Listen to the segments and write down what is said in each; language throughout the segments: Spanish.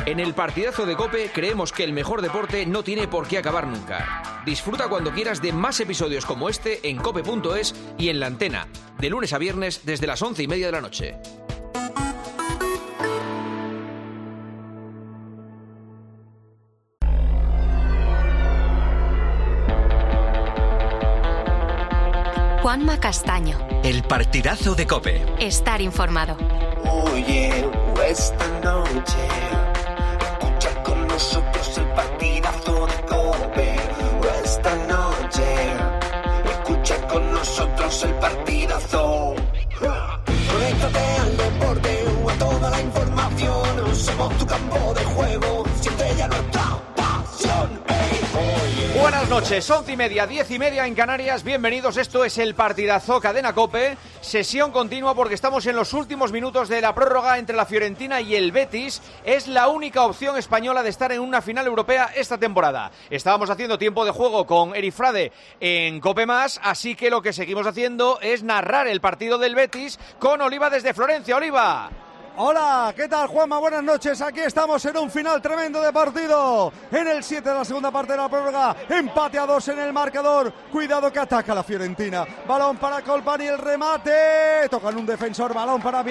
En el partidazo de COPE creemos que el mejor deporte no tiene por qué acabar nunca. Disfruta cuando quieras de más episodios como este en cope.es y en La Antena, de lunes a viernes desde las 11:30 de la noche. Juanma Castaño. El partidazo de COPE. Estar informado. Oye, esta noche escucha con nosotros el partidazo de COPE. Esta noche escucha con nosotros el partidazo. Conéctate al deporte o a toda la información. Somos tu campo de juego, siente ya nuestra pasión. Buenas noches, 11:30, 10:30 en Canarias, bienvenidos, esto es el partidazo Cadena COPE, sesión continua porque estamos en los últimos minutos de la prórroga entre la Fiorentina y el Betis, es la única opción española de estar en una final europea esta temporada. Estábamos haciendo tiempo de juego con Eri Frade en COPE+, así que lo que seguimos haciendo es narrar el partido del Betis con Oliva desde Florencia. Oliva. Hola, ¿qué tal, Juanma? Buenas noches, aquí estamos en un final tremendo de partido, en el 7 de la segunda parte de la prórroga, empate a 2 en el marcador, cuidado que ataca la Fiorentina, balón para Colpani, el remate, tocan un defensor, balón para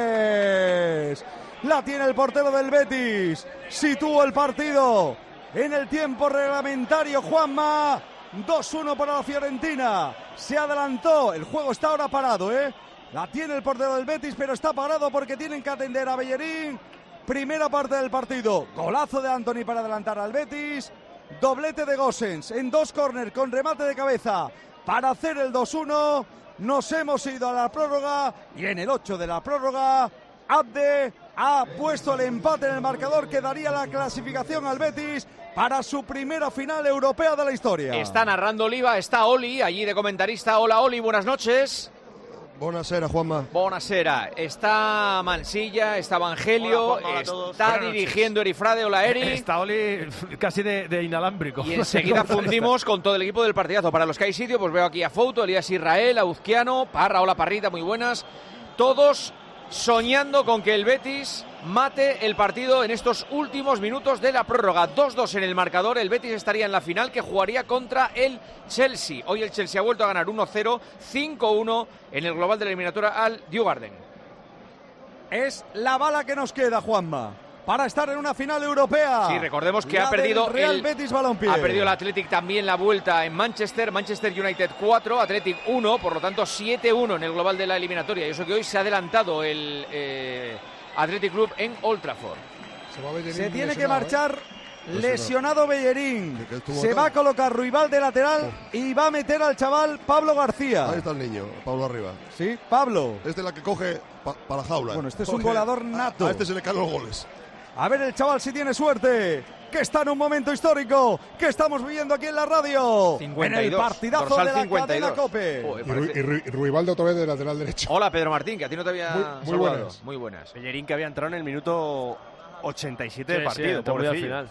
Vieites, la tiene el portero del Betis, sitúa el partido en el tiempo reglamentario, Juanma, 2-1 para la Fiorentina, se adelantó, el juego está ahora parado, La tiene el portero del Betis, pero está parado porque tienen que atender a Bellerín. Primera parte del partido. Golazo de Antony para adelantar al Betis. Doblete de Gosens en 2 córner con remate de cabeza para hacer el 2-1. Nos hemos ido a la prórroga y en el 8 de la prórroga Abde ha puesto el empate en el marcador que daría la clasificación al Betis para su primera final europea de la historia. Está narrando Oliva, está Oli allí de comentarista. Hola Oli, buenas noches. Buonasera, Juanma. Buonasera. Está Mansilla, está Evangelio, hola, está dirigiendo Eri Frade. Hola, Eri. Está Oli casi de inalámbrico. Y enseguida fundimos con todo el equipo del partidazo. Para los que hay sitio, pues veo aquí a Fouto, Elías Israel, a Uzquiano, Parra, hola Parrita, muy buenas. Todos soñando con que el Betis mate el partido en estos últimos minutos de la prórroga. 2-2 en el marcador, el Betis estaría en la final que jugaría contra el Chelsea. Hoy el Chelsea ha vuelto a ganar 1-0, 5-1 en el global de la eliminatoria al Djurgården. Es la bala que nos queda, Juanma, para estar en una final europea. Sí, recordemos que ha perdido el Betis Balompié. Ha perdido el Athletic también la vuelta en Manchester United 4, Athletic 1, por lo tanto 7-1 en el global de la eliminatoria. Y eso que hoy se ha adelantado el Athletic Club en Old Trafford. Se tiene que marchar lesionado Bellerín. Se va a colocar Ruibal de lateral y va a meter al chaval Pablo García. Ahí está el niño, Pablo arriba. Sí, Pablo. Este es la que coge para la jaula. Bueno, este es un goleador nato. A este se le caen los goles. A ver el chaval si tiene suerte, que está en un momento histórico, que estamos viviendo aquí en la radio. 52, en el partidazo de la 52. Cadena COPE. Y Ruibaldo otra vez de lateral derecho. Hola Pedro Martín, que a ti no te había muy buenas. Muy buenas. Bellerín que había entrado en el minuto 87 de partido. Sí, al final.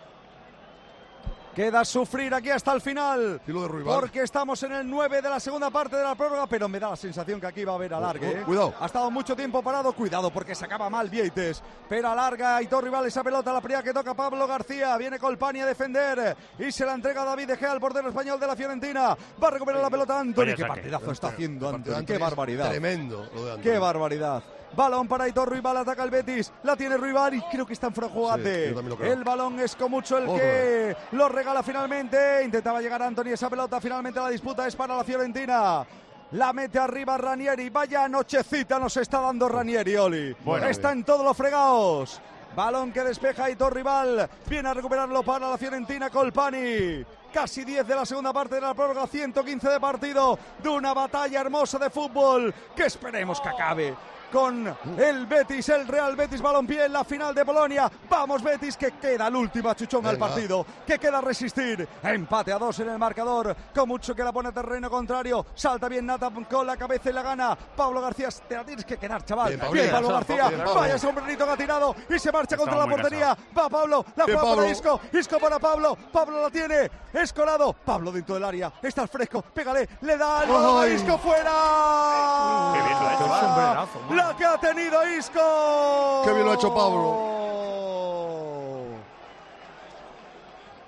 Queda sufrir aquí hasta el final, Y lo de Ruibal. porque estamos en el 9 de la segunda parte de la prórroga, pero me da la sensación que aquí va a haber alargue. Cuidado. Ha estado mucho tiempo parado, cuidado porque se acaba mal Vieites, pero alarga Aitor Ruibal esa pelota, la primera que toca Pablo García, viene Colpani a defender y se la entrega a David De Gea, el portero español de la Fiorentina, va a recuperar la pelota Antony, qué partidazo está haciendo Antony, qué barbaridad. Tremendo lo de Antony. Qué barbaridad. Balón para Aitor Ruibal, ataca el Betis, la tiene Ruibal y creo que está en Frajuate. Sí, yo también lo creo. El balón es Comucho el que lo regala finalmente, intentaba llegar Antony, esa pelota finalmente la disputa es para la Fiorentina. La mete arriba Ranieri, vaya nochecita nos está dando Ranieri, Oli. Bueno, está en todos los fregados. Balón que despeja Aitor Ruibal, viene a recuperarlo para la Fiorentina Colpani. Casi 10 de la segunda parte de la prórroga, 115 de partido, de una batalla hermosa de fútbol que esperemos que acabe con el Betis, el Real Betis Balompié en la final de Polonia. Vamos Betis, que queda el último achuchón al partido, que queda resistir. Empate a 2 en el marcador, con mucho que la pone a terreno contrario. Salta bien Nata con la cabeza y la gana. Pablo García, te la tienes que quedar, chaval. Bien, Pablo García, vaya sombrerito que ha tirado y se marcha contra la portería. Va Pablo, la juega para Isco, Isco para Pablo, Pablo la tiene, es colado, Pablo dentro del área, está al fresco, pégale, le da al Isco fuera. Qué bien lo ha hecho, La que ha tenido Isco. Qué bien lo ha hecho Pablo.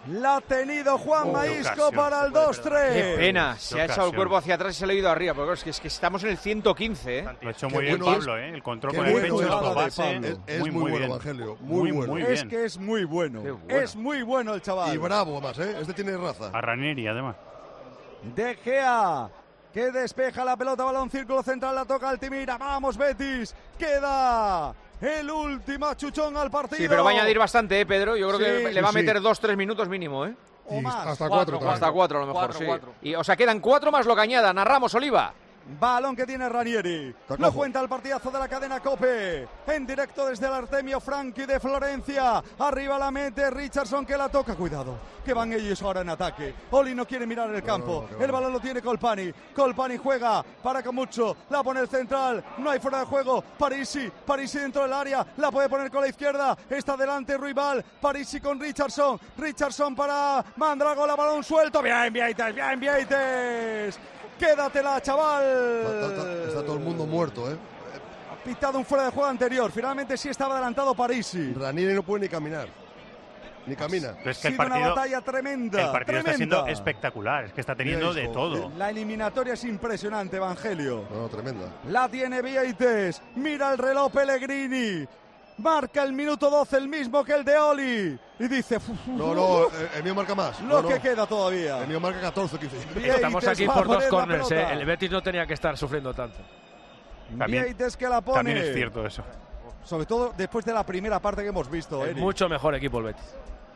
La ha tenido Juanma Isco para el 2-3. Qué pena, se ha echado el cuerpo hacia atrás y se le ha ido arriba, porque es que estamos en el 115, ¿eh? Lo ha hecho muy bien Pablo, ¿eh? El control con el pecho, el autobase. Es muy bueno, bien. Evangelio. Muy bueno. Es que es muy bueno. Es muy bueno el chaval. Y bravo, además, ¿eh? Este tiene raza. A Ranieri, además. De Gea, que despeja la pelota, balón, círculo central, la toca Altimira. Vamos, Betis. Queda el último achuchón al partido. Sí, pero va a añadir bastante, Pedro. Yo creo que le va a meter 2-3 minutos mínimo, ¿eh? O más. Hasta 4. Hasta 4 a lo mejor, sí. Y, o sea, quedan 4 más lo que añada. Narramos, Oliva. Balón que tiene Ranieri. Lo cuenta el partidazo de la cadena COPE. En directo desde el Artemio Franchi de Florencia. Arriba la mete Richardson, que la toca. Cuidado, que van ellos ahora en ataque. Oli no quiere mirar el campo. El balón lo tiene Colpani. Colpani juega para Camucho. La pone el central. No hay fuera de juego. Parisi dentro del área. La puede poner con la izquierda. Está delante Ruibal. Parisi con Richardson. Richardson para Mandragola. Balón suelto. Bien, Vieites. Quédatela, chaval. Está todo el mundo muerto, ¿eh? Ha pitado un fuera de juego anterior. Finalmente sí estaba adelantado Parisi. Ranieri no puede ni caminar. Ni camina. Pero es que Ha sido una batalla tremenda. El partido está siendo espectacular. Es que está teniendo de todo. La eliminatoria es impresionante, Evangelio. No, tremenda. La tiene Vieites. Mira el reloj Pellegrini. Marca el minuto 12, el mismo que el de Oli. Y dice... No, el mío marca más. Lo que queda todavía. El mío marca 14, 15. Estamos aquí por 2 corners, ¿eh? El Betis no tenía que estar sufriendo tanto. Vieites que la pone. También es cierto eso. Sobre todo después de la primera parte que hemos visto. Es mucho mejor equipo el Betis.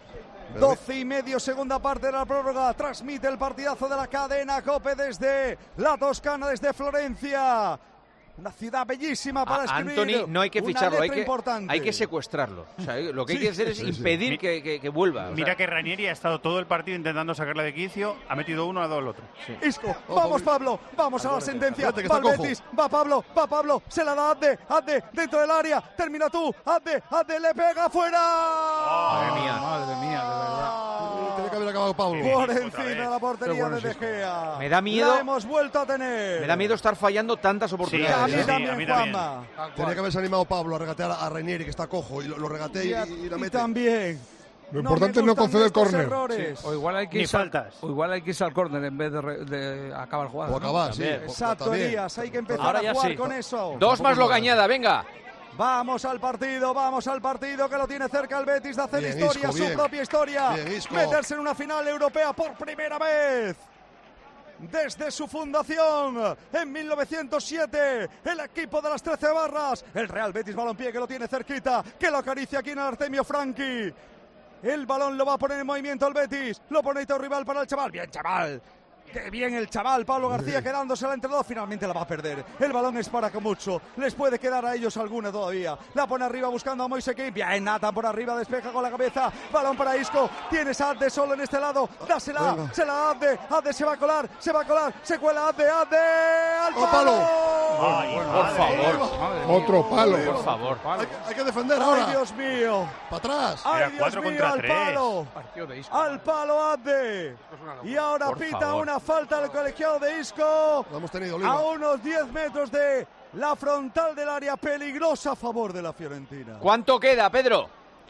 12:30, segunda parte de la prórroga. Transmite el partidazo de la cadena COPE desde la Toscana, desde Florencia. Una ciudad bellísima para escribir. Anthony no hay que ficharlo, importante. hay que secuestrarlo. O sea, lo que hay que hacer es impedir que vuelva. Mira que Ranieri ha estado todo el partido intentando sacarla de quicio, ha metido uno, ha dado el otro. Sí. Isco, vamos Pablo, vamos a la sentencia. Va el Betis, va Pablo, se la da Adde, dentro del área, termina tú, Adde, le pega fuera. Madre mía, de verdad. Tiene que haber acabado Pablo. Por encima de la portería de De Gea. Me da miedo. La hemos vuelto a tener. Me da miedo estar fallando tantas oportunidades. A mí también, Juanma. Tenía que haberse animado Pablo a regatear a Ranieri, que está cojo, y lo regateé y la Y mete. también. Lo importante es no conceder córner. O igual hay que irse al córner en vez de acabar jugando. O acabar, sí. Exacto, Elías, hay que empezar Ahora a ya jugar sí. con eso. 2 más lo que añada, venga. Vamos al partido que lo tiene cerca el Betis de hacer Bien, historia, Isco, su bien. propia historia. Bien, Isco. Meterse en una final europea por primera vez. Desde su fundación en 1907, el equipo de las 13 barras, el Real Betis Balompié, que lo tiene cerquita, que lo acaricia aquí en el Artemio Franchi. El balón lo va a poner en movimiento el Betis, lo pone Ito Rival para el chaval. Bien, chaval. Qué bien el chaval, Pablo García quedándosela entre dos, finalmente la va a perder. El balón es para Camucho, les puede quedar a ellos alguna todavía. La pone arriba buscando a Moise Kean, bien Nathan por arriba, despeja con la cabeza, balón para Isco, tienes a Adde solo en este lado, dásela, se la da Adde se va a colar, se cuela Adde al palo. Ay, Por favor. Otro palo. Por favor. Hay que defender ahora. Ay, Dios mío. Para atrás. Ay, Era Dios 4 mío, contra al 3. palo. Al palo Adde. Y ahora Por pita favor. una falta al colegiado de Isco. Lo hemos tenido, A Oliva. unos 10 metros de la frontal del área, peligrosa a favor de la Fiorentina. ¿Cuánto queda, Pedro?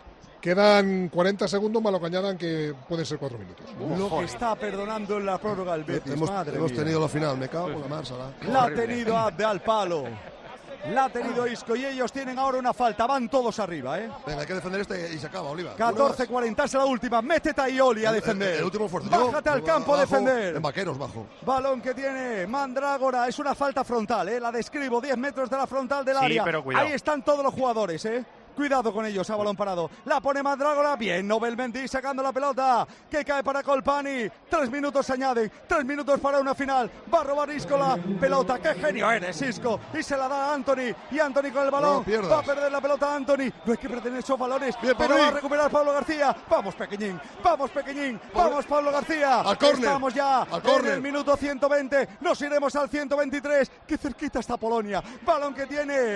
Quedan 40 segundos más lo que añadan, que pueden ser 4 minutos. Lo que está perdonando en la prórroga el Betis, madre Hemos mía. tenido la final, me cago en la marsala. La ha tenido Adde al palo. La ha tenido Isco y ellos tienen ahora una falta. Van todos arriba, ¿eh? Venga, hay que defender este y se acaba, Oliva. 14-40 es la última. Métete a Ioli a defender. El último esfuerzo. Bájate al campo a defender. En vaqueros bajo. Balón que tiene Mandrágora. Es una falta frontal, ¿eh? La describo. 10 metros de la frontal del área. pero cuidado. Ahí están todos los jugadores, ¿eh? Cuidado con ellos, a balón parado. La pone Mandrágora. Bien, Nobel Mendy sacando la pelota. Que cae para Colpani. 3 minutos se añaden. 3 minutos para una final. Va a robar Isco la pelota. ¡Qué genio eres, Isco! Y se la da a Anthony. Y Anthony con el balón. No pierdas. Va a perder la pelota a Anthony. No hay que perder esos balones. Bien, pero Pablín. va a recuperar Pablo García. Vamos, pequeñín. Vamos, pequeñín. Vamos, Pablo García. Al córner. Estamos ya Al en córner. el minuto 120. Nos iremos al 123. Qué cerquita está Polonia. Balón que tiene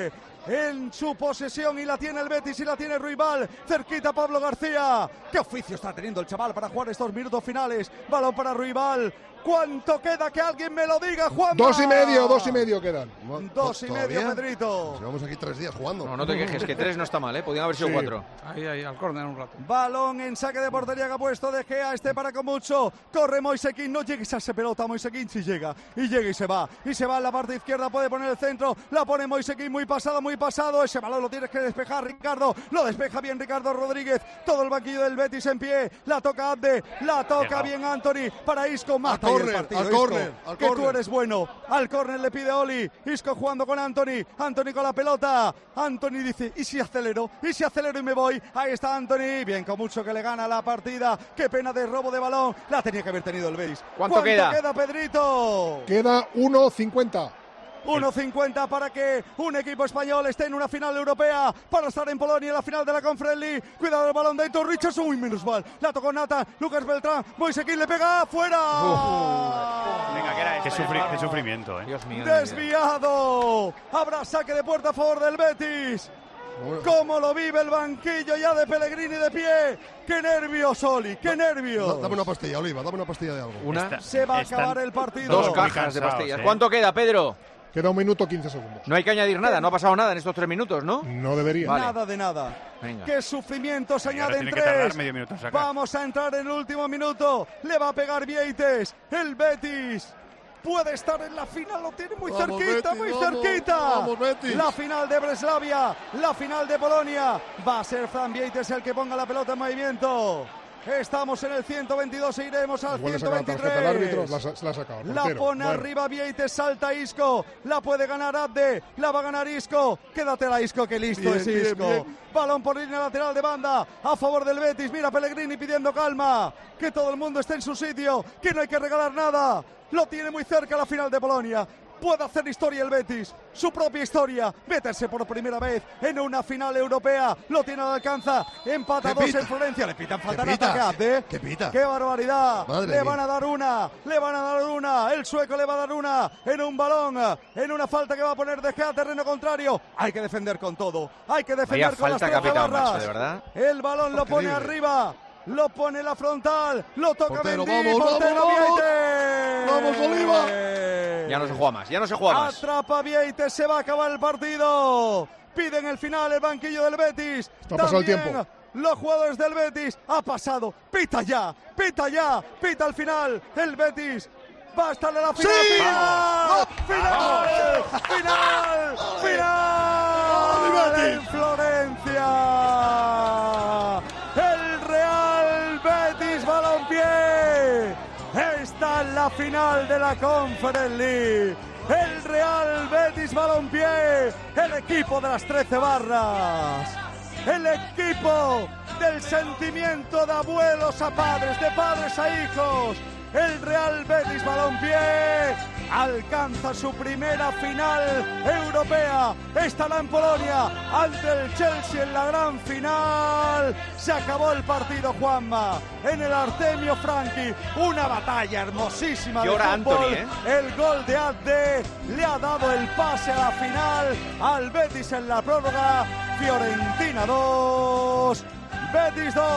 en su posesión y la tiene el Betis y la tiene Ruibal. Cerquita Pablo García. ¿Qué oficio está teniendo el chaval para jugar estos minutos finales? Balón para Ruibal. ¿Cuánto queda? Que alguien me lo diga, Juan. 2,5 quedan. 2,5, Pedrito. Llevamos aquí 3 días jugando. No te quejes, que 3 no está mal, podían haber sido 4. Ahí, al córner un rato. Balón en saque de portería que ha puesto De Gea, para con mucho. Corre Moisekin, no llegues a esa pelota, Moisekin si llega. Y llega y se va en la parte izquierda, puede poner el centro. La pone Moisekin, muy pasado. Ese balón lo tienes que despejar, Ricardo. Lo despeja bien Ricardo Rodríguez. Todo el banquillo del Betis en pie. La toca Abde, la toca bien Anthony. Para Isco, mata al córner, que tú eres bueno. Al córner le pide Oli. Isco jugando con Anthony con la pelota. Anthony dice, ¿y si acelero y me voy? Ahí está Anthony, bien con mucho que le gana la partida. Qué pena de robo de balón, la tenía que haber tenido el Betis. ¿Cuánto queda, Pedrito? Queda 1,50. 1,50 para que un equipo español esté en una final europea, para estar en Polonia en la final de la Conference League. Cuidado el balón de Aitor Richardson, uy, menos mal. La tocó Nathan, Lucas Beltrán, Moisekin le pega, fuera. Venga, que era esto. Qué sufrimiento, Dios mío. Desviado. Habrá saque de puerta a favor del Betis. ¿Cómo lo vive el banquillo ya de Pellegrini de pie? ¡Qué nervios, Oli! ¡Qué nervios! Dame una pastilla, Oliva, dame una pastilla de algo. Se va a acabar el partido. 2 cajas de pastillas. ¿Cuánto queda, Pedro? Queda 1 minuto 15 segundos. No hay que añadir nada, no ha pasado nada en estos 3 minutos, ¿no? No debería. Vale. Nada de nada. Venga. ¡Qué sufrimiento! Se añaden tiene que tardar 3. medio minuto en sacar. Vamos a entrar en el último minuto. Le va a pegar Vieites. El Betis puede estar en la final, lo tiene muy cerquita, Betis, muy cerquita. Vamos, Betis. La final de Breslavia, la final de Polonia. Va a ser Fran Vieites el que ponga la pelota en movimiento. Estamos en el 122 e iremos al 123. El árbitro la ha sacado. La pone arriba Vieites, salta Isco. La puede ganar Abde, la va a ganar Isco. Quédatela, Isco, que listo Bien, es Isco. bien. Balón por línea lateral de banda a favor del Betis. Mira Pellegrini pidiendo calma, que todo el mundo esté en su sitio, que no hay que regalar nada. Lo tiene muy cerca la final de Polonia. Puede hacer historia el Betis, su propia historia, meterse por primera vez en una final europea. Lo tiene al alcance, empata 2 en Florencia. Le pitan falta en ataque, ¿Qué pita? ¡Qué barbaridad! Madre le mía. van a dar una. El sueco le va a dar una en un balón, en una falta que va a poner De Gea a terreno contrario. Hay que defender con todo, hay que defender con las 13 barras. Macho, de verdad. El balón lo pone arriba. Lo pone la frontal, lo toca Portero, Mendy, vamos, portero vamos. Vieites. ¡Vamos, Oliva! Ya no se juega más. Atrapa Vieites, se va a acabar el partido. Piden el final el banquillo del Betis. Está pasado el tiempo. Los jugadores del Betis, ha pasado. Pita ya, pita el final. El Betis va a estar en la final. ¡Sí! ¡Final! En Florencia. El Real Betis Balompié está en la final de la Conference League. El Real Betis Balompié, el equipo de las 13 barras, el equipo del sentimiento de abuelos a padres, de padres a hijos. El Real Betis Balompié alcanza su primera final europea. Estará en Polonia ante el Chelsea en la gran final. Se acabó el partido, Juanma, en el Artemio Franchi. Una batalla hermosísima de Llora fútbol. Anthony, ¿eh? El gol de Abde le ha dado el pase a la final al Betis en la prórroga. Fiorentina 2, Betis 2.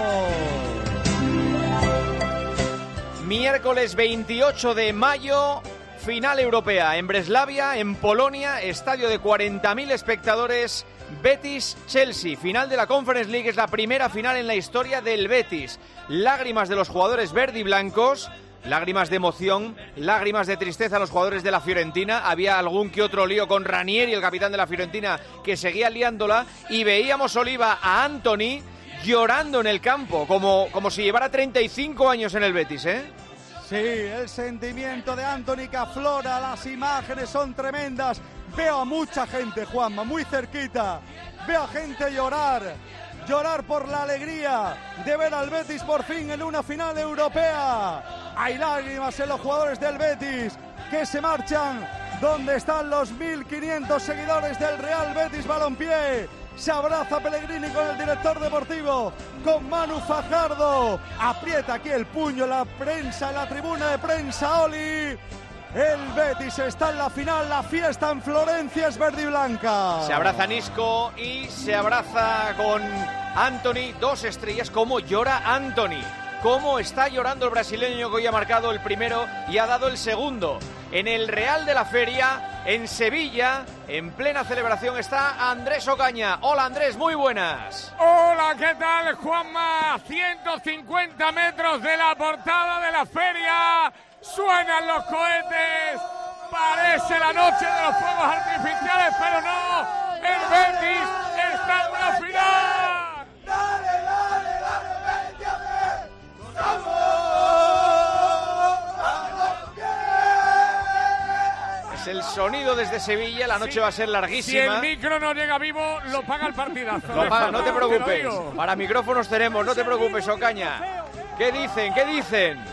Miércoles 28 de mayo, final europea en Breslavia, en Polonia, estadio de 40.000 espectadores, Betis-Chelsea, final de la Conference League, es la primera final en la historia del Betis. Lágrimas de los jugadores verde y blancos, lágrimas de emoción, lágrimas de tristeza a los jugadores de la Fiorentina. Había algún que otro lío con Ranieri, el capitán de la Fiorentina, que seguía liándola, y veíamos, Oliva, a Anthony llorando en el campo, como si llevara 35 años en el Betis, ¿eh? Sí, el sentimiento de Anthony que aflora, las imágenes son tremendas. Veo a mucha gente, Juanma, muy cerquita. Veo a gente llorar por la alegría de ver al Betis por fin en una final europea. Hay lágrimas en los jugadores del Betis que se marchan. ¿Dónde están los 1.500 seguidores del Real Betis Balompié? Se abraza Pellegrini con el director deportivo, con Manu Fajardo. Aprieta aquí el puño la prensa, en la tribuna de prensa, Oli. El Betis está en la final, la fiesta en Florencia es verde y blanca. Se abraza Nisco y se abraza con Antony, 2 estrellas. ¿Cómo llora Antony? ¿Cómo está llorando el brasileño que hoy ha marcado el primero y ha dado el segundo? En el Real de la Feria, en Sevilla, en plena celebración, está Andrés Ocaña. Hola Andrés, muy buenas. Hola, ¿qué tal, Juanma? 150 metros de la portada de la feria. Suenan los cohetes, parece la noche de los fuegos artificiales, pero no, el Betis está en la final. ¡Dale, dale, dale, Betis! ¡Vamos! Es el sonido desde Sevilla, la noche va a ser larguísima. Si el micro no llega vivo, lo paga el partidazo. Lo paga, no te preocupes, para micrófonos tenemos, no te preocupes, Ocaña. ¿Qué dicen? ¿Qué dicen?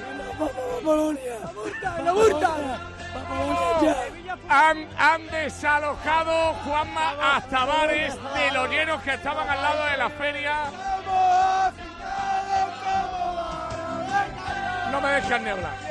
Han desalojado, Juanma, hasta bares de los llenos que estaban al lado de la feria. No me dejan ni hablar.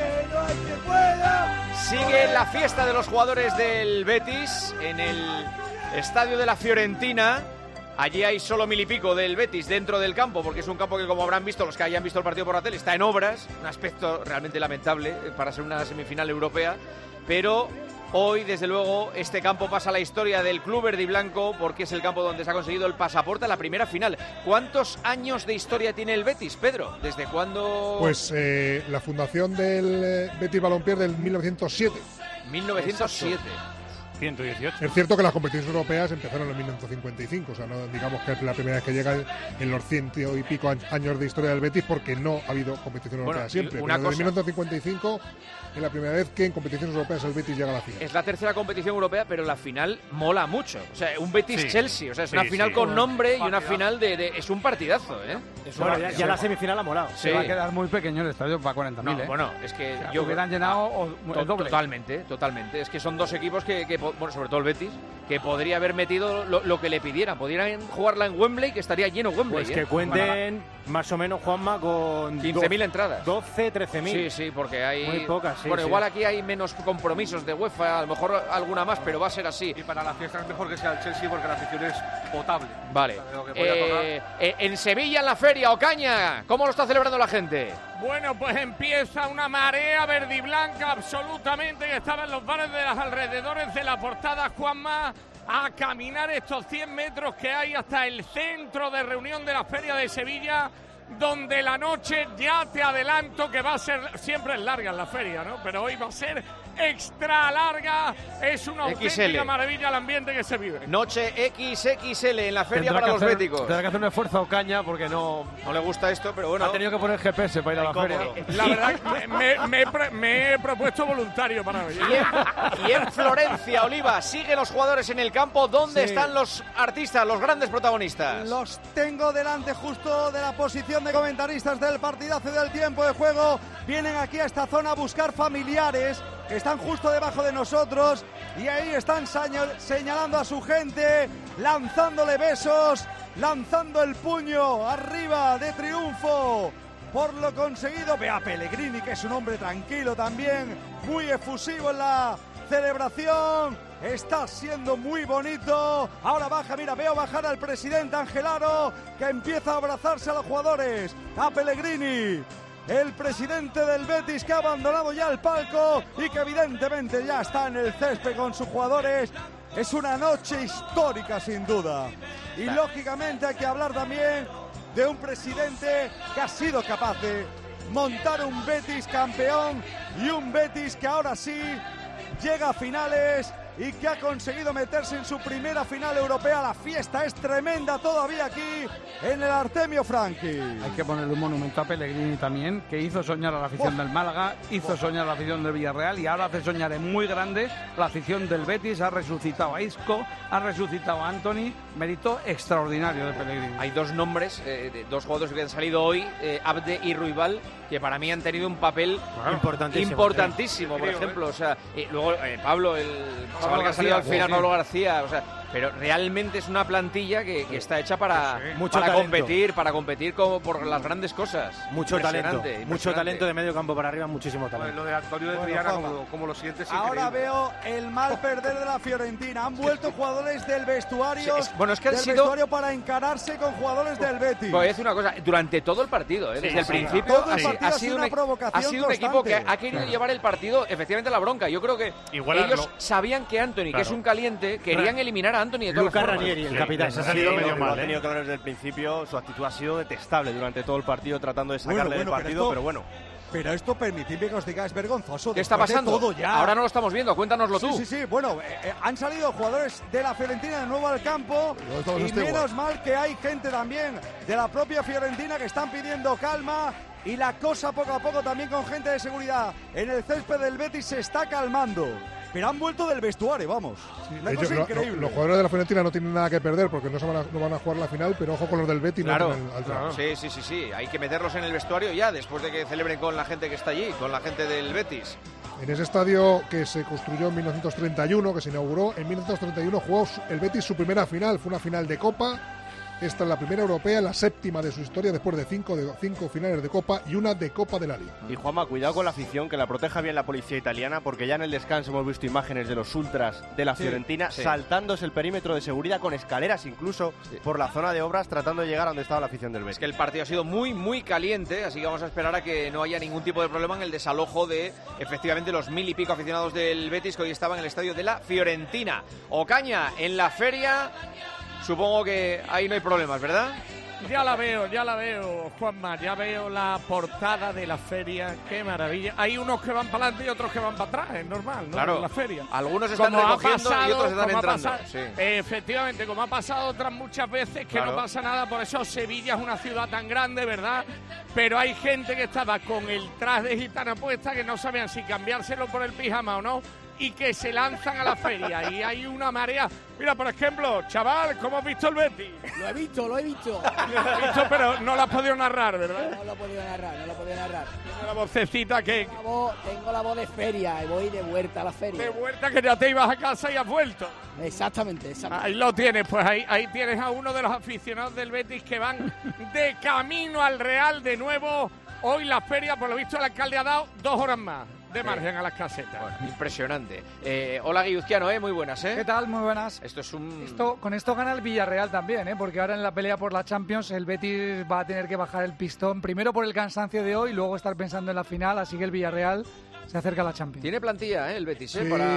Sigue la fiesta de los jugadores del Betis en el estadio de la Fiorentina. Allí hay solo 1000 y pico del Betis dentro del campo, porque es un campo que, como habrán visto los que hayan visto el partido por la tele, está en obras. Un aspecto realmente lamentable para ser una semifinal europea. Pero hoy, desde luego, este campo pasa a la historia del club verde y blanco, porque es el campo donde se ha conseguido el pasaporte a la primera final. ¿Cuántos años de historia tiene el Betis, Pedro? ¿Desde cuándo? Pues la fundación del Betis Balompié del 1907. 1907. 118. Es cierto que las competiciones europeas empezaron en 1955, o sea, no digamos que es la primera vez que llega en los 100 y pico años de historia del Betis, porque no ha habido competición europea siempre. Pero desde 1955 es la primera vez que en competiciones europeas el Betis llega a la final. Es la tercera competición europea, pero la final mola mucho. O sea, un Betis-Chelsea, o sea, es una final con nombre y una final es un partidazo, ¿eh? Bueno, ya la semifinal ha molado. Se va a quedar muy pequeño el estadio para 40.000, ¿eh? Bueno, es que yo hubieran llenado el doble. Totalmente. Es que son dos equipos que bueno, sobre todo el Betis, que podría haber metido lo que le pidieran. Podrían jugarla en Wembley, que estaría lleno Wembley. Pues que cuenten más o menos, Juanma, con 15.000 entradas. 12, 13.000. Sí, porque hay muy pocas. Sí, bueno, igual aquí hay menos compromisos de UEFA, a lo mejor alguna más, pero va a ser así. Y para la fiesta es mejor que sea el Chelsea, porque la afición es potable. Vale. En Sevilla, en la feria, Ocaña, ¿cómo lo está celebrando la gente? Bueno, pues empieza una marea verde y blanca absolutamente, que estaba en los bares de los alrededores de la portada, Juanma, a caminar estos 100 metros que hay hasta el centro de reunión de la Feria de Sevilla, donde la noche, ya te adelanto que va a ser, siempre es larga en la feria, ¿no? Pero hoy va a ser extra larga. Es una auténtica maravilla el ambiente que se vive. Noche XXL en la feria para los béticos. Tendrá que hacer un esfuerzo a Ocaña porque no le gusta esto, pero bueno. Ha tenido que poner GPS para ir a la feria. La verdad, me he propuesto voluntario para hoy. Y en Florencia, Oliva, siguen los jugadores en el campo. ¿Dónde están los artistas, los grandes protagonistas? Los tengo delante justo de la posición de comentaristas del partidazo y del tiempo de juego. Vienen aquí a esta zona a buscar familiares. Están justo debajo de nosotros y ahí están señalando a su gente, lanzándole besos, lanzando el puño arriba de triunfo por lo conseguido. Ve a Pellegrini, que es un hombre tranquilo también, muy efusivo en la celebración. Está siendo muy bonito. Ahora baja, mira, veo bajar al presidente Angelaro, que empieza a abrazarse a los jugadores. A Pellegrini, el presidente del Betis, que ha abandonado ya el palco y que evidentemente ya está en el césped con sus jugadores. Es una noche histórica sin duda. Y lógicamente hay que hablar también de un presidente que ha sido capaz de montar un Betis campeón y un Betis que ahora sí llega a finales y que ha conseguido meterse en su primera final europea. La fiesta es tremenda todavía aquí en el Artemio Franchi. Hay que ponerle un monumento a Pellegrini también, que hizo soñar a la afición del Málaga, hizo soñar a la afición del Villarreal y ahora hace soñar en muy grande la afición del Betis. Ha resucitado a Isco, ha resucitado a Antony. Mérito extraordinario de Pellegrini. Hay dos nombres, de dos jugadores que han salido hoy, Abde y Ruibal, que para mí han tenido un papel importantísimo, por ejemplo. O sea, luego Pablo, el chaval que ha salido al final, Pablo García, o sea, Pero realmente es una plantilla que está hecha para competir como por las grandes cosas. Mucho talento de medio campo para arriba, muchísimo talento. Lo de Antonio de Triana, como lo sientes, es ahora increíble. veo el mal perder de la Fiorentina. Han vuelto jugadores del vestuario, vestuario para encararse con jugadores del Betis. Voy a decir una cosa, durante todo el partido, desde el principio ha sido un equipo que ha querido llevar el partido efectivamente a la bronca. Yo creo que ellos sabían que Antony, que es un caliente, querían eliminar a Antony de todas formas. Ranieri, el capitán. Se ha salido medio mal. Lo ha tenido claro desde el principio. Su actitud ha sido detestable durante todo el partido, tratando de sacarle del partido, pero bueno. Pero esto, permitidme que os diga, es vergonzoso. ¿Qué está pasando? Todo ya. Ahora no lo estamos viendo, cuéntanoslo tú. Sí, bueno, han salido jugadores de la Fiorentina de nuevo al campo y menos mal que hay gente también de la propia Fiorentina que están pidiendo calma y la cosa poco a poco también con gente de seguridad en el césped del Betis se está calmando. Pero han vuelto del vestuario, vamos. Una cosa increíble. Los jugadores de la Fiorentina no tienen nada que perder porque no van a jugar la final, pero ojo con los del Betis. Claro. Sí. Hay que meterlos en el vestuario ya, después de que celebren con la gente que está allí, con la gente del Betis. En ese estadio que se construyó en 1931, que se inauguró, en 1931 jugó el Betis su primera final. Fue una final de Copa. Esta es la primera europea, la séptima de su historia, después de cinco finales de Copa y una de Copa de la Liga. Y Juanma, cuidado con la afición, que la proteja bien la policía italiana, porque ya en el descanso hemos visto imágenes de los ultras de la Fiorentina saltándose el perímetro de seguridad con escaleras incluso por la zona de obras, tratando de llegar a donde estaba la afición del Betis. Es que el partido ha sido muy, muy caliente, así que vamos a esperar a que no haya ningún tipo de problema en el desalojo de, efectivamente, los 1000 y pico aficionados del Betis que hoy estaban en el estadio de la Fiorentina. Ocaña, en la feria... Supongo que ahí no hay problemas, ¿verdad? Ya la veo, Juanma, ya veo la portada de la feria, qué maravilla. Hay unos que van para adelante y otros que van para atrás, es normal, ¿no? Claro, en la feria. Algunos están recogiendo y otros están entrando. Efectivamente, como ha pasado otras muchas veces, que no pasa nada, por eso Sevilla es una ciudad tan grande, ¿verdad? Pero hay gente que estaba con el traje de gitana puesta que no sabían si cambiárselo por el pijama o no, y que se lanzan a la feria y hay una marea. Mira, por ejemplo, chaval, ¿cómo has visto el Betis? Lo he visto. Lo he visto, pero no lo has podido narrar, ¿verdad? No lo he podido narrar. Tiene la vocecita que... Tengo la voz de feria y voy de vuelta a la feria. De vuelta, que ya te ibas a casa y has vuelto. Exactamente. Ahí lo tienes, pues ahí tienes a uno de los aficionados del Betis que van de camino al Real de nuevo. Hoy la feria, por lo visto, el alcalde ha dado 2 horas más de margen a las casetas. Bueno, impresionante. Hola, Guilluzquiano, muy buenas, ¿Qué tal? Muy buenas. Con esto gana el Villarreal también, porque ahora en la pelea por la Champions el Betis va a tener que bajar el pistón, primero por el cansancio de hoy, luego estar pensando en la final, así que el Villarreal se acerca a la Champions. Tiene plantilla, el Betis, Sí,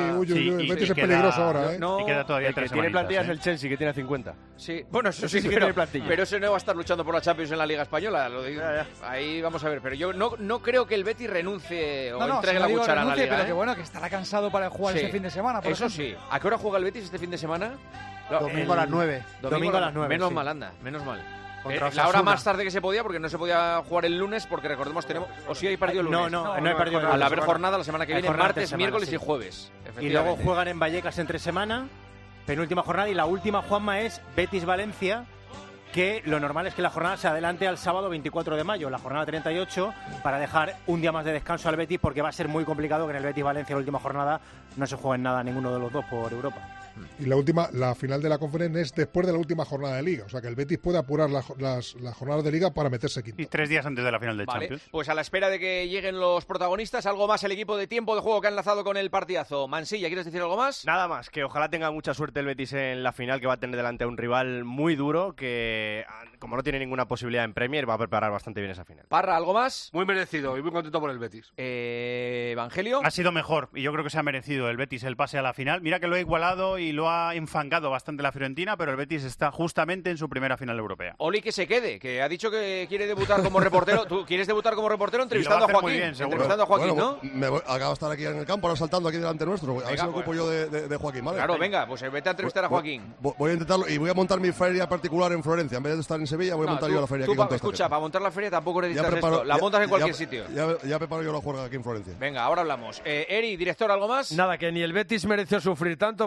el Betis es peligroso ahora, Y queda todavía el que tiene plantilla es el Chelsea, que tiene 50. Sí, bueno, eso sí que tiene plantilla. Pero ese no va a estar luchando por la Champions en la Liga Española, lo digo. Ahí vamos a ver, pero yo no creo que el Betis renuncie o entregue la cuchara en la Liga. Pero que bueno, que estará cansado para jugar este fin de semana. Eso sí. ¿A qué hora juega el Betis este fin de semana? Domingo a las 9. Domingo a las 9. Menos mal, anda, menos mal. La hora más tarde que se podía, porque no se podía jugar el lunes, porque recordemos tenemos... ¿O sí hay partido el lunes? No hay partido el lunes. Al haber jornada la semana que viene, martes, miércoles y jueves. Y luego juegan en Vallecas entre semana, penúltima jornada, y la última, Juanma, es Betis-Valencia, que lo normal es que la jornada se adelante al sábado 24 de mayo, la jornada 38, para dejar un día más de descanso al Betis, porque va a ser muy complicado que en el Betis-Valencia la última jornada no se juegue en nada ninguno de los dos por Europa. Y la final de la Conference es después de la última jornada de Liga, o sea que el Betis puede apurar las jornadas de Liga para meterse quinto. Y 3 días antes de la final de Champions. Pues a la espera de que lleguen los protagonistas, algo más el equipo de tiempo de juego que ha enlazado con el partidazo. Mansilla, ¿quieres decir algo más? Nada más, que ojalá tenga mucha suerte el Betis en la final, que va a tener delante a un rival muy duro, que como no tiene ninguna posibilidad en Premier, va a preparar bastante bien esa final. Parra, ¿algo más? Muy merecido y muy contento por el Betis. Evangelio. Ha sido mejor y yo creo que se ha merecido el Betis el pase a la final. Mira que lo ha igualado y lo ha enfangado bastante la Fiorentina, pero el Betis está justamente en su primera final europea. Oli, que se quede, que ha dicho que quiere debutar como reportero. ¿Tú quieres debutar como reportero entrevistando a Joaquín? Muy bien, entrevistando a Joaquín, ¿no? Acabo de estar aquí en el campo, ahora saltando aquí delante nuestro. A ver si me ocupo yo de Joaquín, ¿vale? Claro, venga, pues vete a entrevistar a Joaquín. Voy a intentarlo y voy a montar mi feria particular en Florencia. En vez de estar en Sevilla, voy a montar yo la feria aquí con escucha, para montar la feria tampoco necesitas esto. La montas en cualquier sitio. Ya preparo yo la juerga aquí en Florencia. Venga, ahora hablamos. Eri, director, ¿algo más? Nada, que ni el Betis mereció sufrir tanto, porque es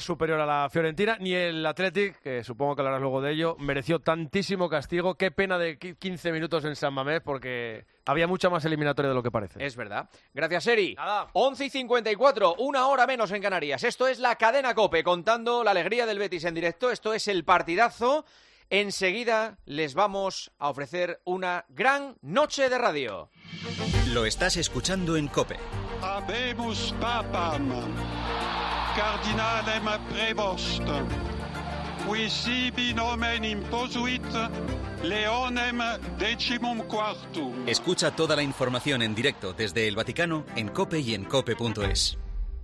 superior a la Fiorentina, ni el Athletic, que supongo que hablarás luego de ello, mereció tantísimo castigo. Qué pena de 15 minutos en San Mamés, porque había mucha más eliminatoria de lo que parece. Es verdad. Gracias, Eri. 11:54, 1 hora menos en Canarias. Esto es la cadena COPE, contando la alegría del Betis en directo. Esto es el partidazo. Enseguida les vamos a ofrecer una gran noche de radio. Lo estás escuchando en COPE. Habemus papam, cardinalem prevost, qui sibi nomen imposuit, leonem decimum quartum. Escucha toda la información en directo desde el Vaticano en COPE y en COPE.es.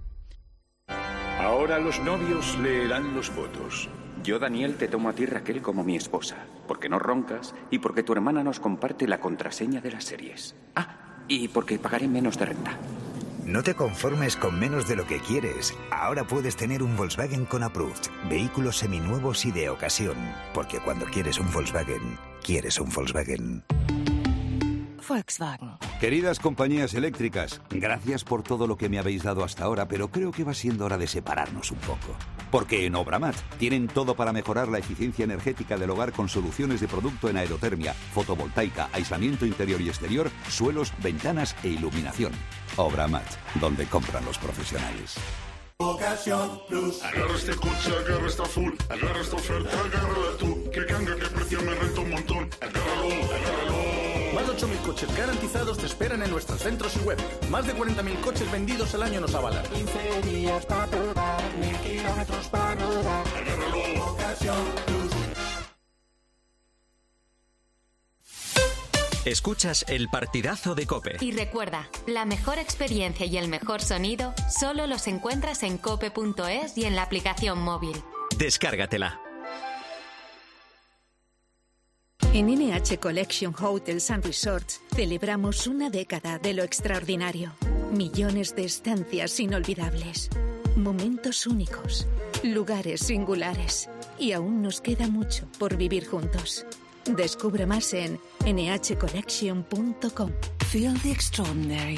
Ahora los novios leerán los votos. Yo, Daniel, te tomo a ti, Raquel, como mi esposa, porque no roncas y porque tu hermana nos comparte la contraseña de las series. Ah, y porque pagaré menos de renta. No te conformes con menos de lo que quieres. Ahora puedes tener un Volkswagen con Approved, vehículos seminuevos y de ocasión. Porque cuando quieres un Volkswagen, quieres un Volkswagen. Volkswagen. Queridas compañías eléctricas, gracias por todo lo que me habéis dado hasta ahora, pero creo que va siendo hora de separarnos un poco. Porque en Obramat tienen todo para mejorar la eficiencia energética del hogar con soluciones de producto en aerotermia, fotovoltaica, aislamiento interior y exterior, suelos, ventanas e iluminación. Obramat, donde compran los profesionales. Ocasión Plus. Agarra este coche, agarra esta full, agarra esta oferta, agárrala tú. Que canga, que precio me renta un montón. Agárralo. Más de 8.000 coches garantizados te esperan en nuestros centros y web. Más de 40.000 coches vendidos al año nos avalan. 15 días para probar, 1000 kilómetros para rodar. Agárralo. Ocasión Plus. Escuchas el partidazo de COPE. Y recuerda, la mejor experiencia y el mejor sonido solo los encuentras en cope.es y en la aplicación móvil. Descárgatela. En NH Collection Hotels and Resorts celebramos una década de lo extraordinario. Millones de estancias inolvidables, momentos únicos, lugares singulares. Y aún nos queda mucho por vivir juntos. Descubre más en nhcollection.com. Feel the extraordinary.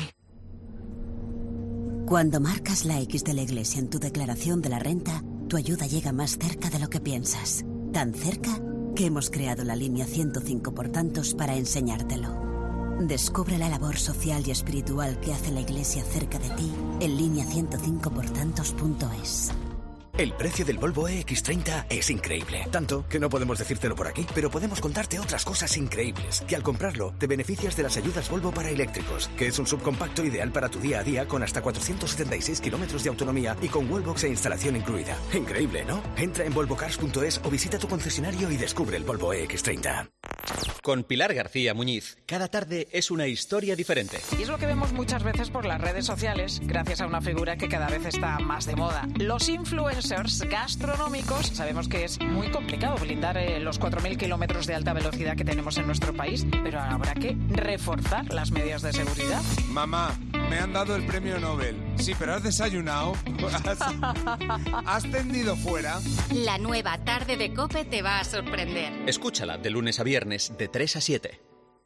Cuando marcas la X de la Iglesia en tu declaración de la renta, tu ayuda llega más cerca de lo que piensas. Tan cerca que hemos creado la línea 105 por tantos para enseñártelo. Descubre la labor social y espiritual que hace la Iglesia cerca de ti en línea105portantos.es. El precio del Volvo EX30 es increíble. Tanto que no podemos decírtelo por aquí, pero podemos contarte otras cosas increíbles. Que al comprarlo te beneficias de las ayudas Volvo para eléctricos, que es un subcompacto ideal para tu día a día con hasta 476 kilómetros de autonomía y con wallbox e instalación incluida. Increíble, ¿no? Entra en volvocars.es o visita tu concesionario y descubre el Volvo EX30. Con Pilar García Muñiz, cada tarde es una historia diferente. Y es lo que vemos muchas veces por las redes sociales, gracias a una figura que cada vez está más de moda. Los influencers gastronómicos. Sabemos que es muy complicado blindar los 4.000 kilómetros de alta velocidad que tenemos en nuestro país, pero habrá que reforzar las medidas de seguridad. Mamá, me han dado el premio Nobel. Sí, pero ¿has desayunado? ¿Has tendido fuera? La nueva tarde de COPE te va a sorprender. Escúchala de lunes a viernes de 3 a 7.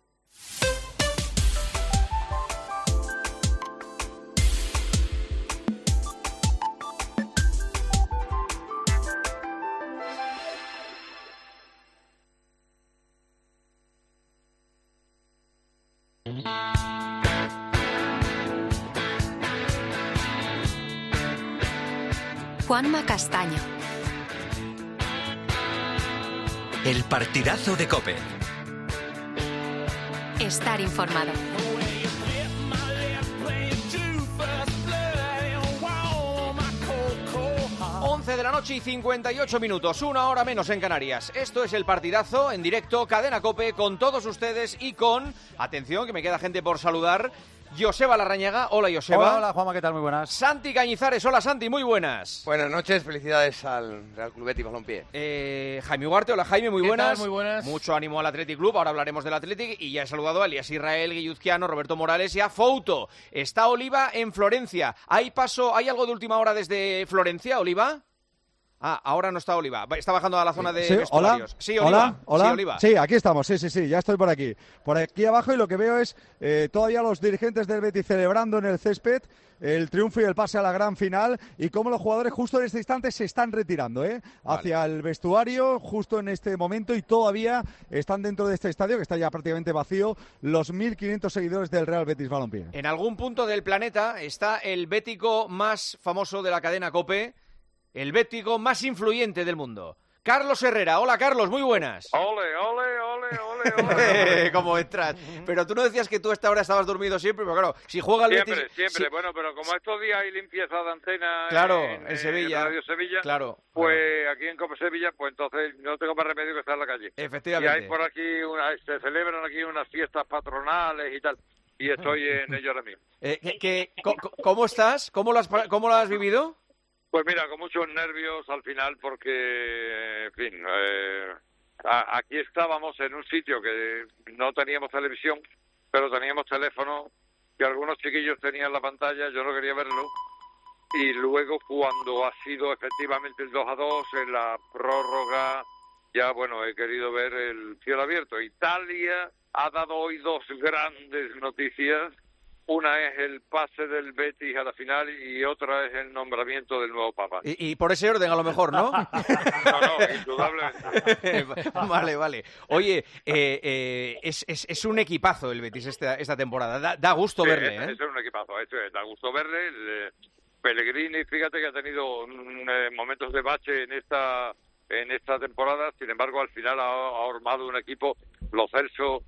Juanma Castaño. El partidazo de COPE. Estar informado. 11 de la noche y 58 minutos, 1 hora menos en Canarias. Esto es el partidazo en directo, Cadena COPE, con todos ustedes y con, atención, que me queda gente por saludar, Joseba Larrañaga. Hola, Joseba. Hola, hola, Juanma, ¿qué tal? Muy buenas. Santi Cañizares. Hola, Santi, muy buenas. Buenas noches, felicidades al Real Club Betis Balompié. Jaime Ugarte. Hola, Jaime, muy buenas. ¿Qué tal? Muy buenas. Mucho ánimo al Athletic Club, ahora hablaremos del Athletic, y ya he saludado a Elías Israel, Guilluzquiano, Roberto Morales y a Fouto. Está Oliva en Florencia. ¿Hay algo de última hora desde Florencia, Oliva? Ahora no está Oliva. Está bajando a la zona de ¿Sí? vestuarios. ¿Hola? Sí, Oliva. ¿Hola? Sí, Oliva. Sí, aquí estamos. Sí, ya estoy por aquí. Por aquí abajo, y lo que veo es todavía los dirigentes del Betis celebrando en el césped el triunfo y el pase a la gran final, y cómo los jugadores justo en este instante se están retirando hacia el vestuario justo en este momento, y todavía están dentro de este estadio que está ya prácticamente vacío los 1.500 seguidores del Real Betis Balompié. En algún punto del planeta está el bético más famoso de la cadena COPE, el bético más influyente del mundo. Carlos Herrera. Hola, Carlos, muy buenas. Ole, ole, ole, ole, ole. ¿Cómo entras? Pero tú no decías que tú a esta hora estabas dormido siempre, pero claro, si juega el Betis... Siempre. Si... Bueno, pero como estos días hay limpieza de antena claro, en Sevilla, en Radio Sevilla, claro, pues aquí en Copa Sevilla, pues entonces no tengo más remedio que estar en la calle. Efectivamente. Y hay por aquí, se celebran aquí unas fiestas patronales y tal, y estoy en ello ahora mismo. ¿Cómo estás? ¿Cómo lo has vivido? Pues mira, con muchos nervios al final porque, en fin, aquí estábamos en un sitio que no teníamos televisión, pero teníamos teléfono, que algunos chiquillos tenían la pantalla, yo no quería verlo, y luego cuando ha sido efectivamente el 2-2 en la prórroga, ya bueno, he querido ver el cielo abierto. Italia ha dado hoy dos grandes noticias. Una es el pase del Betis a la final y otra es el nombramiento del nuevo Papa. Y por ese orden a lo mejor, ¿no? No, indudablemente. Vale. Oye, es un equipazo el Betis esta temporada. Da gusto verle, ¿eh? Es un equipazo, da gusto verle. Pellegrini, fíjate que ha tenido momentos de bache en esta temporada. Sin embargo, al final ha armado un equipo, Lo Celso,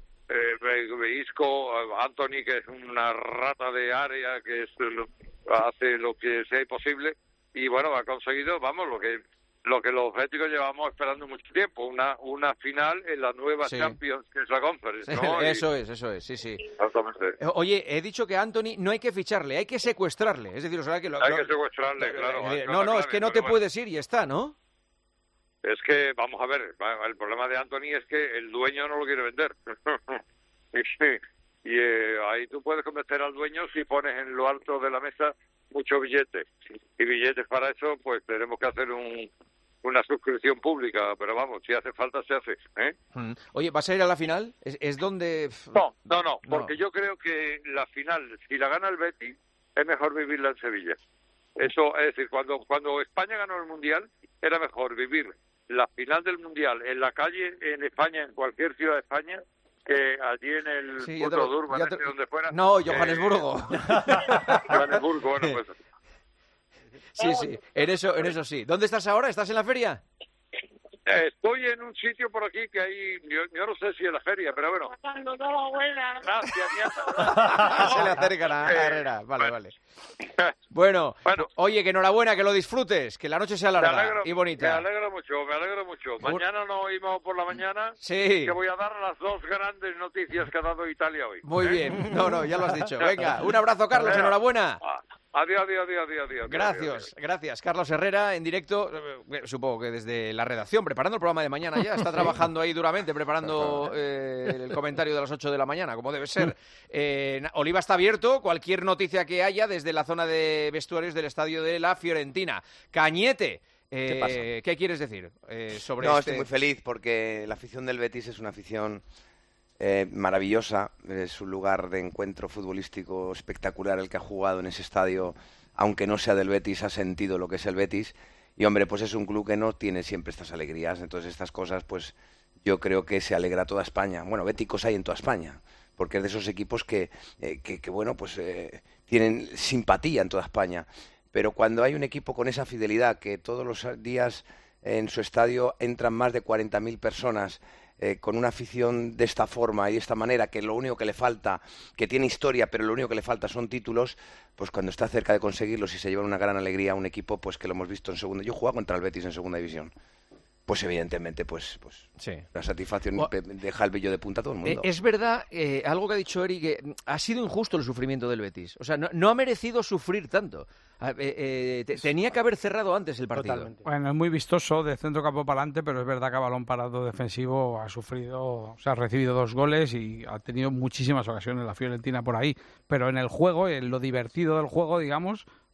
Isco, Anthony, que es una rata de área, que hace lo que sea posible, y bueno, ha conseguido, vamos, lo que los béticos llevamos esperando mucho tiempo, una final en la nueva Champions, que es la Conference, ¿no? Eso es, sí. Exactamente. Oye, he dicho que a Anthony no hay que ficharle, hay que secuestrarle, es decir, o sea, que hay que secuestrarle, claro. Es que no te puedes ir y está, ¿no? Es que, vamos a ver, el problema de Anthony es que el dueño no lo quiere vender. y ahí tú puedes convencer al dueño si pones en lo alto de la mesa muchos billetes. Y billetes para eso, pues tenemos que hacer una suscripción pública. Pero vamos, si hace falta, se hace. Oye, ¿vas a ir a la final? ¿Es donde...? No, porque yo creo que la final, si la gana el Betis, es mejor vivirla en Sevilla. Eso, es decir, cuando España ganó el Mundial, era mejor vivir la final del Mundial en la calle, en España, en cualquier ciudad de España, que allí en el punto de Urban, donde fuera. No, Johannesburgo. Johannesburgo, bueno, pues. Sí, en eso sí. ¿Dónde estás ahora? ¿Estás en la feria? Estoy en un sitio por aquí que hay, yo no sé si es la feria, pero bueno. Gracias, Se le acercan a Herrera. Vale. Bueno, oye, que enhorabuena, que lo disfrutes, que la noche sea larga y bonita. Me alegro mucho. Mañana nos oímos por la mañana. Sí. Que voy a dar las dos grandes noticias que ha dado Italia hoy. Muy bien. No, ya lo has dicho. Venga, un abrazo, Carlos, enhorabuena. Adiós. Gracias. Carlos Herrera, en directo, supongo que desde la redacción, preparando el programa de mañana ya. Está trabajando ahí duramente, preparando el comentario de las 8 de la mañana, como debe ser. Oliva está abierto, cualquier noticia que haya desde la zona de vestuarios del estadio de la Fiorentina. Cañete, ¿qué quieres decir sobre estoy muy feliz porque la afición del Betis es una afición... maravillosa, es un lugar de encuentro futbolístico espectacular el que ha jugado en ese estadio, aunque no sea del Betis, ha sentido lo que es el Betis, y hombre, pues es un club que no tiene siempre estas alegrías, entonces estas cosas, pues yo creo que se alegra toda España. Bueno, béticos hay en toda España, porque es de esos equipos que bueno, pues tienen simpatía en toda España, pero cuando hay un equipo con esa fidelidad, que todos los días en su estadio entran más de 40.000 personas, con una afición de esta forma y de esta manera, que lo único que le falta, que tiene historia, pero lo único que le falta son títulos, pues cuando está cerca de conseguirlos y se lleva una gran alegría a un equipo, pues que lo hemos visto en segunda. Yo jugaba contra el Betis en segunda división. Pues evidentemente, pues sí. La satisfacción deja el vello de punta a todo el mundo. Es verdad, algo que ha dicho Eri, que ha sido injusto el sufrimiento del Betis. O sea, no ha merecido sufrir tanto. Tenía que haber cerrado antes el partido. Totalmente. Bueno, es muy vistoso de centro campo para adelante, pero es verdad que a balón parado defensivo ha recibido 2 goles y ha tenido muchísimas ocasiones la Fiorentina por ahí. Pero en el juego, en lo divertido del juego, digamos,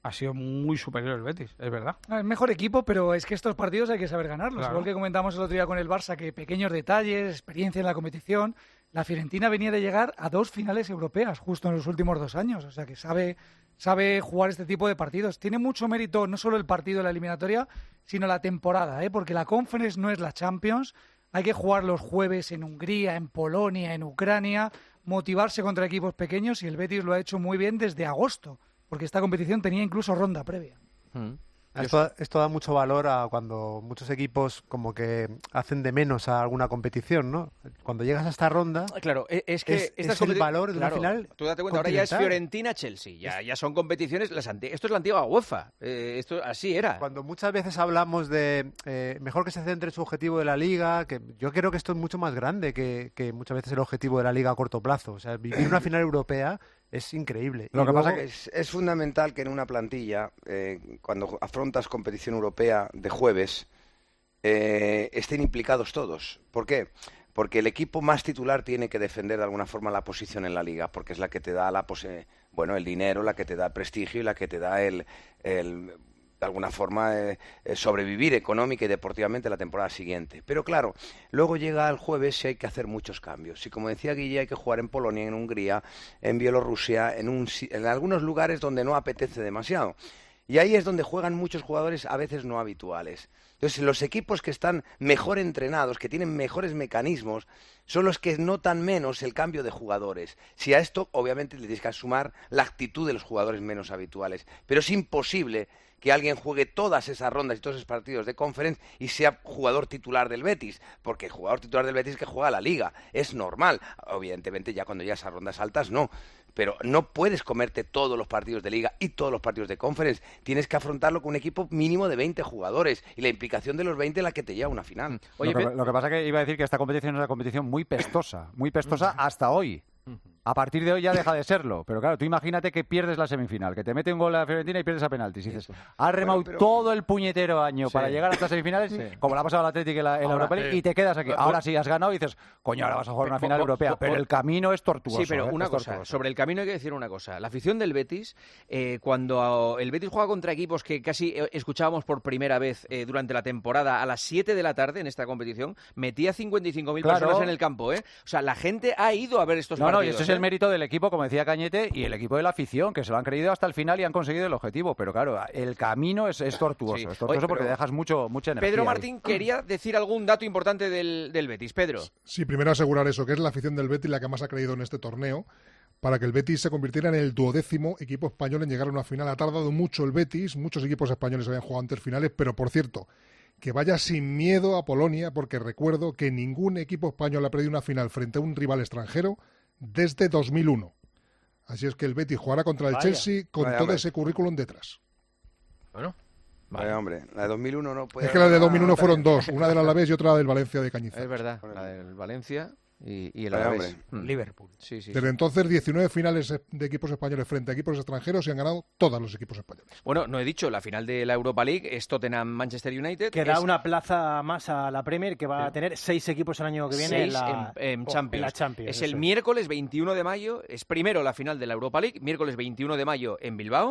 ha sido muy superior el Betis, es verdad. Es mejor equipo, pero es que estos partidos hay que saber ganarlos. Claro. Igual que comentamos el otro día con el Barça, que pequeños detalles, experiencia en la competición. La Fiorentina venía de llegar a 2 finales europeas justo en los últimos 2 años. O sea que sabe jugar este tipo de partidos. Tiene mucho mérito no solo el partido de la eliminatoria, sino la temporada, porque la Conference no es la Champions. Hay que jugar los jueves en Hungría, en Polonia, en Ucrania, motivarse contra equipos pequeños, y el Betis lo ha hecho muy bien desde agosto, porque esta competición tenía incluso ronda previa. Esto da mucho valor a cuando muchos equipos como que hacen de menos a alguna competición, ¿no? Cuando llegas a esta ronda, claro, es que es el valor de una final. Tú date cuenta, ahora ya es Fiorentina-Chelsea, ya son competiciones, esto es la antigua UEFA, esto así era. Cuando muchas veces hablamos de mejor que se centre en su objetivo de la Liga, que yo creo que esto es mucho más grande que muchas veces el objetivo de la Liga a corto plazo. O sea, vivir una final europea es increíble. Lo que pasa es que es fundamental que en una plantilla, cuando afrontas competición europea de jueves, estén implicados todos. ¿Por qué? Porque el equipo más titular tiene que defender de alguna forma la posición en la Liga, porque es la que te da el dinero, la que te da prestigio y la que te da de alguna forma sobrevivir económica y deportivamente la temporada siguiente. Pero claro, luego llega el jueves y hay que hacer muchos cambios. Y como decía Guille, hay que jugar en Polonia, en Hungría, en Bielorrusia, en algunos lugares donde no apetece demasiado. Y ahí es donde juegan muchos jugadores a veces no habituales. Entonces, los equipos que están mejor entrenados, que tienen mejores mecanismos, son los que notan menos el cambio de jugadores. Si a esto, obviamente, le tienes que sumar la actitud de los jugadores menos habituales. Pero es imposible que alguien juegue todas esas rondas y todos esos partidos de Conference y sea jugador titular del Betis, porque el jugador titular del Betis es que juega a la Liga, es normal. Evidentemente ya cuando llegas a rondas altas no, pero no puedes comerte todos los partidos de Liga y todos los partidos de Conference, tienes que afrontarlo con un equipo mínimo de 20 jugadores y la implicación de los 20 es la que te lleva a una final. Oye, lo que pasa es que iba a decir que esta competición es una competición muy pestosa hasta hoy. A partir de hoy ya deja de serlo. Pero claro, tú imagínate que pierdes la semifinal, que te mete un gol a la Fiorentina y pierdes a penaltis. Y dices, has remado todo el puñetero año para llegar hasta semifinales, como la ha pasado al Atlético en la Europa League, y te quedas aquí. Ahora sí has ganado y dices, coño, ahora vas a jugar una final europea. Pero el camino es tortuoso. Sí, pero una cosa, sobre el camino hay que decir una cosa. La afición del Betis, cuando el Betis juega contra equipos que casi escuchábamos por primera vez durante la temporada a las 7 de la tarde en esta competición, metía 55.000 personas en el campo. O sea, la gente ha ido a ver estos partidos. Y ese es el mérito del equipo, como decía Cañete, y el equipo de la afición, que se lo han creído hasta el final y han conseguido el objetivo. Pero claro, el camino es tortuoso. Sí. Es tortuoso porque dejas mucha energía. Pedro Martín quería decir algún dato importante del Betis. Pedro. Sí, primero asegurar eso, que es la afición del Betis la que más ha creído en este torneo, para que el Betis se convirtiera en el 12º equipo español en llegar a una final. Ha tardado mucho el Betis, muchos equipos españoles habían jugado antes finales, pero por cierto, que vaya sin miedo a Polonia, porque recuerdo que ningún equipo español ha perdido una final frente a un rival extranjero desde 2001. Así es que el Betis jugará contra el Chelsea con todo ese currículum detrás. Bueno, hombre, la de 2001 no puede... Es que la de 2001 fueron dos, una del Alavés y otra del Valencia de Cañizares. Es verdad, la del Valencia y el Alavés. Liverpool. Sí. Desde entonces, 19 finales de equipos españoles frente a equipos extranjeros y han ganado todos los equipos españoles. Bueno, no he dicho, la final de la Europa League es Tottenham-Manchester United. Que da una plaza más a la Premier, que va a tener 6 equipos el año que viene en Champions. La Champions. Es el miércoles 21 de mayo, es primero la final de la Europa League, miércoles 21 de mayo en Bilbao.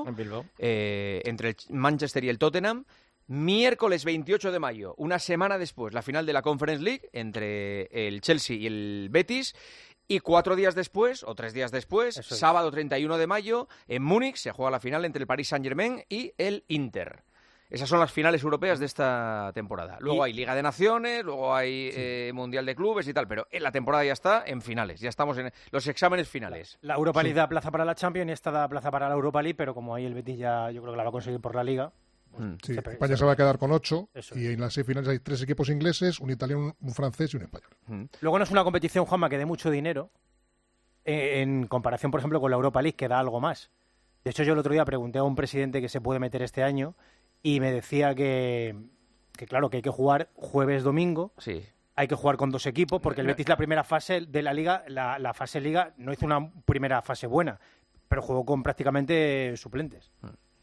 Entre el Manchester y el Tottenham. Miércoles 28 de mayo, una semana después, la final de la Conference League entre el Chelsea y el Betis. Y 4 días después, o 3 días después, sábado 31 de mayo, en Múnich se juega la final entre el Paris Saint-Germain y el Inter. Esas son las finales europeas de esta temporada. Luego hay Liga de Naciones, luego hay Mundial de Clubes y tal, pero la temporada ya está en finales, ya estamos en los exámenes finales. La Europa League da plaza para la Champions y esta da plaza para la Europa League, pero como ahí el Betis ya yo creo que la va a conseguir por la Liga. Sí, España se va a quedar con 8 y en las 6 finales hay 3 equipos ingleses, un italiano, un francés y un español. Luego no es una competición, Juanma, que dé mucho dinero en comparación, por ejemplo, con la Europa League, que da algo más. De hecho, yo el otro día pregunté a un presidente que se puede meter este año y me decía que claro, que hay que jugar jueves-domingo. Sí. Hay que jugar con 2 equipos porque el Betis la primera fase de la Liga, la fase Liga, no hizo una primera fase buena, pero jugó con prácticamente suplentes.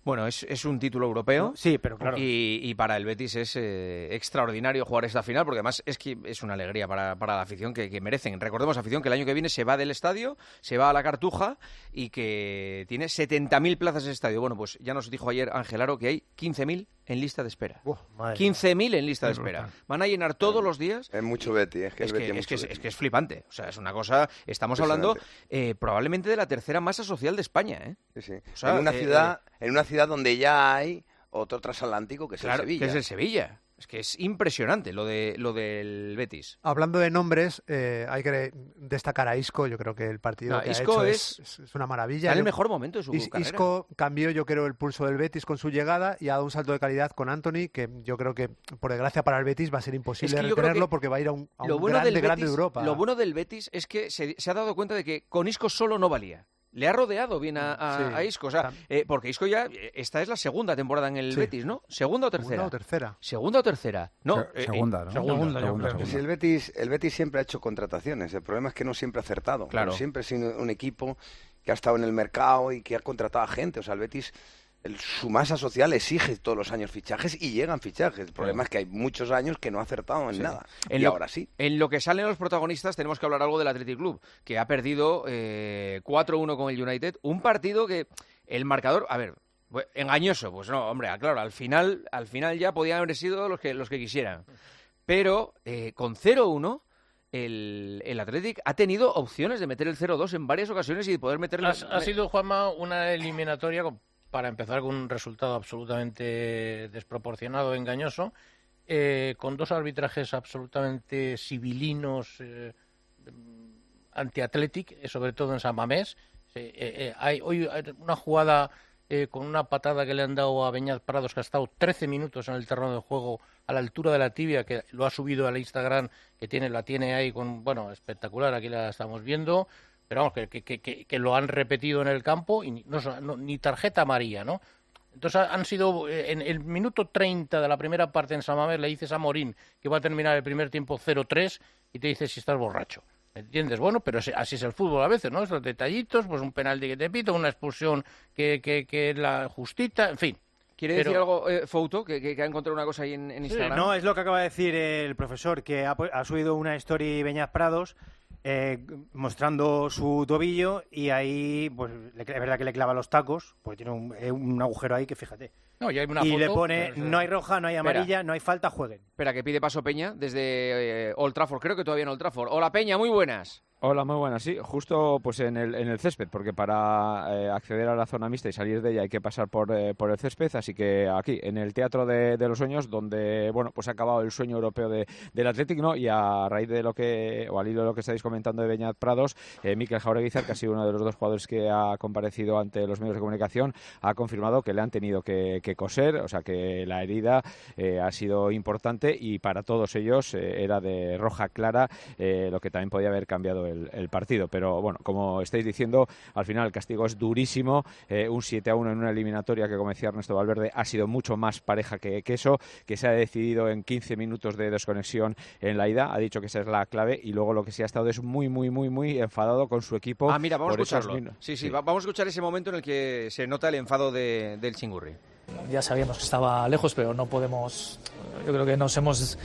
Bueno, es un título europeo. No, sí, pero claro. Y para el Betis es extraordinario jugar esta final, porque además es que es una alegría para la afición que merecen. Recordemos, afición, que el año que viene se va del estadio, se va a la Cartuja y que tiene 70.000 plazas de estadio. Bueno, pues ya nos dijo ayer Ángel Aro que hay 15.000 en lista de espera. 15.000 en lista de espera. Van a llenar todos los días. Es mucho Betis. Es que es flipante. O sea, es una cosa... Estamos hablando probablemente de la tercera masa social de España, ¿eh? Sí, sí. O sea, en una ciudad donde ya hay otro transatlántico que es el Sevilla. Que es el Sevilla. Es que es impresionante lo del Betis. Hablando de nombres, hay que destacar a Isco. Yo creo que el partido que Isco ha hecho es una maravilla. Está en el mejor momento de su carrera. Isco cambió, yo creo, el pulso del Betis con su llegada y ha dado un salto de calidad con Anthony, que yo creo que, por desgracia para el Betis, va a ser imposible retenerlo porque va a ir a un grande Europa. Lo bueno del Betis es que se ha dado cuenta de que con Isco solo no valía. Le ha rodeado bien a Isco, o sea, porque Isco ya, esta es la segunda temporada en el Betis, ¿no? ¿Segunda o tercera? Segunda o tercera. No, segunda, ¿no? Segunda. Pues el Betis siempre ha hecho contrataciones. El problema es que no siempre ha acertado. Claro. Pero siempre ha sido un equipo que ha estado en el mercado y que ha contratado a gente. O sea, el Betis, su masa social exige todos los años fichajes y llegan fichajes. El problema es que hay muchos años que no ha acertado en nada. Ahora sí. En lo que salen los protagonistas tenemos que hablar algo del Athletic Club, que ha perdido 4-1 con el United. Un partido que el marcador... A ver, engañoso. Pues no, hombre, claro, al final ya podían haber sido los que quisieran. Pero con 0-1... El Athletic ha tenido opciones de meter el 0-2 en varias ocasiones y de poder meterlo... Ha sido, Juanma, una eliminatoria para empezar con un resultado absolutamente desproporcionado, engañoso, con dos arbitrajes absolutamente civilinos, anti-Athletic, sobre todo en San Mamés. Hay hoy una jugada con una patada que le han dado a Beñat Prados, que ha estado 13 minutos en el terreno de juego a la altura de la tibia, que lo ha subido al Instagram, la tiene ahí espectacular, aquí la estamos viendo. Pero vamos, que lo han repetido en el campo y ni tarjeta amarilla, ¿no? Entonces han sido, en el minuto 30 de la primera parte en San Mamés le dices a Morín que va a terminar el primer tiempo 0-3 y te dices si estás borracho. ¿Entiendes? Bueno, pero así es el fútbol a veces, ¿no? Esos detallitos, pues un penalti que te pito, una expulsión que es la justita, en fin. ¿Quiere decir algo, Fouto, que ha encontrado una cosa ahí en Instagram? Sí, no, es lo que acaba de decir el profesor, que ha subido una story Beñat Prados mostrando su tobillo y ahí, pues es verdad que le clava los tacos, porque tiene un agujero ahí que fíjate. No, y hay una y foto, le pone, no hay roja, no hay amarilla, no hay falta, jueguen. Espera, que pide paso Peña desde Old Trafford, creo que todavía en Old Trafford. Hola Peña, muy buenas. Hola, muy buenas. Sí, justo pues en el césped, porque para acceder a la zona mixta y salir de ella hay que pasar por el césped, así que aquí, en el Teatro de los Sueños, donde, bueno, pues ha acabado el sueño europeo del Athletic, ¿no? Y a raíz de al hilo de lo que estáis comentando de Beñat Prados, Mikel Jaureguizar, que ha sido uno de los dos jugadores que ha comparecido ante los medios de comunicación, ha confirmado que le han tenido que coser, o sea que la herida ha sido importante y para todos ellos era de roja clara, lo que también podía haber cambiado el partido, pero bueno, como estáis diciendo, al final el castigo es durísimo, un 7-1 en una eliminatoria que, como decía Ernesto Valverde, ha sido mucho más pareja que eso, que se ha decidido en 15 minutos de desconexión en la ida, ha dicho que esa es la clave y luego lo que sí ha estado es muy enfadado con su equipo. Ah, mira, vamos a escucharlo. Sí, vamos a escuchar ese momento en el que se nota el enfado del Chingurri. Ya sabíamos que estaba lejos, pero no podemos. Yo creo que hemos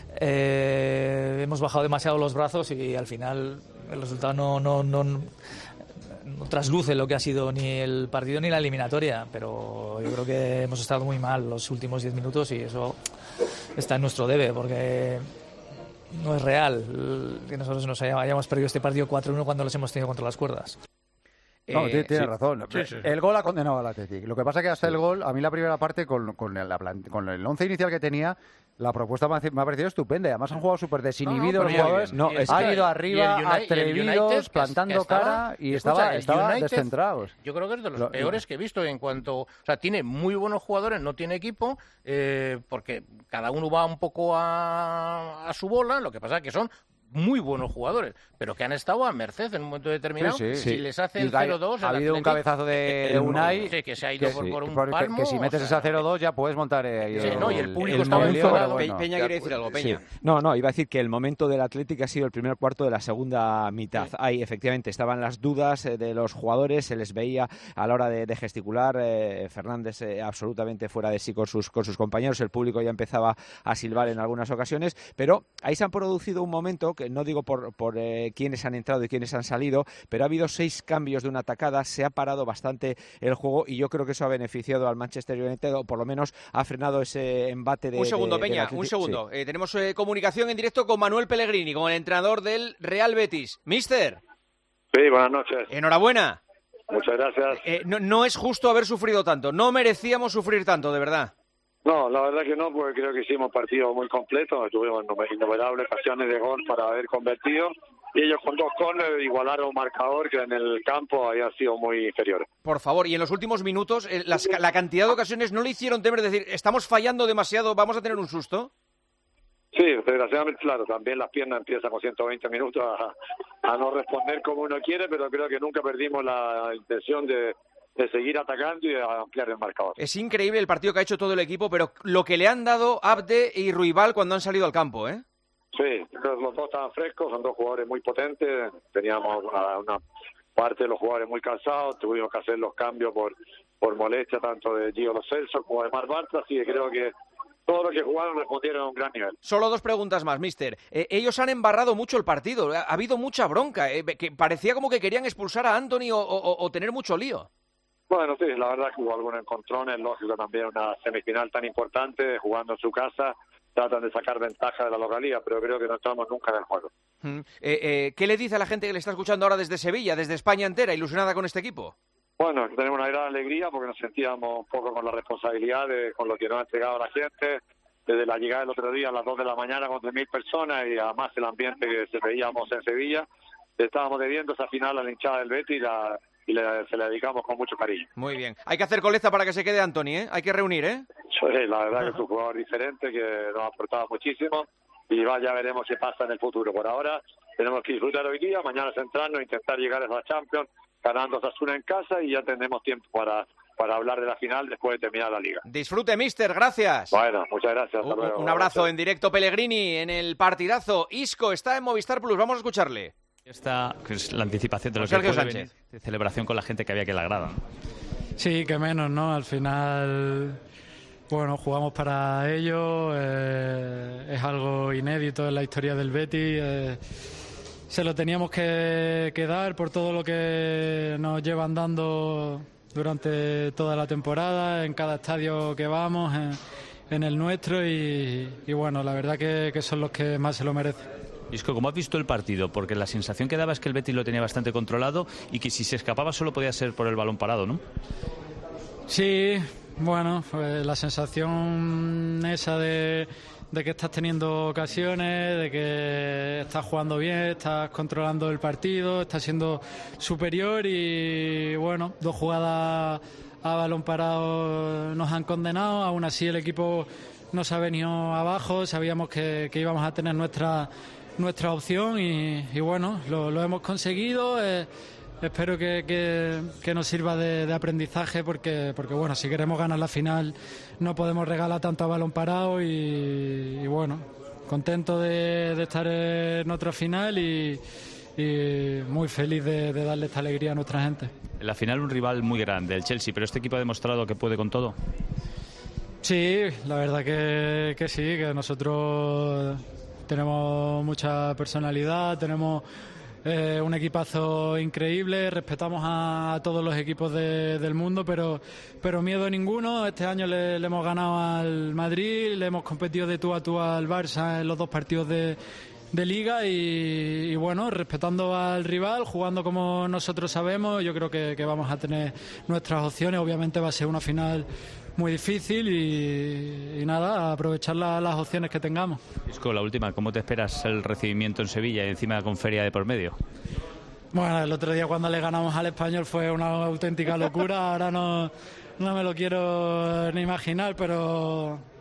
bajado demasiado los brazos y al final el resultado no trasluce lo que ha sido ni el partido ni la eliminatoria, pero yo creo que hemos estado muy mal los últimos 10 minutos y eso está en nuestro debe, porque no es real que nosotros nos hayamos perdido este partido 4-1 cuando los hemos tenido contra las cuerdas. No, tiene razón. Sí. El gol ha condenado al Athletic. Lo que pasa es que hasta el gol, a mí la primera parte, con el 11 inicial que tenía, la propuesta me ha parecido estupenda. Además han jugado súper desinhibidos los jugadores. Han ido arriba, atrevidos, plantando cara y estaban descentrados. Yo creo que es de los peores que he visto en cuanto... O sea, tiene muy buenos jugadores, no tiene equipo, porque cada uno va un poco a su bola. Lo que pasa es que son muy buenos jugadores, pero que han estado a merced en un momento determinado. Si les hace el 0-2... Ha habido un cabezazo de Unai... Sí, que se ha ido por un palmo. Que si metes ese 0-2 ya puedes montar... y el público estaba enfadado. Peña quiere decir algo, Peña. No, iba a decir que el momento del Atlético ha sido el primer cuarto de la segunda mitad. Ahí, efectivamente, estaban las dudas de los jugadores, se les veía a la hora de gesticular. Fernández absolutamente fuera de sí con sus compañeros, el público ya empezaba a silbar en algunas ocasiones, pero ahí se han producido un momento, que no digo por quiénes han entrado y quiénes han salido, pero ha habido 6 cambios de una atacada, se ha parado bastante el juego y yo creo que eso ha beneficiado al Manchester United, o por lo menos ha frenado ese embate de... Un segundo, Peña, un segundo. Sí. Tenemos comunicación en directo con Manuel Pellegrini, con el entrenador del Real Betis. Mister. Sí, buenas noches. Enhorabuena. Muchas gracias. No es justo haber sufrido tanto, no merecíamos sufrir tanto, de verdad. No, la verdad que no, porque creo que hicimos un partido muy completo, tuvimos innumerables ocasiones de gol para haber convertido, y ellos con 2 corners igualaron un marcador que en el campo había sido muy inferior. Por favor, y en los últimos minutos, la cantidad de ocasiones no le hicieron temer, decir, estamos fallando demasiado, vamos a tener un susto. Sí, desgraciadamente, claro, también las piernas empiezan con 120 minutos a no responder como uno quiere, pero creo que nunca perdimos la intención de seguir atacando y de ampliar el marcador. Es increíble el partido que ha hecho todo el equipo, pero lo que le han dado Abde y Ruibal cuando han salido al campo, ¿eh? Sí, los dos estaban frescos, son 2 jugadores muy potentes, teníamos una parte de los jugadores muy cansados, tuvimos que hacer los cambios por molestia tanto de Gio Lo Celso como de Marc Bartra, así que creo que todos los que jugaron respondieron a un gran nivel. Solo 2 preguntas más, mister. Ellos han embarrado mucho el partido, ha habido mucha bronca, que parecía como que querían expulsar a Anthony o tener mucho lío. Bueno, sí, la verdad que hubo algunos encontrones, lógico también una semifinal tan importante, jugando en su casa, tratan de sacar ventaja de la localidad, pero creo que no estamos nunca en el juego. ¿Qué le dice a la gente que le está escuchando ahora desde Sevilla, desde España entera, ilusionada con este equipo? Bueno, tenemos una gran alegría porque nos sentíamos un poco con la responsabilidad con lo que nos ha entregado la gente, desde la llegada del otro día a las 2 de la mañana con 3.000 personas y además el ambiente que veíamos en Sevilla. Estábamos debiendo esa final a la hinchada del Betis y se la dedicamos con mucho cariño. Muy bien. Hay que hacer colecta para que se quede Anthony, ¿eh? Hay que reunir, ¿eh? Sí, la verdad que es un jugador diferente que nos ha aportado muchísimo y ya veremos qué pasa en el futuro. Por ahora tenemos que disfrutar hoy día, mañana centrarnos, intentar llegar a la Champions, ganando Osasuna en casa y ya tendremos tiempo para hablar de la final después de terminar la Liga. Disfrute, mister, gracias. Bueno, muchas gracias. Hasta luego. Un abrazo en directo, Pellegrini, en el partidazo. Isco está en Movistar Plus, vamos a escucharle. Esta que es la anticipación de lo que puede venir de celebración con la gente que había que la grada, ¿no? Sí, que menos, ¿no? Al final, bueno, jugamos para ello, es algo inédito en la historia del Betis, se lo teníamos que dar por todo lo que nos llevan dando durante toda la temporada, en cada estadio que vamos, en el nuestro y bueno, la verdad que son los que más se lo merecen. Isco, ¿cómo has visto el partido? Porque la sensación que daba es que el Betis lo tenía bastante controlado y que si se escapaba solo podía ser por el balón parado, ¿no? Sí, bueno, pues la sensación esa de que estás teniendo ocasiones, de que estás jugando bien, estás controlando el partido, estás siendo superior y bueno, 2 jugadas a balón parado nos han condenado, aún así el equipo no se ha venido abajo, sabíamos que íbamos a tener nuestra opción y bueno, lo hemos conseguido. Espero que nos sirva de aprendizaje porque bueno, si queremos ganar la final no podemos regalar tanto a balón parado y bueno, contento de estar en otra final y muy feliz de darle esta alegría a nuestra gente. En la final un rival muy grande, el Chelsea, pero este equipo ha demostrado que puede con todo. Sí, la verdad que sí, que nosotros tenemos mucha personalidad, tenemos un equipazo increíble, respetamos a todos los equipos del mundo, pero miedo ninguno. Este año le hemos ganado al Madrid, le hemos competido de tú a tú al Barça en los 2 partidos de Liga y bueno, respetando al rival, jugando como nosotros sabemos, yo creo que vamos a tener nuestras opciones. Obviamente va a ser una final muy difícil y nada, a aprovechar las opciones que tengamos. Isco, la última, ¿cómo te esperas el recibimiento en Sevilla y encima con feria de por medio? Bueno, el otro día cuando le ganamos al Español fue una auténtica locura, ahora no me lo quiero ni imaginar, pero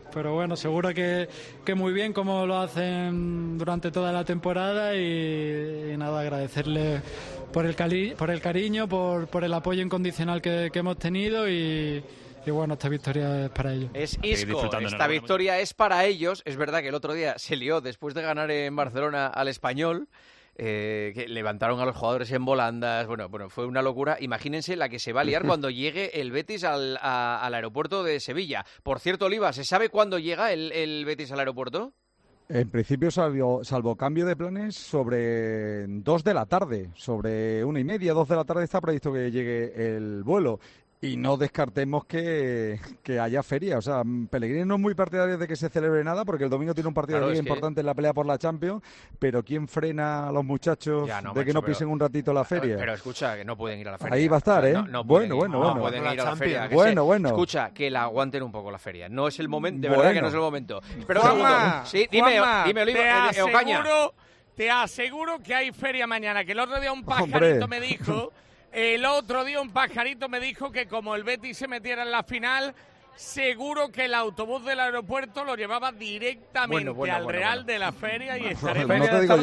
bueno, seguro que muy bien como lo hacen durante toda la temporada y nada, agradecerle por el cariño, por el apoyo incondicional que hemos tenido y bueno, esta victoria es para ellos. Es Isco, esta victoria es para ellos. Es verdad que el otro día se lió después de ganar en Barcelona al Español, que levantaron a los jugadores en volandas. Bueno, fue una locura. Imagínense la que se va a liar cuando llegue el Betis al aeropuerto de Sevilla. Por cierto, Oliva, ¿se sabe cuándo llega el Betis al aeropuerto? En principio, salvo cambio de planes, sobre 2 de la tarde, sobre 1:30, 2 de la tarde está previsto que llegue el vuelo. Y no descartemos que haya feria. O sea, Pellegrini no es muy partidario de que se celebre nada porque el domingo tiene un partido de liga importante en la pelea por la Champions, pero ¿quién frena a los muchachos de que no pisen un ratito la feria? Pero escucha, que no pueden ir a la feria. Ahí va a estar, ¿eh? No bueno. pueden ir a la feria. Bueno. Escucha, que la aguanten un poco la feria. No es el momento, de verdad que no es el momento. Pero Juanma, sí, dime, Oliva, Ocaña. Te aseguro que hay feria mañana, que el otro día un pajarito me dijo... El otro día un pajarito me dijo que como el Betis se metiera en la final, seguro que el autobús del aeropuerto lo llevaba directamente al Real de la Feria y estaremos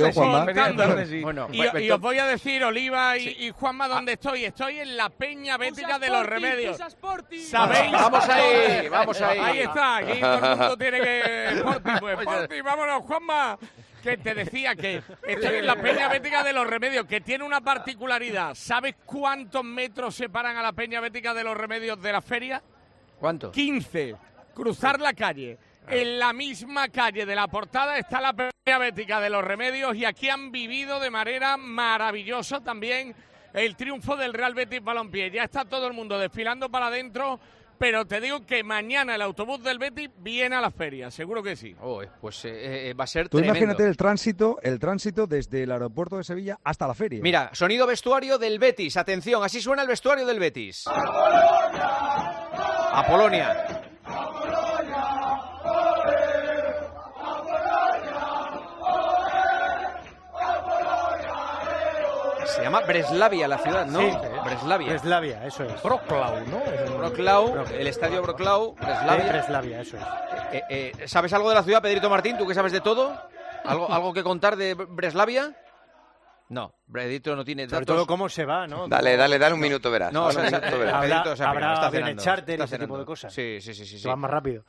y os voy a decir, Oliva y Juanma, ¿dónde estoy? Estoy en la Peña Bética de los Remedios. ¿Sabéis? Vamos ahí. Ahí está, aquí todo el mundo tiene que... Sporting, vámonos, Juanma. Que te decía que estoy en la Peña Bética de los Remedios, que tiene una particularidad. ¿Sabes cuántos metros separan a la Peña Bética de los Remedios de la feria? ¿Cuánto? 15. Cruzar la calle. En la misma calle de la portada está la Peña Bética de los Remedios y aquí han vivido de manera maravillosa también el triunfo del Real Betis Balompié. Ya está todo el mundo desfilando para adentro. Pero te digo que mañana el autobús del Betis viene a la feria, seguro que sí. Pues va a ser Tú tremendo. Imagínate el tránsito desde el aeropuerto de Sevilla hasta la feria. Mira, sonido vestuario del Betis. Atención, así suena el vestuario del Betis. A Polonia. Se llama Breslavia la ciudad, ¿no? Sí, Breslavia, eso es. Wrocław, ¿no? Wrocław, el estadio Wrocław, Breslavia. Breslavia, eso es. ¿Sabes algo de la ciudad, Pedrito Martín? ¿Tú que sabes de todo? ¿Algo que contar de Breslavia? No, Pedrito no tiene datos. Sobre todo cómo se va, ¿no? Dale un minuto, verás. No, habrá charter y ese tipo de cosas. Sí. Se va más rápido.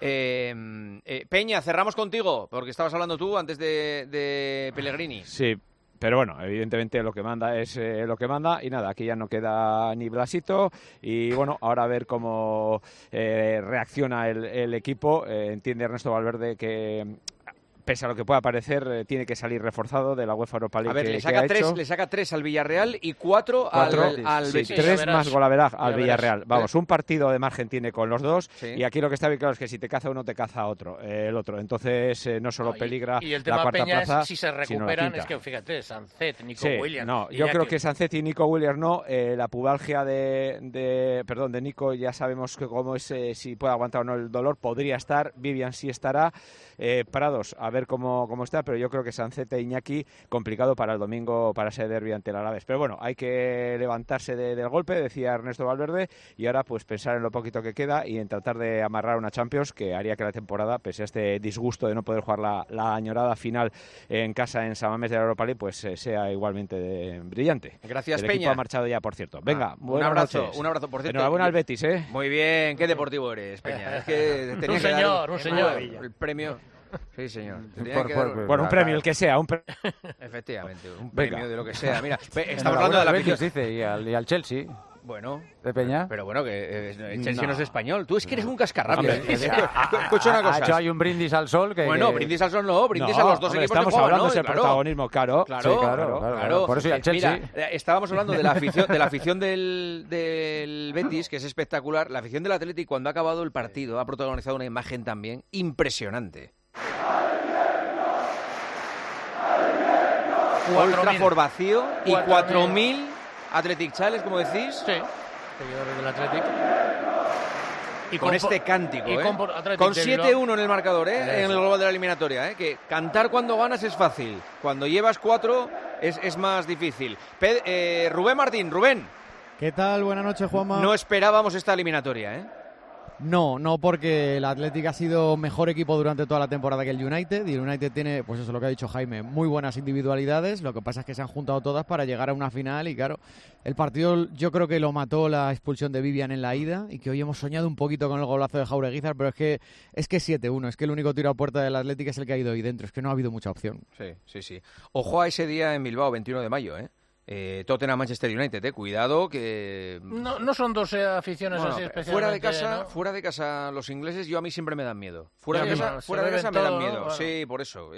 Peña, cerramos contigo, porque estabas hablando tú antes de Pellegrini. Sí. Pero bueno, evidentemente lo que manda es lo que manda y nada, aquí ya no queda ni Blasito y bueno, ahora a ver cómo reacciona el equipo. Entiende Ernesto Valverde que pese a lo que pueda parecer, tiene que salir reforzado de la UEFA Europa League. A ver, le saca 3 al Villarreal y 4 al Betis. 3 más golaveras al Villarreal. Vamos, un partido de margen tiene con los dos y aquí lo que está bien claro es que si te caza uno, te caza otro, el otro. Entonces no solo peligra y el la cuarta Peña plaza, es, si se recuperan, es que fíjate, Sancet, Nico Williams. No, yo creo que Sancet y Nico Williams no. La pubalgia de Nico ya sabemos que cómo es, si puede aguantar o no el dolor, podría estar. Vivian sí estará. Prados, a ver cómo está, pero yo creo que Sancet e Iñaki, complicado para el domingo, para ese derbi ante el Alavés. Pero bueno, hay que levantarse del golpe, decía Ernesto Valverde, y ahora pues pensar en lo poquito que queda y en tratar de amarrar una Champions que haría que la temporada, pese a este disgusto de no poder jugar la añorada final en casa en San Mamés de la Europa League, pues sea igualmente brillante. Gracias, el Peña. equipo ha marchado ya, por cierto. Venga, un abrazo, noches. Un abrazo, por cierto. Enhorabuena al Betis, ¿eh? Muy bien, qué deportivo eres, Peña. Es que tenía un señor, un señor. El premio. Sí, señor. Bueno, un premio, el que sea. Efectivamente, un premio de lo que sea. Mira, estamos hablando de la Betis, dice, y al Chelsea. Bueno, de Peña. Pero bueno, que el Chelsea no es español. Tú es que eres un cascarrabias. Escucha una cosa. Ha hecho hay un brindis al sol. Bueno, brindis al sol no, brindis a los dos equipos estamos que juegan, hablando ¿no? de ese protagonismo, claro. Por eso y al Chelsea. Mira, estábamos hablando de la afición del Betis, que es espectacular. La afición del Atlético, cuando ha acabado el partido, ha protagonizado una imagen también impresionante. Old Trafford vacío y 4.000 Athletic Chales, como decís. Sí, seguidores del Athletic. Y con este cántico, con 7-1 en el marcador, en el global de la eliminatoria. Que cantar cuando ganas es fácil, cuando llevas 4 es más difícil. Rubén Martín, Rubén. ¿Qué tal? Buenas noches, Juanma. No esperábamos esta eliminatoria, No, porque el Athletic ha sido mejor equipo durante toda la temporada que el United, y el United tiene, pues eso, lo que ha dicho Jaime, muy buenas individualidades. Lo que pasa es que se han juntado todas para llegar a una final, y claro, el partido yo creo que lo mató la expulsión de Vivian en la ida, y que hoy hemos soñado un poquito con el golazo de Jaureguizar, pero es que 7-1, es que el único tiro a puerta del Athletic es el que ha ido ahí dentro, es que no ha habido mucha opción. Sí. Ojo a ese día en Bilbao, 21 de mayo, Tottenham-Manchester United, cuidado que... No son dos aficiones así especialmente... Fuera de casa los ingleses a mí siempre me dan miedo. Fuera de casa me dan miedo, sí, por eso.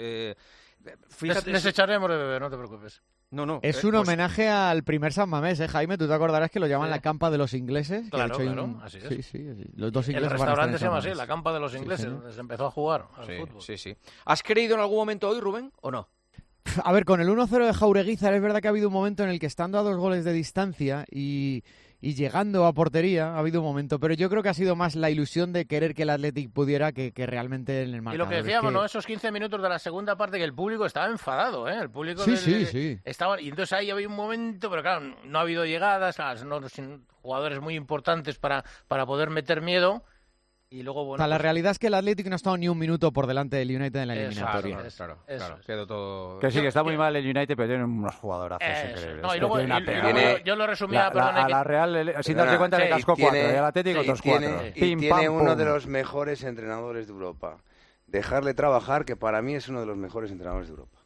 Les echaremos de beber, no te preocupes. No. Es un homenaje al primer San Mamés, Jaime, tú te acordarás que lo llaman la campa de los ingleses. Claro, así es. Sí. Los dos ingleses el restaurante se llama así, la campa de los ingleses, donde se empezó a jugar al fútbol. Sí. ¿Has creído en algún momento hoy, Rubén, o no? A ver, con el 1-0 de Jaureguizar es verdad que ha habido un momento en el que, estando a 2 goles de distancia y llegando a portería, ha habido un momento, pero yo creo que ha sido más la ilusión de querer que el Athletic pudiera que realmente en el marcador. Y lo que decíamos, ¿no? Esos 15 minutos de la segunda parte, que el público estaba enfadado, ¿eh? El público sí. Estaba, y entonces ahí había un momento, pero claro, no ha habido llegadas, sin jugadores muy importantes para poder meter miedo. Y luego, bueno, la realidad es que el Athletic no ha estado ni un minuto por delante del United en la eliminatoria. Claro. Quedó todo... Que sí, que está muy mal el United, pero tiene unos jugadorazos increíbles. No, y luego, yo lo resumía... A la Real, sin darte cuenta, le cascó 4, y al Athletic otros 4. Y tiene uno de los mejores entrenadores de Europa. Dejarle trabajar, que para mí es uno de los mejores entrenadores de Europa.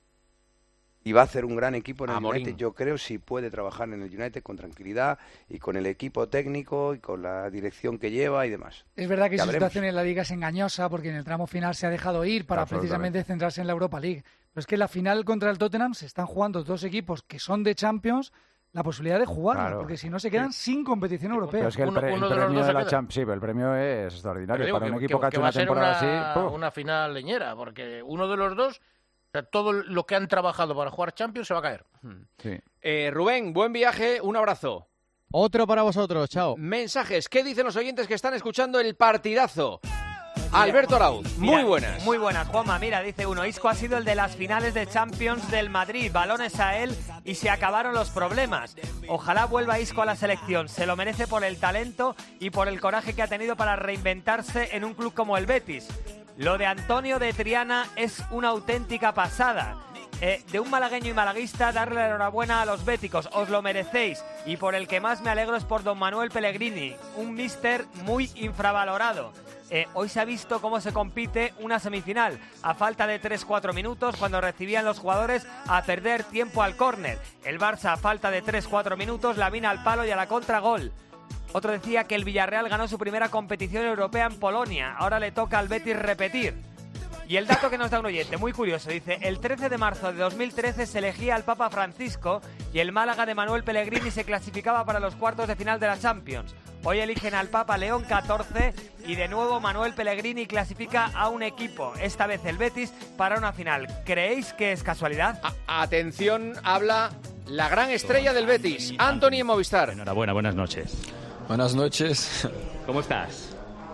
Y va a hacer un gran equipo en el United, yo creo, si puede trabajar en el United con tranquilidad y con el equipo técnico y con la dirección que lleva y demás. Es verdad que su situación en la Liga es engañosa, porque en el tramo final se ha dejado ir para precisamente centrarse en la Europa League. Pero es que en la final contra el Tottenham se están jugando dos equipos que son de Champions la posibilidad de jugarla, porque si no se quedan sin competición europea. Pero es que el premio de la Champions, sí, pero el premio es extraordinario. Para un equipo que ha hecho una temporada así... una final leñera, porque uno de los dos... todo lo que han trabajado para jugar Champions se va a caer. Sí. Rubén, buen viaje, un abrazo. Otro para vosotros, chao. Mensajes, ¿qué dicen los oyentes que están escuchando el partidazo? Alberto Arauz, muy buenas. Muy buenas, Juanma. Mira, dice uno, Isco ha sido el de las finales de Champions del Madrid, balones a él y se acabaron los problemas. Ojalá vuelva Isco a la selección, se lo merece por el talento y por el coraje que ha tenido para reinventarse en un club como el Betis. Lo de Antonio de Triana es una auténtica pasada. De un malagueño y malaguista, darle la enhorabuena a los béticos, os lo merecéis. Y por el que más me alegro es por don Manuel Pellegrini, un míster muy infravalorado. Hoy se ha visto cómo se compite una semifinal, a falta de 3-4 minutos, cuando recibían los jugadores a perder tiempo al córner. El Barça, a falta de 3-4 minutos, la vina al palo y a la contragol. Otro decía que el Villarreal ganó su primera competición europea en Polonia. Ahora le toca al Betis repetir. Y el dato que nos da un oyente, muy curioso, dice: el 13 de marzo de 2013 se elegía al Papa Francisco y el Málaga de Manuel Pellegrini se clasificaba para los cuartos de final de la Champions. Hoy eligen al Papa León XIV y de nuevo Manuel Pellegrini clasifica a un equipo, esta vez el Betis, para una final. ¿Creéis que es casualidad? Atención, habla la gran estrella del Betis, Anthony en Movistar. Enhorabuena, buenas noches. Buenas noches. ¿Cómo estás?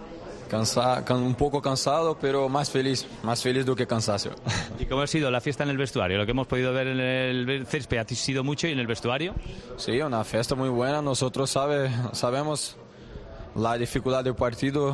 Un poco cansado, pero más feliz do que cansancio. ¿Y cómo ha sido la fiesta en el vestuario? Lo que hemos podido ver en el césped, ¿ha sido mucho y en el vestuario? Sí, una fiesta muy buena. Nosotros sabemos la dificultad del partido.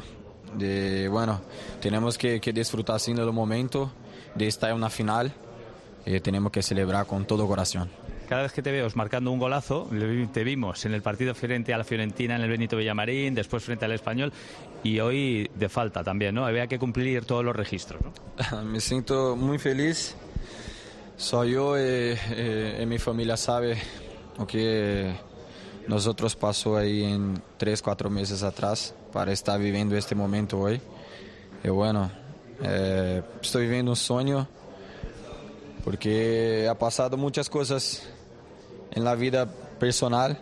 Tenemos que disfrutar así del momento de estar en una final y tenemos que celebrar con todo corazón. Cada vez que te veo marcando un golazo, te vimos en el partido frente a la Fiorentina en el Benito Villamarín, después frente al Español y hoy de falta también, ¿no? Había que cumplir todos los registros, ¿no? Me siento muy feliz. Soy yo y mi familia sabe lo que nosotros pasó ahí en 3-4 meses atrás para estar viviendo este momento hoy. Y bueno, estoy viviendo un sueño porque ha pasado muchas cosas en la vida personal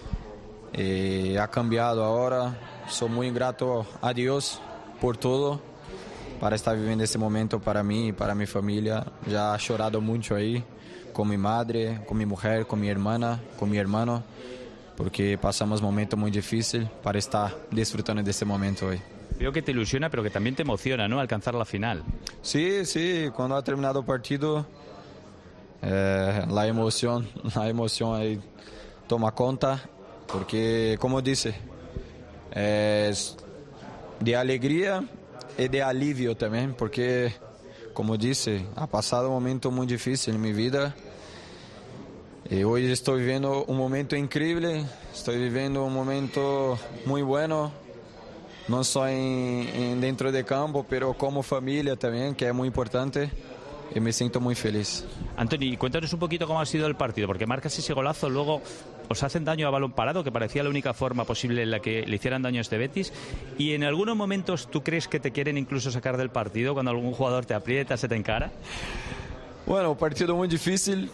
y ha cambiado ahora. Soy muy grato a Dios por todo, para estar viviendo este momento para mí y para mi familia. Ya he llorado mucho ahí, con mi madre, con mi mujer, con mi hermana, con mi hermano, porque pasamos momentos muy difíciles para estar disfrutando de este momento hoy. Veo que te ilusiona, pero que también te emociona, ¿no? Alcanzar la final. Sí, cuando ha terminado el partido, la emoción ahí toma cuenta, porque como dice, de alegría y de alivio también, porque, como dice, ha pasado un momento muy difícil en mi vida. Y hoy estoy viviendo un momento increíble, estoy viviendo un momento muy bueno, no solo dentro de campo, pero como familia también, que es muy importante, y me siento muy feliz. Antoni, cuéntanos un poquito cómo ha sido el partido, porque marcas ese golazo, luego os hacen daño a balón parado, que parecía la única forma posible en la que le hicieran daño a este Betis, y en algunos momentos tú crees que te quieren incluso sacar del partido cuando algún jugador te aprieta, se te encara. Bueno, un partido muy difícil.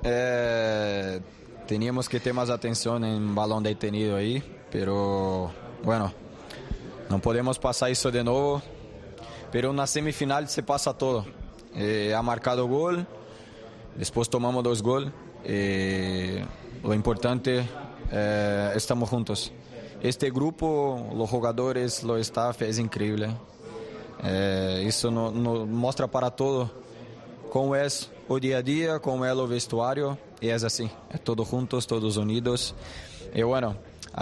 Teníamos que tener más atención en balón detenido ahí, pero bueno, no podemos pasar eso de nuevo, pero en la semifinal se pasa todo. Ha marcado gol, después tomamos 2 goles, lo importante, estamos juntos. Este grupo, los jugadores, los staff, es increíble. Eso nos muestra para todo cómo es o día a día, como é o vestuário, e é assim, é todos juntos, todos unidos. E bueno,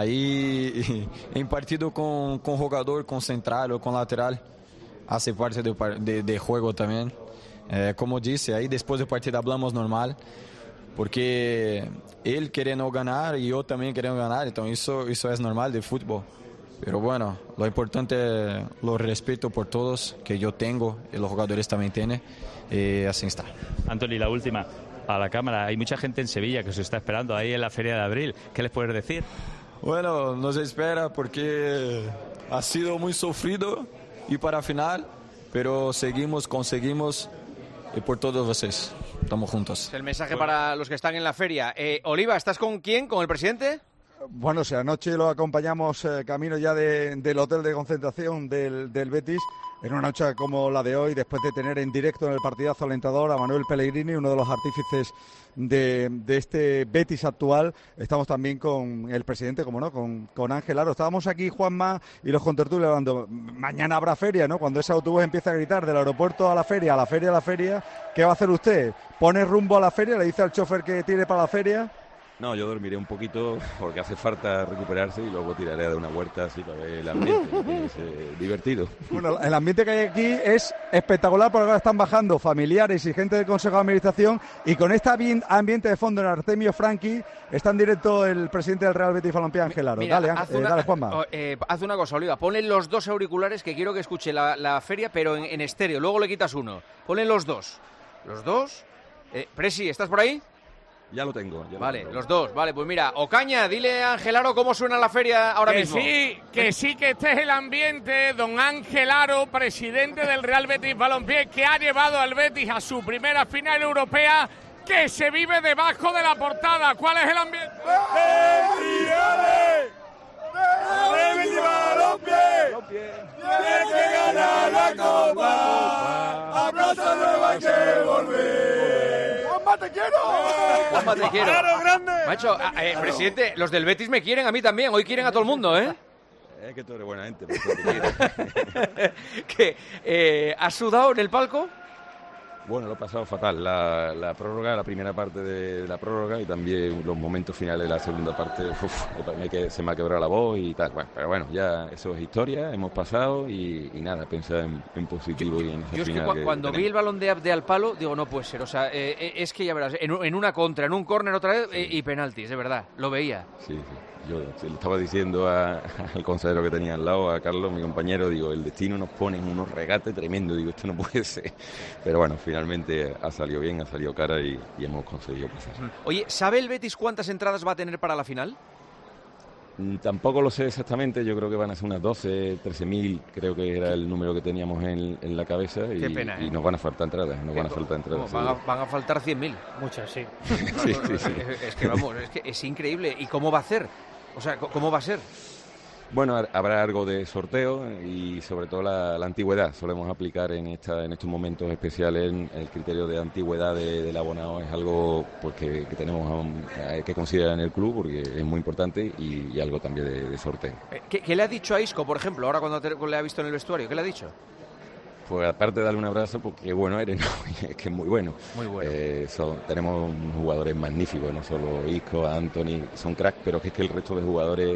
aí em partido com jogador, com central ou com lateral, hace parte de jogo também. Como disse, aí depois do partido hablamos normal, porque ele querendo ganhar e eu também querendo ganhar, então isso é normal de futebol. Pero bueno, lo importante es lo respeto por todos que yo tengo y los jugadores también tienen, y así está. Antoni, la última, a la cámara. Hay mucha gente en Sevilla que os está esperando ahí en la Feria de Abril. ¿Qué les puedes decir? Bueno, nos espera porque ha sido muy sufrido y para final, pero conseguimos y por todos ustedes. Estamos juntos. El mensaje para los que están en la feria. Oliva, ¿estás con quién? ¿Con el presidente? Bueno, si anoche lo acompañamos camino ya del hotel de concentración del Betis, en una noche como la de hoy, después de tener en directo en el partidazo alentador a Manuel Pellegrini, uno de los artífices de este Betis actual. Estamos también con el presidente, como no, con Ángel Aro. Estábamos aquí, Juanma, y los contertulios hablando. Mañana habrá feria, ¿no? Cuando ese autobús empieza a gritar del aeropuerto a la feria, a la feria, a la feria, ¿qué va a hacer usted? ¿Pone rumbo a la feria? ¿Le dice al chofer que tire para la feria? No, yo dormiré un poquito porque hace falta recuperarse y luego tiraré de una vuelta así para ver el ambiente, que es divertido. Bueno, el ambiente que hay aquí es espectacular porque ahora están bajando familiares y gente del Consejo de Administración, y con este ambiente de fondo en Artemio Franchi está en directo el presidente del Real Betis Balompié, Ángel Aro. Dale, Juanma. Haz una cosa, Oliva, ponle los 2 auriculares que quiero que escuche la feria, pero en estéreo, luego le quitas uno. Ponle los 2. ¿Los 2? Presi, ¿estás por ahí? Ya lo tengo. Vale, los 2. Vale, pues mira, Ocaña, dile a Ángel Aro cómo suena la feria ahora mismo. Que este es el ambiente. Don Ángel Aro, presidente del Real Betis Balompié, que ha llevado al Betis a su primera final europea, que se vive debajo de la portada. ¿Cuál es el ambiente? Betis Balompié, tiene que ganar la copa, a Plaza Nueva hay que volver. ¡Juanma, te quiero! ¡Juanma, te quiero! ¡Claro, grande! Macho, presidente, los del Betis me quieren a mí también. Hoy quieren a todo el mundo, ¿eh? Es que tú eres buena gente, por eso te quiero. ¿Has sudado en el palco? Bueno, lo he pasado fatal. La prórroga, la primera parte de la prórroga y también los momentos finales de la segunda parte, se me ha quebrado la voz y tal. Bueno, pero bueno, ya eso es historia, hemos pasado y nada, pensar en positivo y en esa Yo es final que cuando vi el balón de al palo, digo, no puede ser. O sea, es que ya verás, en una contra, en un córner otra vez y penaltis, de verdad, lo veía. Sí. Yo le estaba diciendo al consejero que tenía al lado, a Carlos, mi compañero, digo, el destino nos pone en unos regates tremendos, digo, esto no puede ser. Pero bueno, finalmente ha salido bien, ha salido cara y hemos conseguido pasar. Oye, ¿sabe el Betis cuántas entradas va a tener para la final? Tampoco lo sé exactamente, yo creo que van a ser unas 12, 13.000, creo que era el número que teníamos en la cabeza. Qué pena, y nos van a faltar entradas, van a faltar 100.000. Muchas, sí. Sí. Es que vamos, es increíble. ¿Y cómo va a hacer? O sea, ¿cómo va a ser? Bueno, habrá algo de sorteo y sobre todo la antigüedad. Solemos aplicar en estos momentos especiales el criterio de antigüedad del abonado. Es algo pues, que tenemos que considerar en el club porque es muy importante y algo también de sorteo. ¿Qué le ha dicho a Isco, por ejemplo, ahora cuando le ha visto en el vestuario? ¿Qué le ha dicho? Pues aparte de darle un abrazo, porque qué bueno eres, ¿no? Es que es muy bueno. Muy bueno. Tenemos unos jugadores magníficos, no solo Isco, Antoni, son cracks, pero es que el resto de jugadores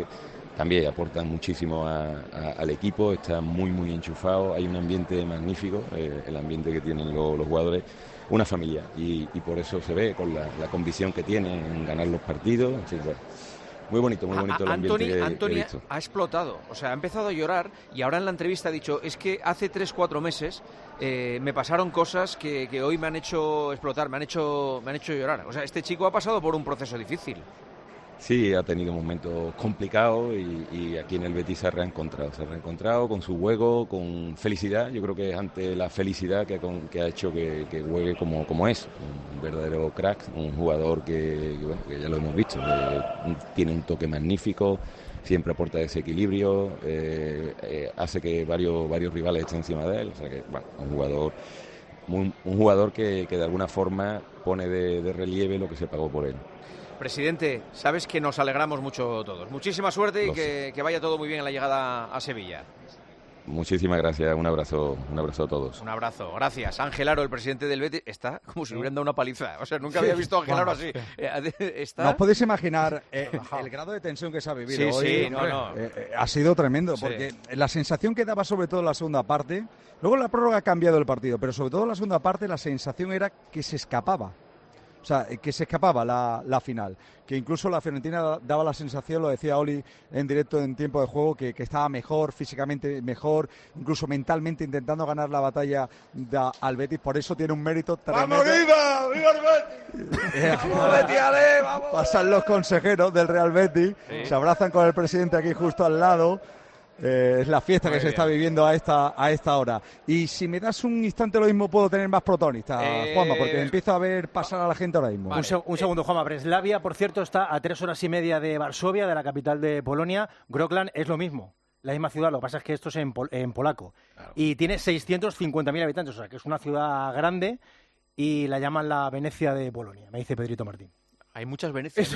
también aportan muchísimo al equipo, están muy enchufados, hay un ambiente magnífico, el ambiente que tienen los jugadores, una familia, y por eso se ve con la convicción que tienen en ganar los partidos, así que, bueno, muy bonito el ambiente Antony que he visto. ha explotado, o sea, ha empezado a llorar y ahora en la entrevista ha dicho, es que hace 3-4 meses me pasaron cosas que hoy me han hecho explotar, me han hecho llorar. O sea, este chico ha pasado por un proceso difícil. Sí, ha tenido momentos complicados y aquí en el Betis se ha reencontrado con su juego, con felicidad. Yo creo que es ante la felicidad que ha hecho que juegue como es, un verdadero crack, un jugador que ya lo hemos visto, tiene un toque magnífico, siempre aporta desequilibrio, hace que varios rivales estén encima de él, o sea que, bueno, un jugador que de alguna forma pone de relieve lo que se pagó por él. Presidente, sabes que nos alegramos mucho todos. Muchísima suerte y que vaya todo muy bien en la llegada a Sevilla. Muchísimas gracias, un abrazo a todos. Un abrazo, gracias. Ángel Aro, el presidente del Betis, está como si le hubieran dado una paliza. O sea, nunca había visto a Ángel Aro así. ¿No os podéis imaginar el grado de tensión que se ha vivido hoy? Sí, ha sido tremendo, porque la sensación que daba sobre todo en la segunda parte, luego en la prórroga ha cambiado el partido, pero sobre todo en la segunda parte la sensación era que se escapaba. O sea, que se escapaba la final, que incluso la Fiorentina daba la sensación, lo decía Oli en directo en tiempo de juego, que estaba mejor, físicamente mejor, incluso mentalmente intentando ganar la batalla al Betis, por eso tiene un mérito tremendo. ¡Vamos, viva! ¡Viva el Betis! ¡Vamos, Betis, ale! ¡Vamos! Pasan los consejeros del Real Betis, se abrazan con el presidente aquí justo al lado. Es la fiesta que se está viviendo a esta hora. Y si me das un instante lo mismo, puedo tener más protagonistas, Juanma, porque empiezo a ver pasar a la gente ahora mismo. Vale. Un segundo, Juanma. Breslavia, por cierto, está a 3 horas y media de Varsovia, de la capital de Polonia. Wrocław es lo mismo, la misma ciudad, lo que pasa es que esto es en polaco. Claro. Y tiene 650.000 habitantes, o sea que es una ciudad grande y la llaman la Venecia de Polonia, me dice Pedrito Martín. Hay muchas Venecias.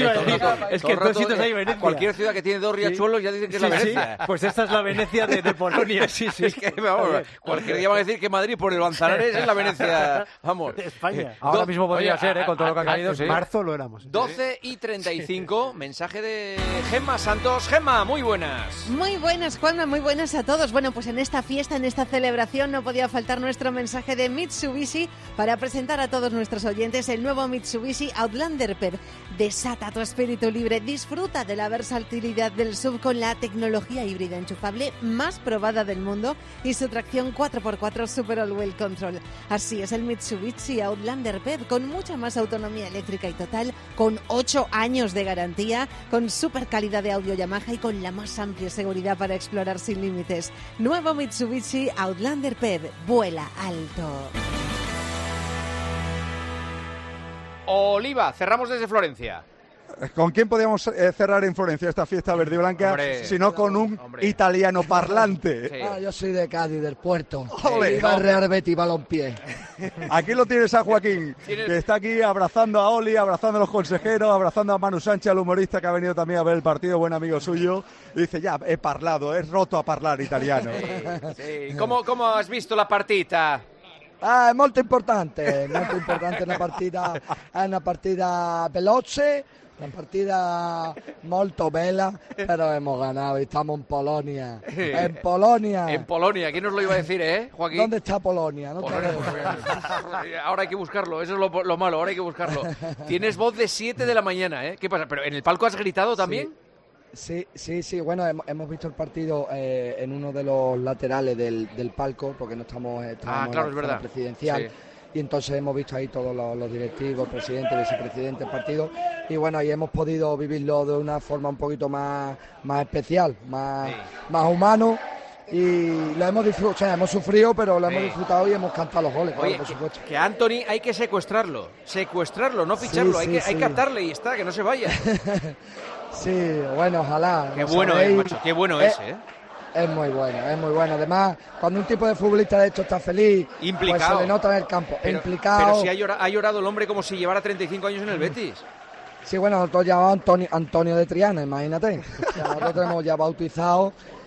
Es que en todos sitios hay Venecia. Cualquier ciudad que tiene 2 riachuelos ya dicen que es la Venecia. Pues esta es la Venecia de Polonia, sí. Es que, vamos, cualquier día van a decir que Madrid por el Manzanares es la Venecia, vamos. De España. Ahora mismo podría ser, con todo lo que ha caído, sí. En marzo lo éramos. 12:35, mensaje de Gemma Santos. Gemma, muy buenas. Muy buenas, Juanma, muy buenas a todos. Bueno, pues en esta fiesta, en esta celebración, no podía faltar nuestro mensaje de Mitsubishi para presentar a todos nuestros oyentes el nuevo Mitsubishi Outlander PHEV. Desata tu espíritu libre, disfruta de la versatilidad del SUV con la tecnología híbrida enchufable más probada del mundo y su tracción 4x4 Super All-Wheel Control. Así es el Mitsubishi Outlander PHEV, con mucha más autonomía eléctrica y total, con 8 años de garantía, con super calidad de audio Yamaha y con la más amplia seguridad para explorar sin límites. Nuevo Mitsubishi Outlander PHEV, vuela alto. Oliva, cerramos desde Florencia. ¿Con quién podíamos cerrar en Florencia esta fiesta verde y blanca? Sino con un italiano parlante. Sí. Yo soy de Cádiz, del puerto. Viva Real Betis Balompié. Aquí lo tienes a Joaquín, que está aquí abrazando a Oli, abrazando a los consejeros, abrazando a Manu Sánchez, al humorista que ha venido también a ver el partido, buen amigo suyo. Y dice, ya, he roto a parlar italiano. Sí. ¿Cómo has visto la partita? È molto importante una partita veloce, una partita molto bella, pero hemos ganado y estamos en Polonia. En Polonia. En Polonia, ¿quién nos lo iba a decir, Joaquín? ¿Dónde está Polonia? Ahora hay que buscarlo, eso es lo malo, ahora hay que buscarlo. Tienes voz de 7 de la mañana, ¿Qué pasa? ¿Pero en el palco has gritado también? Sí, bueno, hemos visto el partido en uno de los laterales del palco, porque no estamos en la zona presidencial, sí. Y entonces hemos visto ahí todos los directivos, presidentes, vicepresidentes, partidos, y bueno, ahí hemos podido vivirlo de una forma un poquito más especial, más humano. Y lo hemos disfrutado, o sea, hemos sufrido, pero lo hemos disfrutado y hemos cantado los goles. Oye, claro, por supuesto. Que a Antony hay que secuestrarlo, no ficharlo, hay que atarle y está, que no se vaya. Sí, bueno, ojalá. Qué bueno es, macho, qué bueno es. Es muy bueno. Además, cuando un tipo de futbolista de esto está feliz, implicado, pues se le nota en el campo. Implicado. Pero si ha llorado el hombre como si llevara 35 años en el Betis. Sí, bueno, nosotros llamamos Antonio de Triana, imagínate. O sea, nosotros tenemos ya bautizado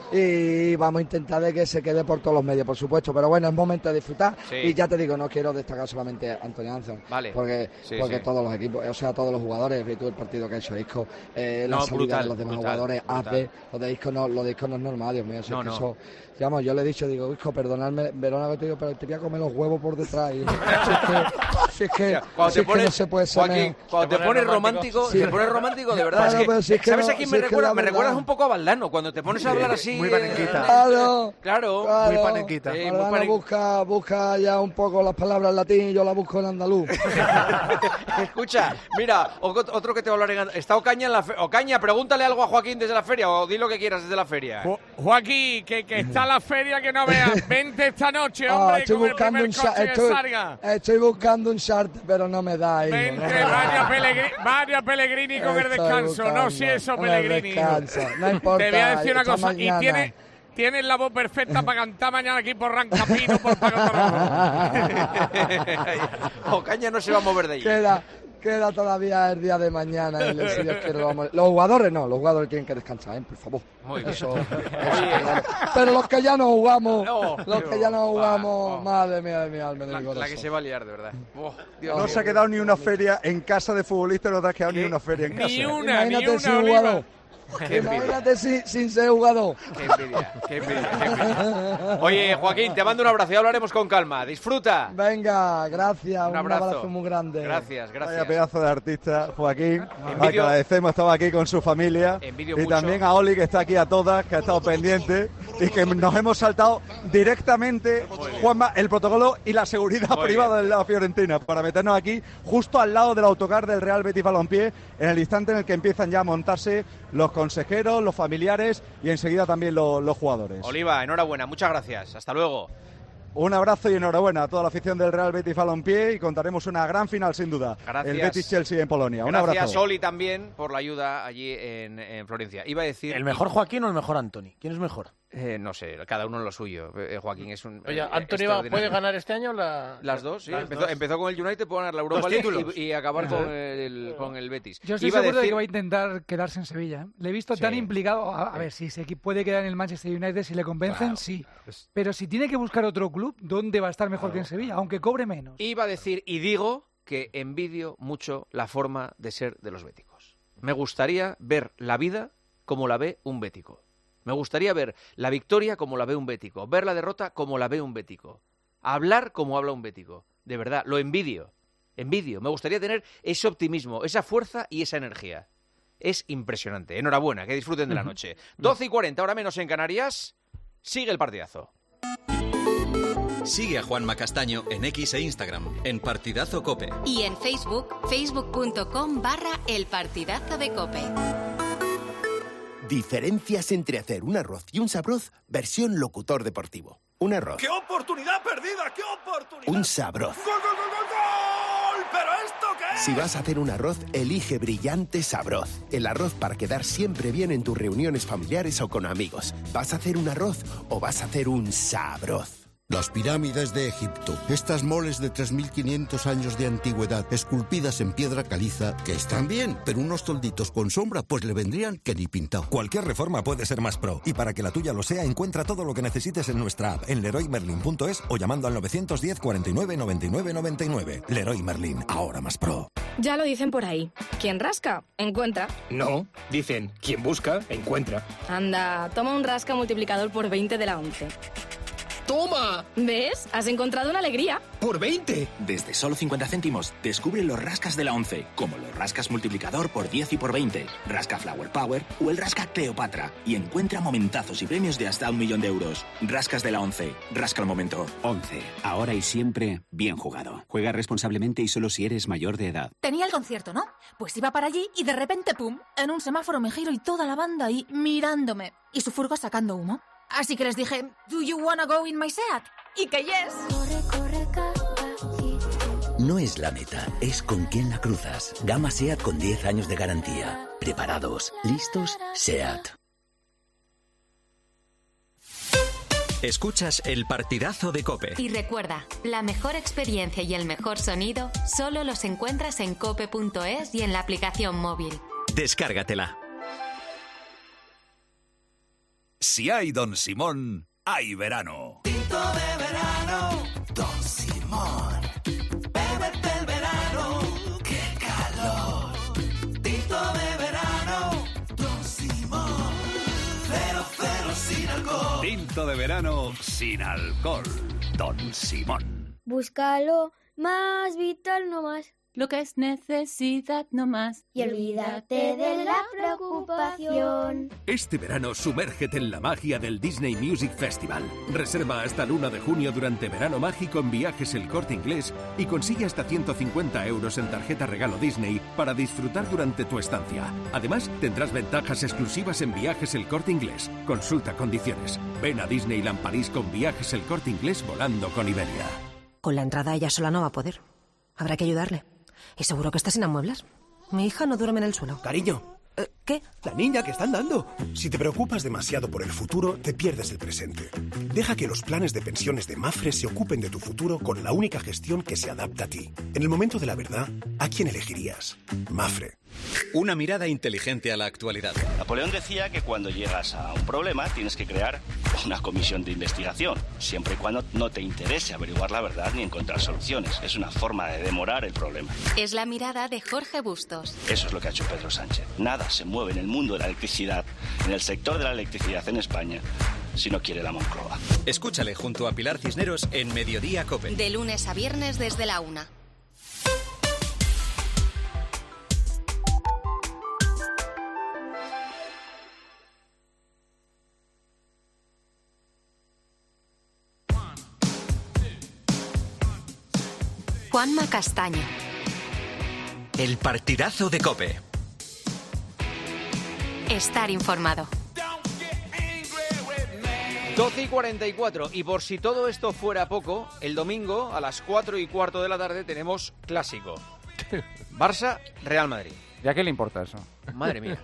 y vamos a intentar de que se quede por todos los medios, por supuesto, pero bueno, es momento de disfrutar y ya te digo, no quiero destacar solamente a Anthony Anderson, porque todos los equipos, o sea, todos los jugadores, el partido que ha hecho Isco, la salida de los demás jugadores, AP, lo de Isco no es normal, Dios mío, eso, digamos, yo le he dicho, digo, Isco, perdonadme, Verona, que te digo, pero te voy a comer los huevos por detrás, y si es que no se puede ser. Joaquín, cuando te pones romántico, de verdad, ¿sabes a quién me recuerdas? Me recuerdas un poco a Valdano, cuando te pones a hablar así. Muy panenquita. Claro. Muy panenquita. Busca ya un poco las palabras en latín y yo las busco en andaluz. Escucha, mira, otro que te va a hablar en... Está Ocaña en la feria. Ocaña, pregúntale algo a Joaquín desde la feria o di lo que quieras desde la feria. Joaquín, que está la feria que no veas. Vente esta noche, hombre, con el primer coche que salga. Estoy buscando un charter, pero no me da. Vente, vaya Pellegrini con el descanso. No si eso, Pellegrini. No importa. Te voy a decir una cosa. Y tienes la voz perfecta para cantar mañana aquí por Rancapino, por Ocaña no se va a mover de allí. Queda todavía el día de mañana. Si Dios quiere, los jugadores tienen que descansar, por favor. Muy bien. Pero los que ya no jugamos, madre mía de mi alma. La que se va a liar, de verdad. No se ha quedado ni una feria en casa de futbolistas, no te has quedado ni una feria en casa. Ni una, jugador. Imagínate sin ser jugador. Qué envidia. Oye, Joaquín, te mando un abrazo y hablaremos con calma. Disfruta. Venga, gracias. Un abrazo muy grande. Gracias. Vaya pedazo de artista, Joaquín. Agradecemos, estaba aquí con su familia. Y también a Oli, que está aquí a todas, que ha estado pendiente y que nos hemos saltado directamente, Juanma, el protocolo y la seguridad privada de la Fiorentina para meternos aquí justo al lado del autocar del Real Betis Balompié en el instante en el que empiezan ya a montarse los consejeros, los familiares y enseguida también los jugadores. Oliva, enhorabuena, muchas gracias. Hasta luego. Un abrazo y enhorabuena a toda la afición del Real Betis Balompié y contaremos una gran final sin duda. Gracias. El Betis-Chelsea en Polonia. Un Gracias, abrazo. Oli, también por la ayuda allí en Florencia. Iba a decir... ¿El mejor Joaquín o el mejor Anthony? ¿Quién es mejor? No sé, cada uno lo suyo. Joaquín es un... Oye, ¿Anthony puede ganar este año? Las dos, sí. Empezó con el United, puede ganar la Europa League y acabar con el Betis. Yo estoy seguro de que va a intentar quedarse en Sevilla. Le he visto tan implicado. A ver, si se puede quedar en el Manchester United, si le convencen, sí. Pero si tiene que buscar otro club, ¿dónde va a estar mejor que en Sevilla? Aunque cobre menos. Iba a decir, y digo, que envidio mucho la forma de ser de los béticos. Me gustaría ver la vida como la ve un bético. Me gustaría ver la victoria como la ve un bético, ver la derrota como la ve un bético, hablar como habla un bético. De verdad, lo envidio. Me gustaría tener ese optimismo, esa fuerza y esa energía. Es impresionante. Enhorabuena, que disfruten de la noche. 12:40, ahora menos en Canarias. Sigue el partidazo. Sigue a Juanma Castaño en X e Instagram, en Partidazo COPE. Y en Facebook, facebook.com/elpartidazo de COPE. Diferencias entre hacer un arroz y un sabroz, versión locutor deportivo. Un arroz. ¡Qué oportunidad perdida! ¡Qué oportunidad! Un sabroz. ¡Gol, gol, gol, gol, gol! ¿Pero esto qué es? Si vas a hacer un arroz, elige Brillante Sabroz. El arroz para quedar siempre bien en tus reuniones familiares o con amigos. ¿Vas a hacer un arroz o vas a hacer un sabroz? Las pirámides de Egipto, estas moles de 3.500 años de antigüedad, esculpidas en piedra caliza, que están bien, pero unos tolditos con sombra pues le vendrían que ni pintado. Cualquier reforma puede ser más pro, y para que la tuya lo sea, encuentra todo lo que necesites en nuestra app, en leroymerlin.es o llamando al 910 49 99 99. Leroy Merlin, ahora más pro. Ya lo dicen por ahí, quien rasca, encuentra. No, dicen, quien busca, encuentra. Anda, toma un rasca multiplicador por 20 de la 11. ¡Toma! ¿Ves? Has encontrado una alegría. ¡Por 20! Desde solo 50 céntimos, descubre los rascas de la 11, como los rascas multiplicador por 10 y por 20, rasca Flower Power o el rasca Cleopatra, y encuentra momentazos y premios de hasta 1.000.000 de euros. Rascas de la 11, rasca el momento. 11, ahora y siempre, bien jugado. Juega responsablemente y solo si eres mayor de edad. Tenía el concierto, ¿no? Pues iba para allí y de repente, ¡pum!, en un semáforo me giro y toda la banda ahí mirándome. Y su furgo sacando humo. Así que les dije, ¿Do you wanna go in my Seat? Y que yes. No es la meta, es con quién la cruzas. Gama Seat con 10 años de garantía. Preparados, listos, Seat. Escuchas el partidazo de COPE. Y recuerda, la mejor experiencia y el mejor sonido solo los encuentras en cope.es y en la aplicación móvil. Descárgatela. Si hay Don Simón, hay verano. Tinto de verano, Don Simón. Bébete el verano, qué calor. Tinto de verano, Don Simón. 00 sin alcohol. Tinto de verano sin alcohol. Don Simón. Búscalo más vital, no más. Lo que es necesidad no más. Y olvídate de la preocupación. Este verano sumérgete en la magia del Disney Music Festival. Reserva hasta el 1 de junio durante Verano Mágico en Viajes El Corte Inglés y consigue hasta 150 € en tarjeta regalo Disney para disfrutar durante tu estancia. Además, tendrás ventajas exclusivas en Viajes El Corte Inglés. Consulta condiciones. Ven a Disneyland París con Viajes El Corte Inglés volando con Iberia. Con la entrada ella sola no va a poder. Habrá que ayudarle. Y seguro que está sin amueblar. Mi hija no duerme en el suelo. Cariño. ¿Qué? La niña que están dando. Si te preocupas demasiado por el futuro, te pierdes el presente. Deja que los planes de pensiones de Mafre se ocupen de tu futuro con la única gestión que se adapta a ti. En el momento de la verdad, ¿a quién elegirías? Mafre. Una mirada inteligente a la actualidad. Napoleón decía que cuando llegas a un problema tienes que crear una comisión de investigación, siempre y cuando no te interese averiguar la verdad ni encontrar soluciones. Es una forma de demorar el problema. Es la mirada de Jorge Bustos. Eso es lo que ha hecho Pedro Sánchez. Nada se mueve en el mundo de la electricidad, en el sector de la electricidad en España, si no quiere la Moncloa. Escúchale junto a Pilar Cisneros en Mediodía COPE. De lunes a viernes desde la 1. Juanma Castaño. El partidazo de COPE. Estar informado. 12:44. Y por si todo esto fuera poco, el domingo a las 4:15 de la tarde tenemos clásico. Barça-Real Madrid. ¿Y a qué le importa eso? Madre mía.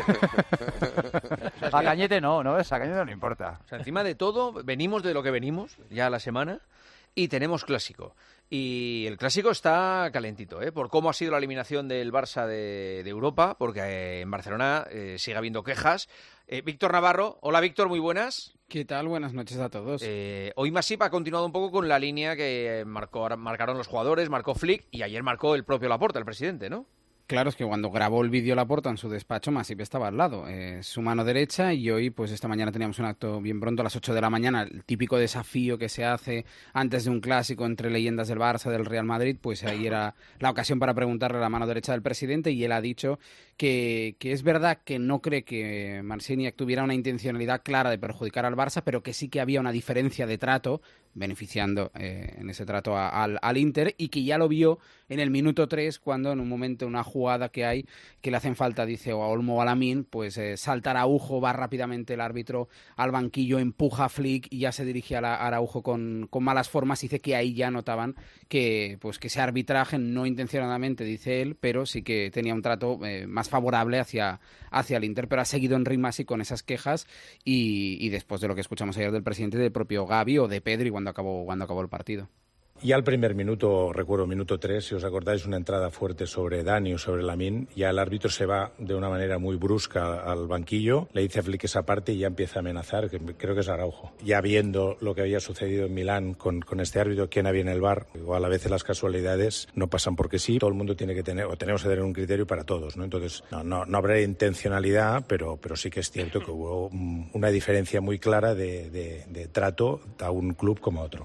A Cañete no, a Cañete no le importa. O sea, encima de todo, venimos de lo que venimos ya a la semana y tenemos clásico. Y el clásico está calentito, por cómo ha sido la eliminación del Barça de Europa, porque en Barcelona sigue habiendo quejas. Víctor Navarro, hola Víctor, muy buenas. ¿Qué tal? Buenas noches a todos. Hoy Masip ha continuado un poco con la línea que marcaron los jugadores, marcó Flick y ayer marcó el propio Laporta, el presidente, ¿no? Claro, es que cuando grabó el vídeo Laporta en su despacho, Masip estaba al lado, su mano derecha, y hoy, pues esta mañana teníamos un acto bien pronto a las 8 de la mañana, el típico desafío que se hace antes de un clásico entre leyendas del Barça, del Real Madrid, pues ahí era la ocasión para preguntarle a la mano derecha del presidente, y él ha dicho que es verdad que no cree que Marciniak tuviera una intencionalidad clara de perjudicar al Barça, pero que sí que había una diferencia de trato, beneficiando en ese trato al Inter, y que ya lo vio en el minuto 3 cuando en un momento, una jugada que hay que le hacen falta, dice, o a Olmo o a Lamine, pues salta Araujo, va rápidamente el árbitro al banquillo, empuja a Flick y ya se dirige a Araujo con malas formas. Dice que ahí ya notaban que ese arbitraje, no intencionadamente, dice él, pero sí que tenía un trato más favorable hacia el Inter, pero ha seguido en Rimasi con esas quejas y después de lo que escuchamos ayer del presidente, del propio Gavi o de Pedri cuando acabó el partido. Ya al primer minuto, recuerdo minuto 3, si os acordáis, una entrada fuerte sobre Dani o sobre Lamine, ya el árbitro se va de una manera muy brusca al banquillo, le dice a Flick esa parte y ya empieza a amenazar, que creo que es Araujo. Ya viendo lo que había sucedido en Milán con este árbitro, quién había en el VAR, igual a veces las casualidades no pasan porque sí, todo el mundo tiene que tener, o tenemos que tener un criterio para todos, ¿no? Entonces, no habrá intencionalidad, pero sí que es cierto que hubo una diferencia muy clara de trato a un club como a otro.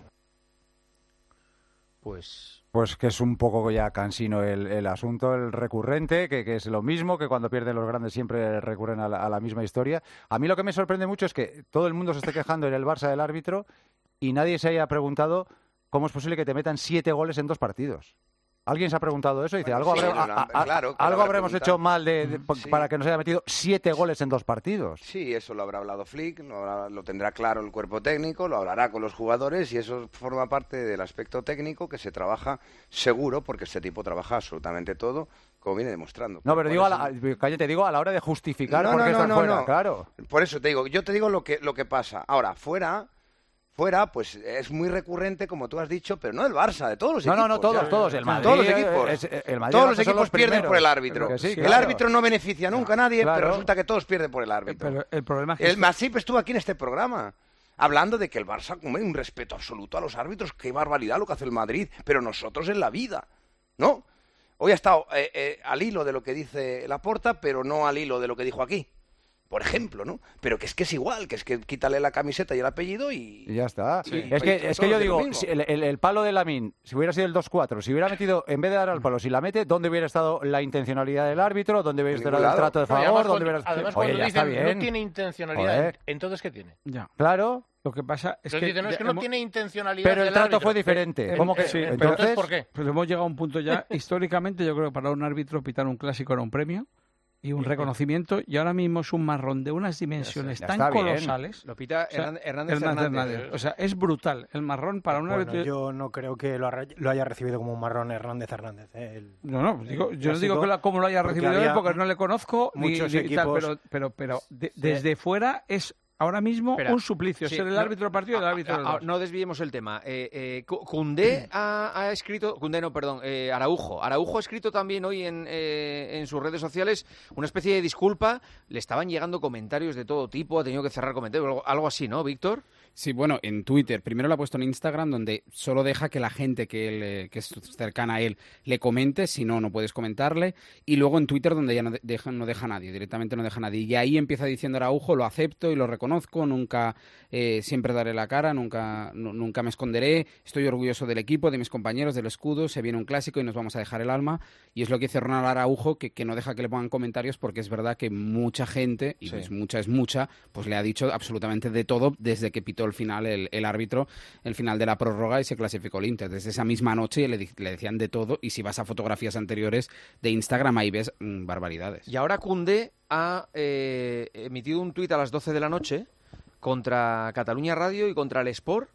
Pues que es un poco ya cansino el asunto, el recurrente, que es lo mismo, que cuando pierden los grandes siempre recurren a la misma historia. A mí lo que me sorprende mucho es que todo el mundo se esté quejando en el Barça del árbitro y nadie se haya preguntado cómo es posible que te metan 7 goles en 2 partidos. ¿Alguien se ha preguntado eso? Dice, algo habremos hecho mal para que nos haya metido 7 goles en 2 partidos. Sí, eso lo habrá hablado Flick, lo tendrá claro el cuerpo técnico, lo hablará con los jugadores y eso forma parte del aspecto técnico que se trabaja seguro, porque este tipo trabaja absolutamente todo, como viene demostrando. No, pero digo a la hora de justificar por qué estás fuera, claro. Por eso te digo, yo te digo lo que pasa. Ahora, fuera fuera, pues es muy recurrente, como tú has dicho, pero no del Barça, de todos los equipos. No, todos. El Madrid, todos los equipos. Todos los equipos pierden por el árbitro. El árbitro no beneficia nunca a nadie, pero resulta que todos pierden por el árbitro. Pero el problema es que... El Masip estuvo aquí en este programa, hablando de que el Barça come un respeto absoluto a los árbitros. Qué barbaridad lo que hace el Madrid, pero nosotros en la vida, ¿no? Hoy ha estado al hilo de lo que dice Laporta, pero no al hilo de lo que dijo aquí. Por ejemplo, ¿no? Pero que es igual, que es que quítale la camiseta y el apellido y ya está. Sí. Es que yo digo, si el palo de Lamine, si hubiera sido el 2-4, si hubiera metido, en vez de dar al palo, si la mete, ¿dónde hubiera estado la intencionalidad del árbitro? ¿Dónde hubiera estado el trato de favor? Además, cuando dicen no tiene intencionalidad, entonces ¿qué tiene? Ya. Claro. Lo que pasa es que... No, es que no tiene intencionalidad. Pero el trato fue diferente. ¿Cómo que sí? Entonces, ¿por qué? Pues hemos llegado a un punto ya, históricamente, yo creo que para un árbitro pitar un clásico era un premio y un reconocimiento, y ahora mismo es un marrón de unas dimensiones tan colosales. Lo pita Hernández. O sea, es brutal el marrón para un árbitro. Yo no creo que lo haya recibido como un marrón Hernández. Yo no digo que cómo lo haya recibido él, porque no le conozco muchos ni equipos, tal, pero desde fuera es ahora mismo un suplicio, ser el árbitro del partido y el árbitro del no desviemos el tema. Koundé ha escrito... Araujo. Araujo ha escrito también hoy en sus redes sociales una especie de disculpa. Le estaban llegando comentarios de todo tipo, ha tenido que cerrar comentarios, algo así, ¿no, Víctor? Sí, bueno, en Twitter. Primero lo ha puesto en Instagram, donde solo deja que la gente que es cercana a él le comente, si no, no puedes comentarle. Y luego en Twitter, donde ya no deja a nadie, directamente no deja a nadie. Y ahí empieza diciendo Araujo, lo acepto y lo reconozco, nunca siempre daré la cara, nunca me esconderé, estoy orgulloso del equipo, de mis compañeros, del escudo, se viene un clásico y nos vamos a dejar el alma. Y es lo que dice Ronald Araujo, que no deja que le pongan comentarios, porque es verdad que mucha gente, y es mucha, pues le ha dicho absolutamente de todo desde que pitó el final el árbitro, el final de la prórroga, y se clasificó el Inter. Desde esa misma noche le decían de todo, y si vas a fotografías anteriores de Instagram ahí ves barbaridades. Y ahora Koundé ha emitido un tuit a las 12 de la noche contra Cataluña Radio y contra el Sport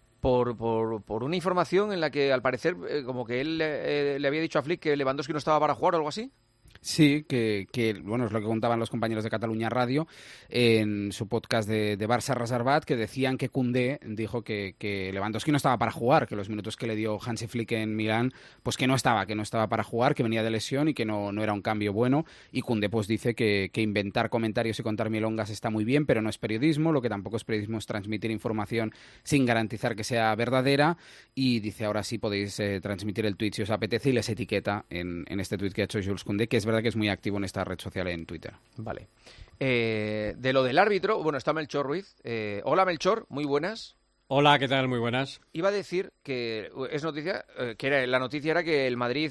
por una información en la que, al parecer, como que él le había dicho a Flick que Lewandowski no estaba para jugar o algo así. Sí, que bueno, es lo que contaban los compañeros de Catalunya Radio en su podcast de Barça Reservat, que decían que Koundé dijo que Lewandowski no estaba para jugar, que los minutos que le dio Hansi Flick en Milán, pues que no estaba para jugar, que venía de lesión y que no era un cambio bueno. Y Koundé pues dice que inventar comentarios y contar milongas está muy bien, pero no es periodismo. Lo que tampoco es periodismo es transmitir información sin garantizar que sea verdadera. Y dice, ahora sí podéis transmitir el tuit si os apetece, y les etiqueta en este tuit que ha hecho Jules Koundé, que es verdad que es muy activo en esta red social en Twitter. Vale. De lo del árbitro, bueno, está Melchor Ruiz. Hola, Melchor, muy buenas. Hola, ¿qué tal? Muy buenas. Iba a decir que es noticia, la noticia era que el Madrid,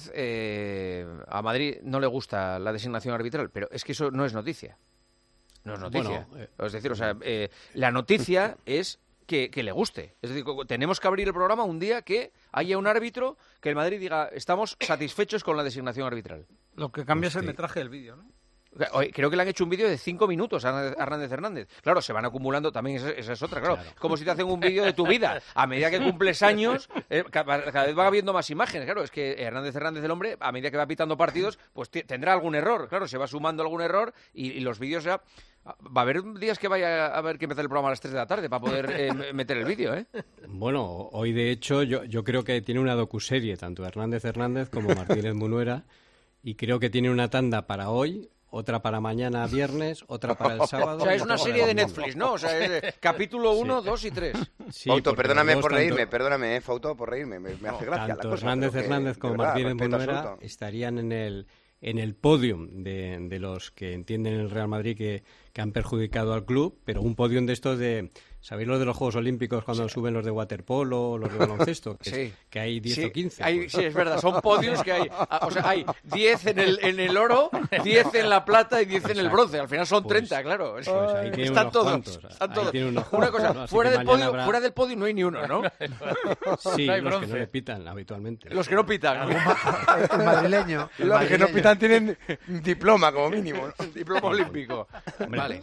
a Madrid no le gusta la designación arbitral, pero es que eso no es noticia. No es noticia. Bueno, es decir, la noticia es que le guste. Es decir, tenemos que abrir el programa un día que haya un árbitro que el Madrid diga, estamos satisfechos con la designación arbitral. Lo que cambia es el metraje del vídeo, ¿no? Creo que le han hecho un vídeo de 5 minutos a Hernández. Claro, se van acumulando, también esa es otra, claro. Como si te hacen un vídeo de tu vida. A medida que cumples años, cada vez va habiendo más imágenes. Claro, es que Hernández, el hombre, a medida que va pitando partidos, pues tendrá algún error. Claro, se va sumando algún error y los vídeos ya... Va a haber días que vaya a haber que empezar el programa a las 3 de la tarde para poder meter el vídeo, ¿eh? Bueno, hoy de hecho yo creo que tiene una docuserie, tanto Hernández como Martínez Munuera, y creo que tiene una tanda para hoy, otra para mañana viernes, otra para el sábado. O sea, es una serie de Netflix, ¿no? O sea, es capítulo 1, 2 y 3. Sí, Fauto, perdóname por reírme, Fauto, por reírme, me hace gracia tanto la cosa. Hernández como Martínez Munuera estarían en el podium de los que entienden el Real Madrid que han perjudicado al club, pero un podium de estos de... ¿Sabéis los de los Juegos Olímpicos cuando suben los de waterpolo, los de baloncesto? Que hay 10 o 15. Sí, es verdad, son podios que hay. O sea, hay 10 en el oro, 10 en la plata y 10 en el bronce. Al final son 30, claro. Pues ahí tiene están todos. Una cosa, fuera del podio no hay ni uno, ¿no? Sí, no los que no le pitan habitualmente. Los que no pitan. El madrileño. Los que no pitan tienen un diploma como mínimo, ¿no? Un diploma olímpico. Hombre, vale.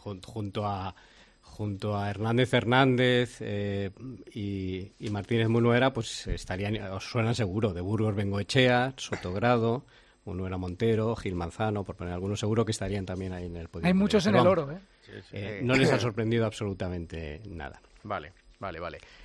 Junto a Hernández y Martínez Munuera, pues estarían, os suenan seguro, de Burgos Bengoechea, Sotogrado, Munuera Montero, Gil Manzano, por poner algunos, seguro que estarían también ahí en el podio. Hay muchos en el oro, ¿eh? No les ha sorprendido absolutamente nada. Vale. Vale.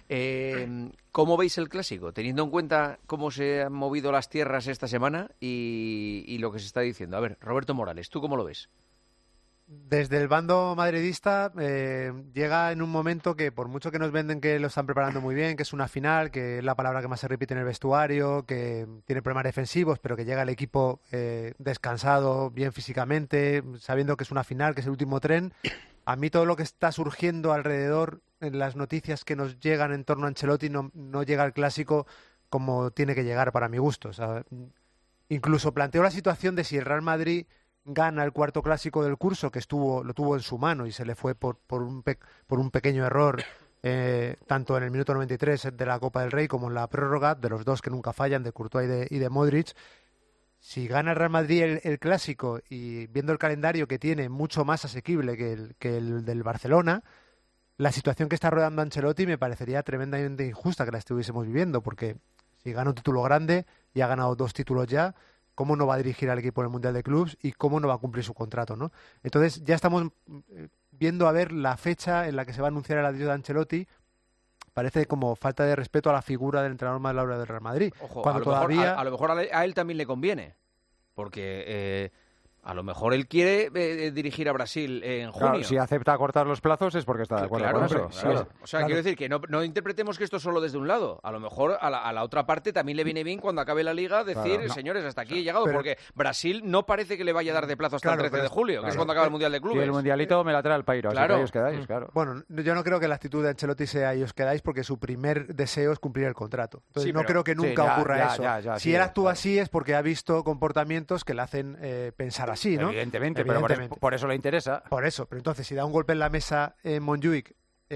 ¿Cómo veis el Clásico? Teniendo en cuenta cómo se han movido las tierras esta semana y lo que se está diciendo. A ver, Roberto Morales, ¿tú cómo lo ves? Desde el bando madridista llega en un momento que, por mucho que nos venden que lo están preparando muy bien, que es una final, que es la palabra que más se repite en el vestuario, que tiene problemas defensivos, pero que llega el equipo descansado, bien físicamente, sabiendo que es una final, que es el último tren, a mí todo lo que está surgiendo alrededor, en las noticias que nos llegan en torno a Ancelotti, no llega al Clásico como tiene que llegar para mi gusto. O sea, incluso planteo la situación de si el Real Madrid gana el cuarto Clásico del curso, que lo tuvo en su mano y se le fue por un pequeño error, tanto en el minuto 93 de la Copa del Rey como en la prórroga, de los dos que nunca fallan, de Courtois y de Modric. Si gana el Real Madrid el Clásico, y viendo el calendario que tiene mucho más asequible que el del Barcelona, la situación que está rodeando Ancelotti me parecería tremendamente injusta que la estuviésemos viviendo, porque si gana un título grande y ha ganado 2 títulos ya, ¿cómo no va a dirigir al equipo en el Mundial de Clubs y cómo no va a cumplir su contrato, ¿no? Entonces ya estamos viendo a ver la fecha en la que se va a anunciar el adiós de Ancelotti. Parece como falta de respeto a la figura del entrenador más laureado del Real Madrid. Ojo, cuando a lo mejor a él también le conviene, porque a lo mejor él quiere dirigir a Brasil en junio. Claro, si acepta cortar los plazos es porque está de acuerdo con eso. Claro. O sea, quiero decir que no interpretemos que esto solo desde un lado. A lo mejor a la otra parte también le viene bien cuando acabe la Liga decir, señores, hasta aquí he llegado, porque Brasil no parece que le vaya a dar de plazo hasta el 13 de julio, que es cuando acaba el Mundial de Clubes. Y el Mundialito me la trae al Pairo, así que ahí os quedáis, claro. Bueno, yo no creo que la actitud de Ancelotti sea ahí os quedáis, porque su primer deseo es cumplir el contrato. Entonces no creo que nunca ocurra eso. Si él actúa así es porque ha visto comportamientos que le hacen pensar así, ¿no? Evidentemente, pero por eso le interesa. Por eso, pero entonces si da un golpe en la mesa en Montjuic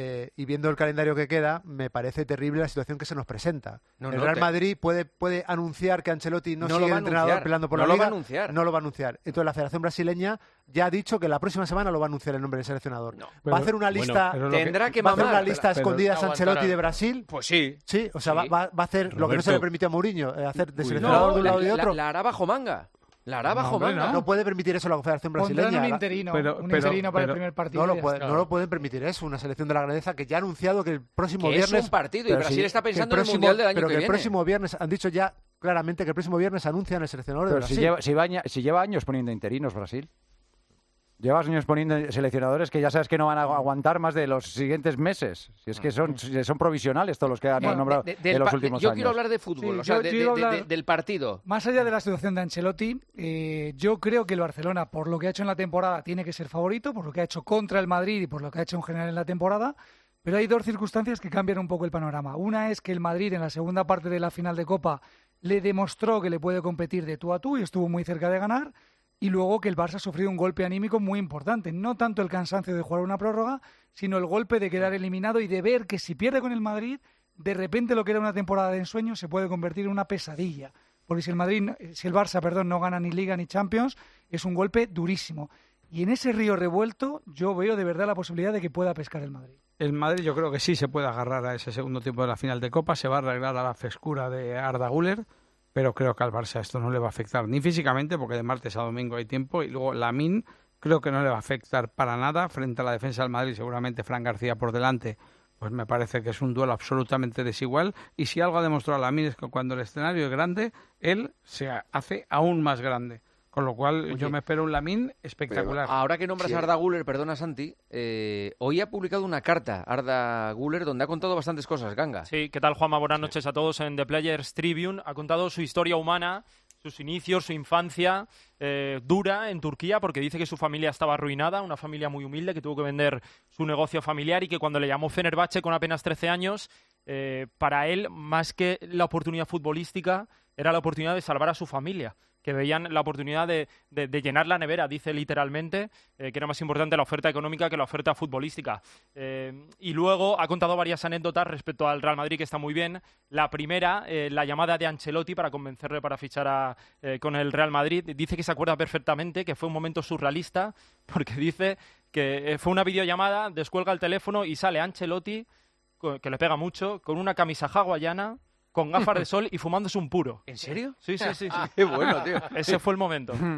y viendo el calendario que queda, me parece terrible la situación que se nos presenta. El Real Madrid puede anunciar que Ancelotti no sigue el entrenador peleando por la Liga. No lo va a anunciar. Entonces la Federación Brasileña ya ha dicho que la próxima semana lo va a anunciar el nombre del seleccionador. Va a hacer una lista, va a hacer una lista escondida a Ancelotti de Brasil. Pues sí. Sí, o sea, va a hacer lo que no se le permitió a Mourinho, hacer de seleccionador de un lado y de otro. La hará bajo manga. La hará bajo manga. No puede permitir eso la Federación Brasileña. Pondrán un interino para el primer partido. No lo pueden permitir eso. Una selección de la grandeza que ya ha anunciado que el próximo viernes... es un partido y Brasil está pensando en el Mundial del año que viene. Pero que el próximo viernes, han dicho ya claramente que el próximo viernes anuncian el seleccionador de Brasil. Si lleva años poniendo interinos Brasil. Llevas años poniendo seleccionadores que ya sabes que no van a aguantar más de los siguientes meses. Si es que son provisionales todos los que han nombrado en los últimos años. Yo quiero hablar de fútbol, del partido. Más allá de la situación de Ancelotti, yo creo que el Barcelona, por lo que ha hecho en la temporada, tiene que ser favorito, por lo que ha hecho contra el Madrid y por lo que ha hecho en general en la temporada. Pero hay 2 circunstancias que cambian un poco el panorama. Una es que el Madrid, en la segunda parte de la final de Copa, le demostró que le puede competir de tú a tú y estuvo muy cerca de ganar. Y luego que el Barça ha sufrido un golpe anímico muy importante. No tanto el cansancio de jugar una prórroga, sino el golpe de quedar eliminado y de ver que si pierde con el Madrid, de repente lo que era una temporada de ensueño se puede convertir en una pesadilla. Porque si el Barça no gana ni Liga ni Champions, es un golpe durísimo. Y en ese río revuelto yo veo de verdad la posibilidad de que pueda pescar el Madrid. El Madrid yo creo que sí se puede agarrar a ese segundo tiempo de la final de Copa, se va a arreglar a la frescura de Arda Güler. Pero creo que al Barça esto no le va a afectar ni físicamente, porque de martes a domingo hay tiempo, y luego Lamine creo que no le va a afectar para nada frente a la defensa del Madrid. Seguramente Fran García por delante, pues me parece que es un duelo absolutamente desigual, y si algo ha demostrado Lamine es que cuando el escenario es grande, él se hace aún más grande. Con lo cual yo me espero un Lamine espectacular. Ahora que nombras a Arda Güler, perdona Santi, hoy ha publicado una carta Arda Güler donde ha contado bastantes cosas, Ganga. Sí, ¿qué tal, Juanma? Buenas noches a todos en The Players Tribune. Ha contado su historia humana, sus inicios, su infancia dura en Turquía, porque dice que su familia estaba arruinada, una familia muy humilde que tuvo que vender su negocio familiar, y que cuando le llamó Fenerbahce con apenas 13 años, para él, más que la oportunidad futbolística, era la oportunidad de salvar a su familia, que veían la oportunidad de llenar la nevera, dice literalmente, que era más importante la oferta económica que la oferta futbolística. Y luego ha contado varias anécdotas respecto al Real Madrid, que está muy bien. La primera, la llamada de Ancelotti para convencerle para fichar con el Real Madrid. Dice que se acuerda perfectamente, que fue un momento surrealista, porque dice que fue una videollamada, descuelga el teléfono y sale Ancelotti, que le pega mucho, con una camisa hawaiana, con gafas de sol y fumándose un puro. ¿En serio? Sí. Qué bueno, tío. Ese fue el momento.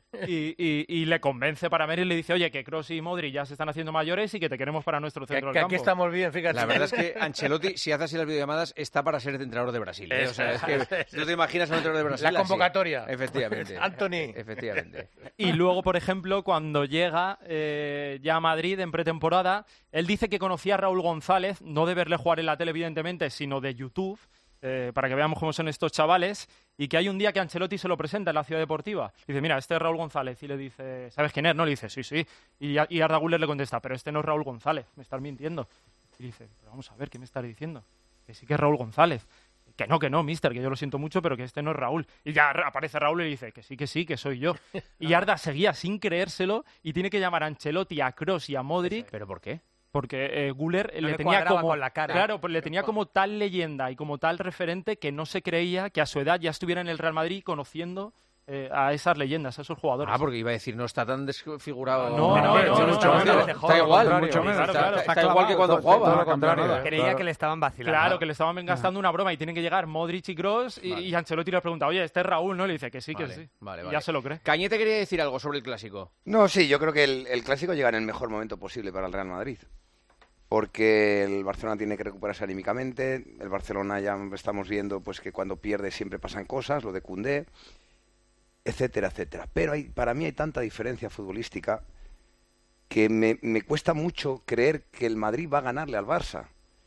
y le convence para ver y le dice, oye, que Kroos y Modric ya se están haciendo mayores y que te queremos para nuestro centro del campo. Aquí estamos bien, fíjate. La verdad es que Ancelotti, si hace así las videollamadas, está para ser entrenador de Brasil. O sea, es que no te imaginas a un entrenador de Brasil. La convocatoria. Así. Efectivamente. Anthony. Efectivamente. Y luego, por ejemplo, cuando llega ya a Madrid en pretemporada, él dice que conocía a Raúl González, no de verle jugar en la tele, evidentemente, sino de YouTube, para que veamos cómo son estos chavales, y que hay un día que Ancelotti se lo presenta en la Ciudad Deportiva. Dice, mira, este es Raúl González. Y le dice, ¿sabes quién es? No, le dice, sí. Y Arda Güler le contesta, pero este no es Raúl González, me estás mintiendo. Y dice, pero vamos a ver, ¿qué me estás diciendo? Que sí que es Raúl González. Que no, mister, que yo lo siento mucho, pero que este no es Raúl. Y ya aparece Raúl y le dice, que sí, que soy yo. Y Arda seguía sin creérselo y tiene que llamar a Ancelotti, a Kroos y a Modric. ¿Pero por qué? Porque Güler no le tenía como con la cara. Claro, pues le tenía como tal leyenda y como tal referente que no se creía que a su edad ya estuviera en el Real Madrid conociendo a esas leyendas, a esos jugadores. Porque iba a decir, no está tan desfigurado. No, está igual. Mucho menos. Está igual que cuando jugaba. Creía que le estaban vacilando. Claro, que le estaban gastando una broma y tienen que llegar Modric y Kroos y Ancelotti le pregunta, oye, este es Raúl, ¿no? Le dice que sí, que sí. Vale. Y ya se lo cree. Cañete quería decir algo sobre el Clásico. No, sí, yo creo que el Clásico llega en el mejor momento posible para el Real Madrid. Porque el Barcelona tiene que recuperarse anímicamente. El Barcelona ya estamos viendo pues que cuando pierde siempre pasan cosas, lo de Koundé, etcétera. Pero para mí hay tanta diferencia futbolística que me cuesta mucho creer que el Madrid va a ganarle al Barça.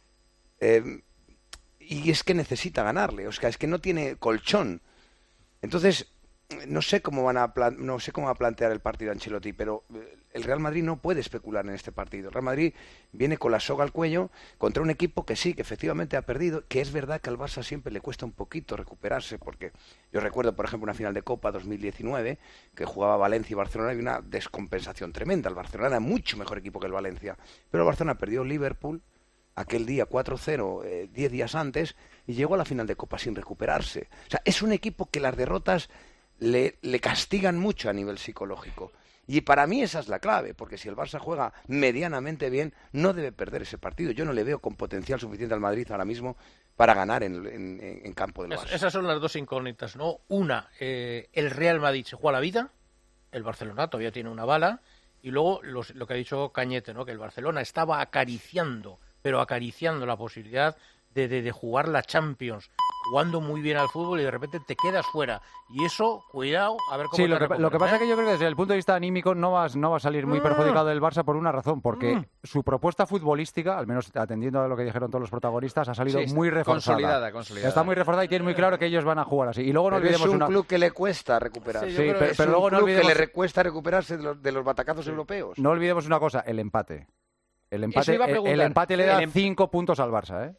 Y es que necesita ganarle, o sea, es que no tiene colchón. Entonces, no sé cómo va a plantear el partido Ancelotti, pero el Real Madrid no puede especular en este partido. El Real Madrid viene con la soga al cuello contra un equipo que sí, que efectivamente ha perdido, que es verdad que al Barça siempre le cuesta un poquito recuperarse, porque yo recuerdo, por ejemplo, una final de Copa 2019, que jugaba Valencia y Barcelona, y una descompensación tremenda. El Barcelona era mucho mejor equipo que el Valencia, pero el Barcelona perdió Liverpool aquel día 4-0, 10 días antes, y llegó a la final de Copa sin recuperarse. O sea, es un equipo que las derrotas le castigan mucho a nivel psicológico. Y para mí esa es la clave, porque si el Barça juega medianamente bien, no debe perder ese partido. Yo no le veo con potencial suficiente al Madrid ahora mismo para ganar en campo del Barça. Esas son las dos incógnitas, ¿no? Una, el Real Madrid se juega la vida, el Barcelona todavía tiene una bala, y luego lo que ha dicho Cañete, ¿no? Que el Barcelona estaba acariciando la posibilidad de jugar la Champions, jugando muy bien al fútbol, y de repente te quedas fuera. Y eso, cuidado, a ver cómo Sí, lo que pasa es que yo creo que desde el punto de vista anímico no va a salir muy perjudicado del Barça por una razón, porque su propuesta futbolística, al menos atendiendo a lo que dijeron todos los protagonistas, ha salido muy reforzada. Consolidada. Está muy reforzada y tiene muy claro que ellos van a jugar así. Y luego no olvidemos es un club que le cuesta recuperarse. Sí, pero luego no olvidemos que le cuesta recuperarse de los batacazos europeos. No olvidemos una cosa, el empate. El empate le da 5 puntos al Barça,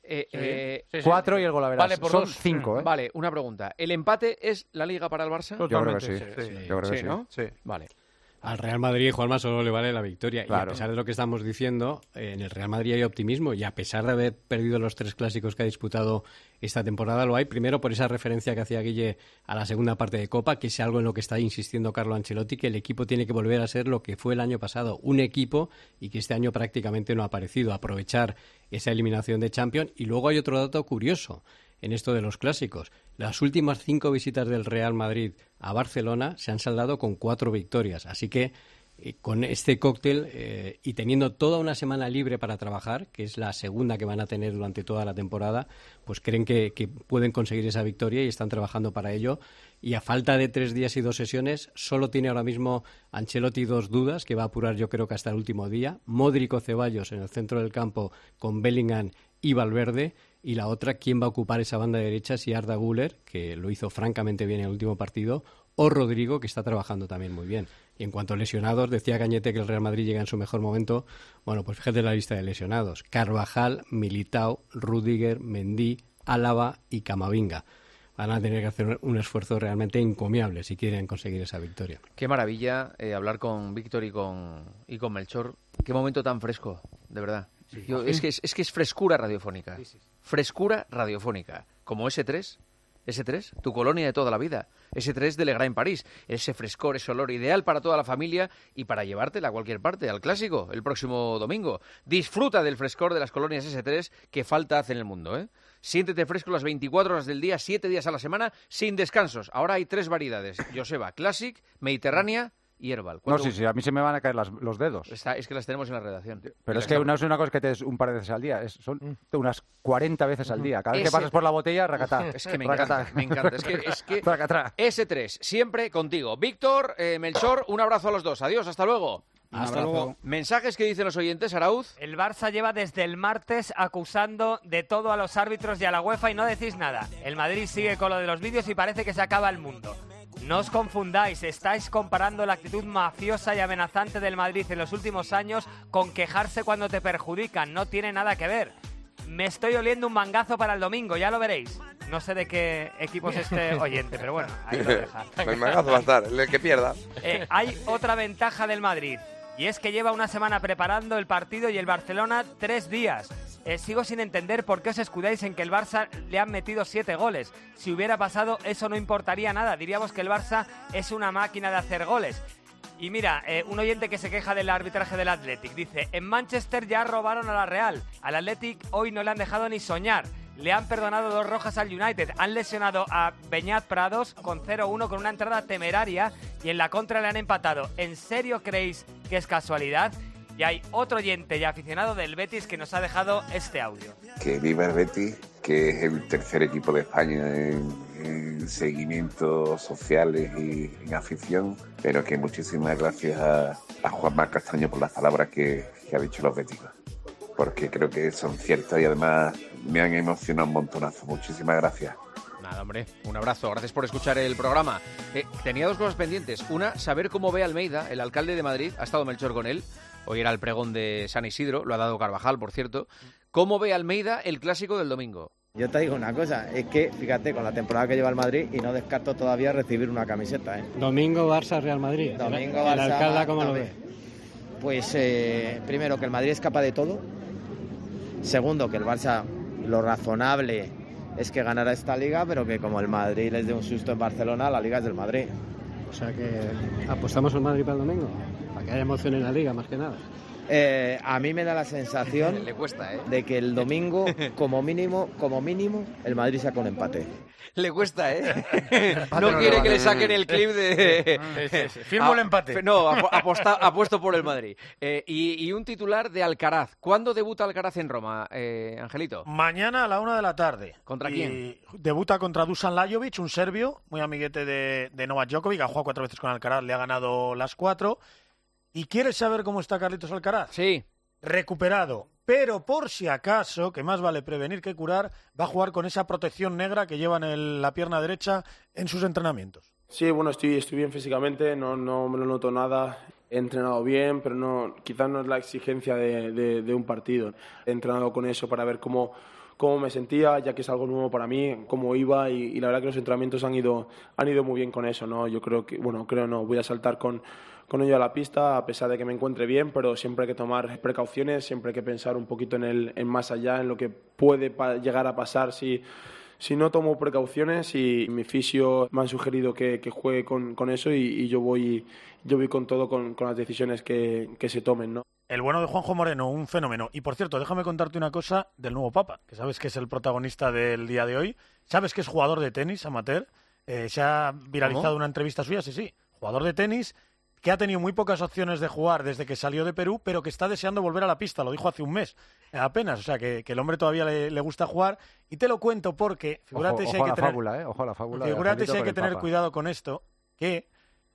4 y el golaveras. Vale, son 5, Vale, una pregunta. ¿El empate es la Liga para el Barça? Yo creo que sí. Yo creo que sí. ¿No? Sí. Vale. Al Real Madrid, Juanma, solo le vale la victoria. Claro. Y a pesar de lo que estamos diciendo, en el Real Madrid hay optimismo. Y a pesar de haber perdido los 3 clásicos que ha disputado esta temporada, lo hay. Primero, por esa referencia que hacía Guille a la segunda parte de Copa, que es algo en lo que está insistiendo Carlo Ancelotti, que el equipo tiene que volver a ser lo que fue el año pasado. Un equipo y que este año prácticamente no ha aparecido. Aprovechar esa eliminación de Champions. Y luego hay otro dato curioso en esto de los clásicos. Las últimas 5 visitas del Real Madrid a Barcelona se han saldado con 4 victorias. Así que con este cóctel y teniendo toda una semana libre para trabajar, que es la segunda que van a tener durante toda la temporada, pues creen que pueden conseguir esa victoria y están trabajando para ello. Y a falta de 3 días y 2 sesiones, solo tiene ahora mismo Ancelotti 2 dudas, que va a apurar yo creo que hasta el último día. Modric o Ceballos en el centro del campo con Bellingham y Valverde. Y la otra, ¿quién va a ocupar esa banda derecha? Si Arda Güler, que lo hizo francamente bien en el último partido, o Rodrigo, que está trabajando también muy bien. Y en cuanto a lesionados, decía Cañete que el Real Madrid llega en su mejor momento. Bueno, pues fíjate la lista de lesionados. Carvajal, Militao, Rüdiger, Mendy, Álava y Camavinga. Van a tener que hacer un esfuerzo realmente encomiable si quieren conseguir esa victoria. Qué maravilla hablar con Víctor y con Melchor. Qué momento tan fresco, de verdad. Es que es frescura radiofónica. Frescura radiofónica. Como S3, tu colonia de toda la vida. S3 de Legrand en París. Ese frescor, ese olor ideal para toda la familia y para llevártela a cualquier parte, al Clásico, el próximo domingo. Disfruta del frescor de las colonias S3 que falta hace en el mundo, Siéntete fresco las 24 horas del día, 7 días a la semana, sin descansos. Ahora hay 3 variedades. Joseba, Classic, Mediterránea y Herbal. No, sí, a mí se me van a caer los dedos. Es que las tenemos en la redacción. Pero es que no es una cosa que te des un par de veces al día, son unas 40 veces al día. Cada vez que pasas por la botella, racatá. Es que me encanta. Es que S3, siempre contigo. Víctor, Melchor, un abrazo a los dos. Adiós, hasta luego. Hasta luego. Mensajes que dicen los oyentes, Arauz. El Barça lleva desde el martes acusando de todo a los árbitros y a la UEFA y no decís nada. El Madrid sigue con lo de los vídeos y parece que se acaba el mundo. No os confundáis, estáis comparando la actitud mafiosa y amenazante del Madrid en los últimos años con quejarse cuando te perjudican. No tiene nada que ver. Me estoy oliendo un mangazo para el domingo, ya lo veréis. No sé de qué equipo es este oyente, pero bueno, ahí lo deja. El mangazo va a estar, el que pierda. Hay otra ventaja del Madrid. Y es que lleva una semana preparando el partido y el Barcelona 3 días. Sigo sin entender por qué os escudáis en que el Barça le han metido 7 goles. Si hubiera pasado, eso no importaría nada. Diríamos que el Barça es una máquina de hacer goles. Y mira, un oyente que se queja del arbitraje del Athletic dice: en Manchester ya robaron a la Real. Al Athletic hoy no le han dejado ni soñar. Le han perdonado 2 rojas al United. Han lesionado a Beñat Prados con 0-1 con una entrada temeraria y en la contra le han empatado. ¿En serio creéis que es casualidad? Y hay otro oyente y aficionado del Betis que nos ha dejado este audio. Que viva el Betis, que es el tercer equipo de España en seguimientos sociales y en afición, pero que muchísimas gracias a Juanma Castaño por las palabras que ha dicho los béticos, porque creo que son ciertas y además me han emocionado un montonazo. Muchísimas gracias. Nada, hombre, un abrazo. Gracias por escuchar el programa. Tenía 2 cosas pendientes. Una, saber cómo ve Almeida, el alcalde de Madrid. Ha estado Melchor con él. Hoy era el pregón de San Isidro, lo ha dado Carvajal, por cierto. ¿Cómo ve Almeida el clásico del domingo? Yo te digo una cosa, es que, fíjate, con la temporada que lleva el Madrid, y no descarto todavía recibir una camiseta, ¿eh? Domingo Barça-Real Madrid. Domingo ¿El Barça, alcalde cómo lo ve? Pues, primero, que el Madrid es capaz de todo. Segundo, que el Barça, lo razonable es que ganara esta liga, pero que como el Madrid les dé un susto en Barcelona, la liga es del Madrid. O sea que apostamos al Madrid para el domingo, para que haya emoción en la liga, más que nada. A mí me da la sensación Le cuesta, de que el domingo, como mínimo, el Madrid saca un empate. Le cuesta, No quiere que le saquen el clip de... Firmo el empate. No, apuesto por el Madrid. Y un titular de Alcaraz. ¿Cuándo debuta Alcaraz en Roma, Angelito? Mañana a la 1 de la tarde. ¿Contra quién? Debuta contra Dusan Lajovic, un serbio, muy amiguete de Novak Djokovic. Ha jugado 4 veces con Alcaraz, le ha ganado las 4. ¿Y quieres saber cómo está Carlitos Alcaraz? Sí. Recuperado. Pero por si acaso, que más vale prevenir que curar, va a jugar con esa protección negra que lleva en la pierna derecha en sus entrenamientos. Sí, bueno, estoy bien físicamente, no me lo noto nada. He entrenado bien, pero quizás no es la exigencia de un partido. He entrenado con eso para ver cómo me sentía, ya que es algo nuevo para mí, cómo iba, y la verdad que los entrenamientos han ido muy bien con eso, ¿no? Yo creo que, voy a saltar con ello a la pista, a pesar de que me encuentre bien, pero siempre hay que tomar precauciones, siempre hay que pensar un poquito en más allá, en lo que puede llegar a pasar si no tomo precauciones, y mi fisio me han sugerido que juegue con eso, y yo voy con todo, con las decisiones que se tomen, ¿no? El bueno de Juanjo Moreno, un fenómeno. Y por cierto, déjame contarte una cosa del nuevo Papa, que sabes que es el protagonista del día de hoy. Sabes que es jugador de tenis amateur. Se ha viralizado una entrevista suya, sí, jugador de tenis, que ha tenido muy pocas opciones de jugar desde que salió de Perú, pero que está deseando volver a la pista, lo dijo hace un mes apenas, o sea que el hombre todavía le gusta jugar, y te lo cuento porque, figúrate si hay que figúrate si hay que tener cuidado con esto, que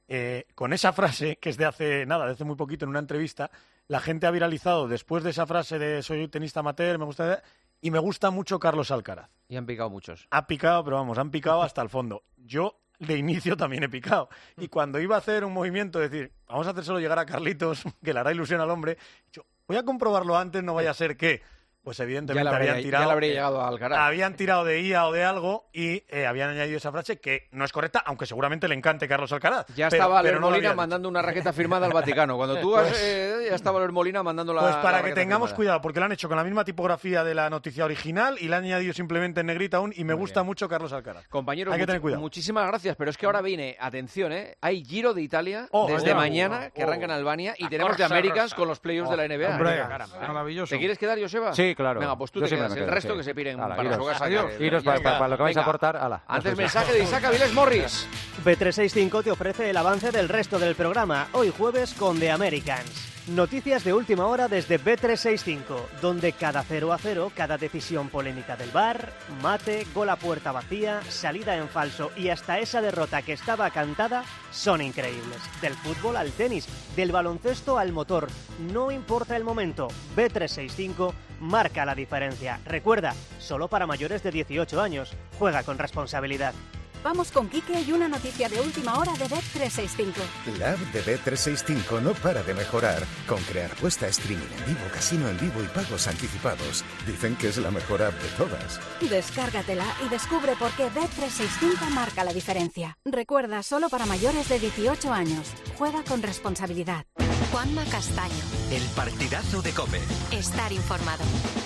con esa frase, que es de hace muy poquito en una entrevista, la gente ha viralizado después de esa frase de soy tenista amateur, me gusta mucho Carlos Alcaraz. Y han picado muchos. Ha picado, pero vamos, han picado hasta el fondo. Yo de inicio también he picado. Y cuando iba a hacer un movimiento, decir, vamos a hacérselo llegar a Carlitos, que le hará ilusión al hombre, yo, voy a comprobarlo antes, no vaya a ser que, pues evidentemente habían tirado... Ya le habría llegado a Alcaraz. Habían tirado de IA o de algo y habían añadido esa frase que no es correcta, aunque seguramente le encante Carlos Alcaraz. Ya estaba Albert Molina mandando una raqueta firmada al Vaticano. Cuando tú ya estaba Albert Molina mandando la Pues para que tengamos firmada. Cuidado, porque lo han hecho con la misma tipografía de la noticia original y le han añadido simplemente en negrita aún, y me gusta mucho Carlos Alcaraz. Compañeros, hay que tener cuidado. Muchísimas gracias, pero es que ahora viene, atención, hay Giro de Italia desde mañana, que arranca en Albania, y tenemos de Americans con los playoffs de la NBA. Maravilloso. ¿Te quieres quedar, Joseba? Sí, claro. Venga, pues tú Yo te siempre quedas. me El quedo, resto sí. que se piren Hala, para su casa. Iros para lo que vais a aportar. Hala. Antes mensaje de Isaac Avilés Morris. Bet365 te ofrece el avance del resto del programa, hoy jueves con The Americans. Noticias de última hora desde Bet365, donde cada 0-0, cada decisión polémica del VAR, mate, gol a puerta vacía, salida en falso y hasta esa derrota que estaba cantada son increíbles. Del fútbol al tenis, del baloncesto al motor, no importa el momento, Bet365 marca la diferencia. Recuerda, solo para mayores de 18 años, juega con responsabilidad. Vamos con Quique y una noticia de última hora de Bet365. La app de Bet365 no para de mejorar, con crear puesta, streaming en vivo, casino en vivo y pagos anticipados. Dicen que es la mejor app de todas. Descárgatela y descubre por qué Bet365 marca la diferencia. Recuerda, solo para mayores de 18 años. Juega con responsabilidad. Juanma Castaño. El partidazo de COPE. Estar informado.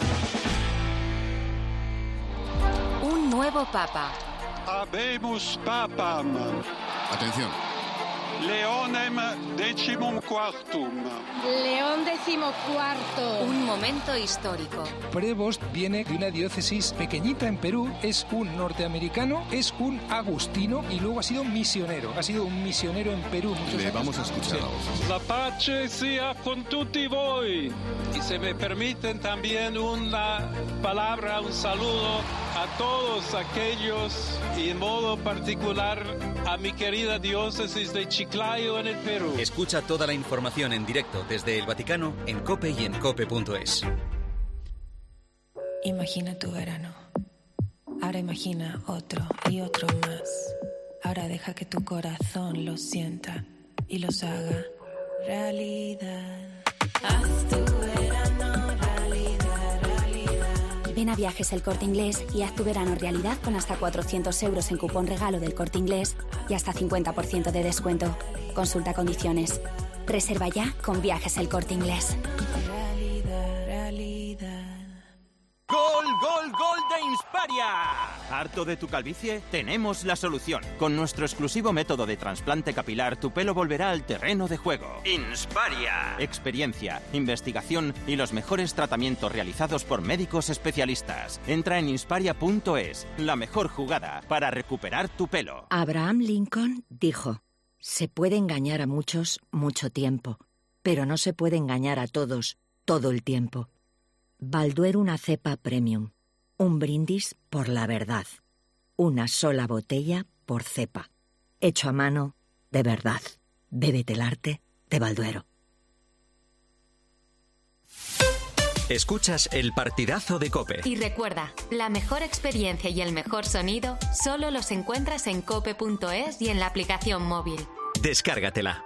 Un nuevo papa. Habemus papam. Atención. Leonem decimum quartum. León XIV. Un momento histórico. Prevost viene de una diócesis pequeñita en Perú, es un norteamericano, es un agustino y luego ha sido misionero. Ha sido un misionero en Perú. Le vamos a escuchar ahora. La pace sea con tutti voi. Y se me permiten también una palabra, un saludo a todos aquellos y en modo particular a mi querida diócesis de Chiclayo en el Perú. Escucha toda la información en directo desde el Vaticano en COPE y en COPE.es. Imagina tu verano. Ahora imagina otro y otro más. Ahora deja que tu corazón lo sienta y los haga realidad. Haz tu verano realidad, realidad. Ven a Viajes El Corte Inglés y haz tu verano realidad con hasta 400 euros en cupón regalo del Corte Inglés y hasta 50% de descuento. Consulta condiciones. Reserva ya con Viajes El Corte Inglés. Realidad, realidad. ¡Gol, gol, gol de Insparia! ¿Harto de tu calvicie? Tenemos la solución. Con nuestro exclusivo método de trasplante capilar, tu pelo volverá al terreno de juego. ¡Insparia! Experiencia, investigación y los mejores tratamientos realizados por médicos especialistas. Entra en insparia.es, la mejor jugada para recuperar tu pelo. Abraham Lincoln dijo: se puede engañar a muchos mucho tiempo, pero no se puede engañar a todos todo el tiempo. Balduero una cepa premium. Un brindis por la verdad. Una sola botella por cepa. Hecho a mano de verdad. Bébete el arte de Balduero. Escuchas el partidazo de COPE. Y recuerda, la mejor experiencia y el mejor sonido solo los encuentras en cope.es y en la aplicación móvil. Descárgatela.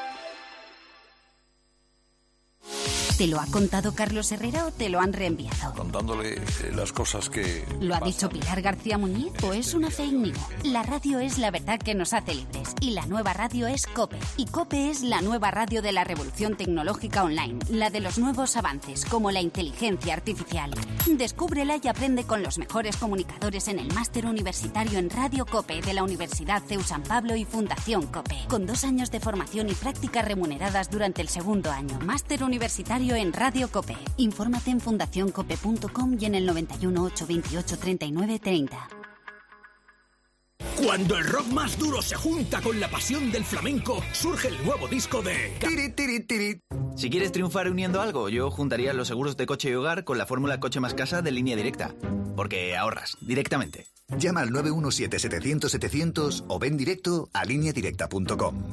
¿Te lo ha contado Carlos Herrera o te lo han reenviado? Contándole las cosas que... ¿Lo ha dicho Pilar García Muñiz o es una fake news? La radio es la verdad que nos hace libres y la nueva radio es COPE. Y COPE es la nueva radio de la revolución tecnológica online, la de los nuevos avances como la inteligencia artificial. Descúbrela y aprende con los mejores comunicadores en el máster universitario en Radio COPE de la Universidad CEU San Pablo y Fundación COPE. Con 2 años de formación y prácticas remuneradas durante el segundo año. Máster universitario en Radio COPE. Infórmate en fundacioncope.com y en el 91 828 39 30. Cuando el rock más duro se junta con la pasión del flamenco, surge el nuevo disco de... Si quieres triunfar uniendo algo, yo juntaría los seguros de coche y hogar con la fórmula Coche más Casa de Línea Directa. Porque ahorras directamente. Llama al 917-700-700 o ven directo a lineadirecta.com.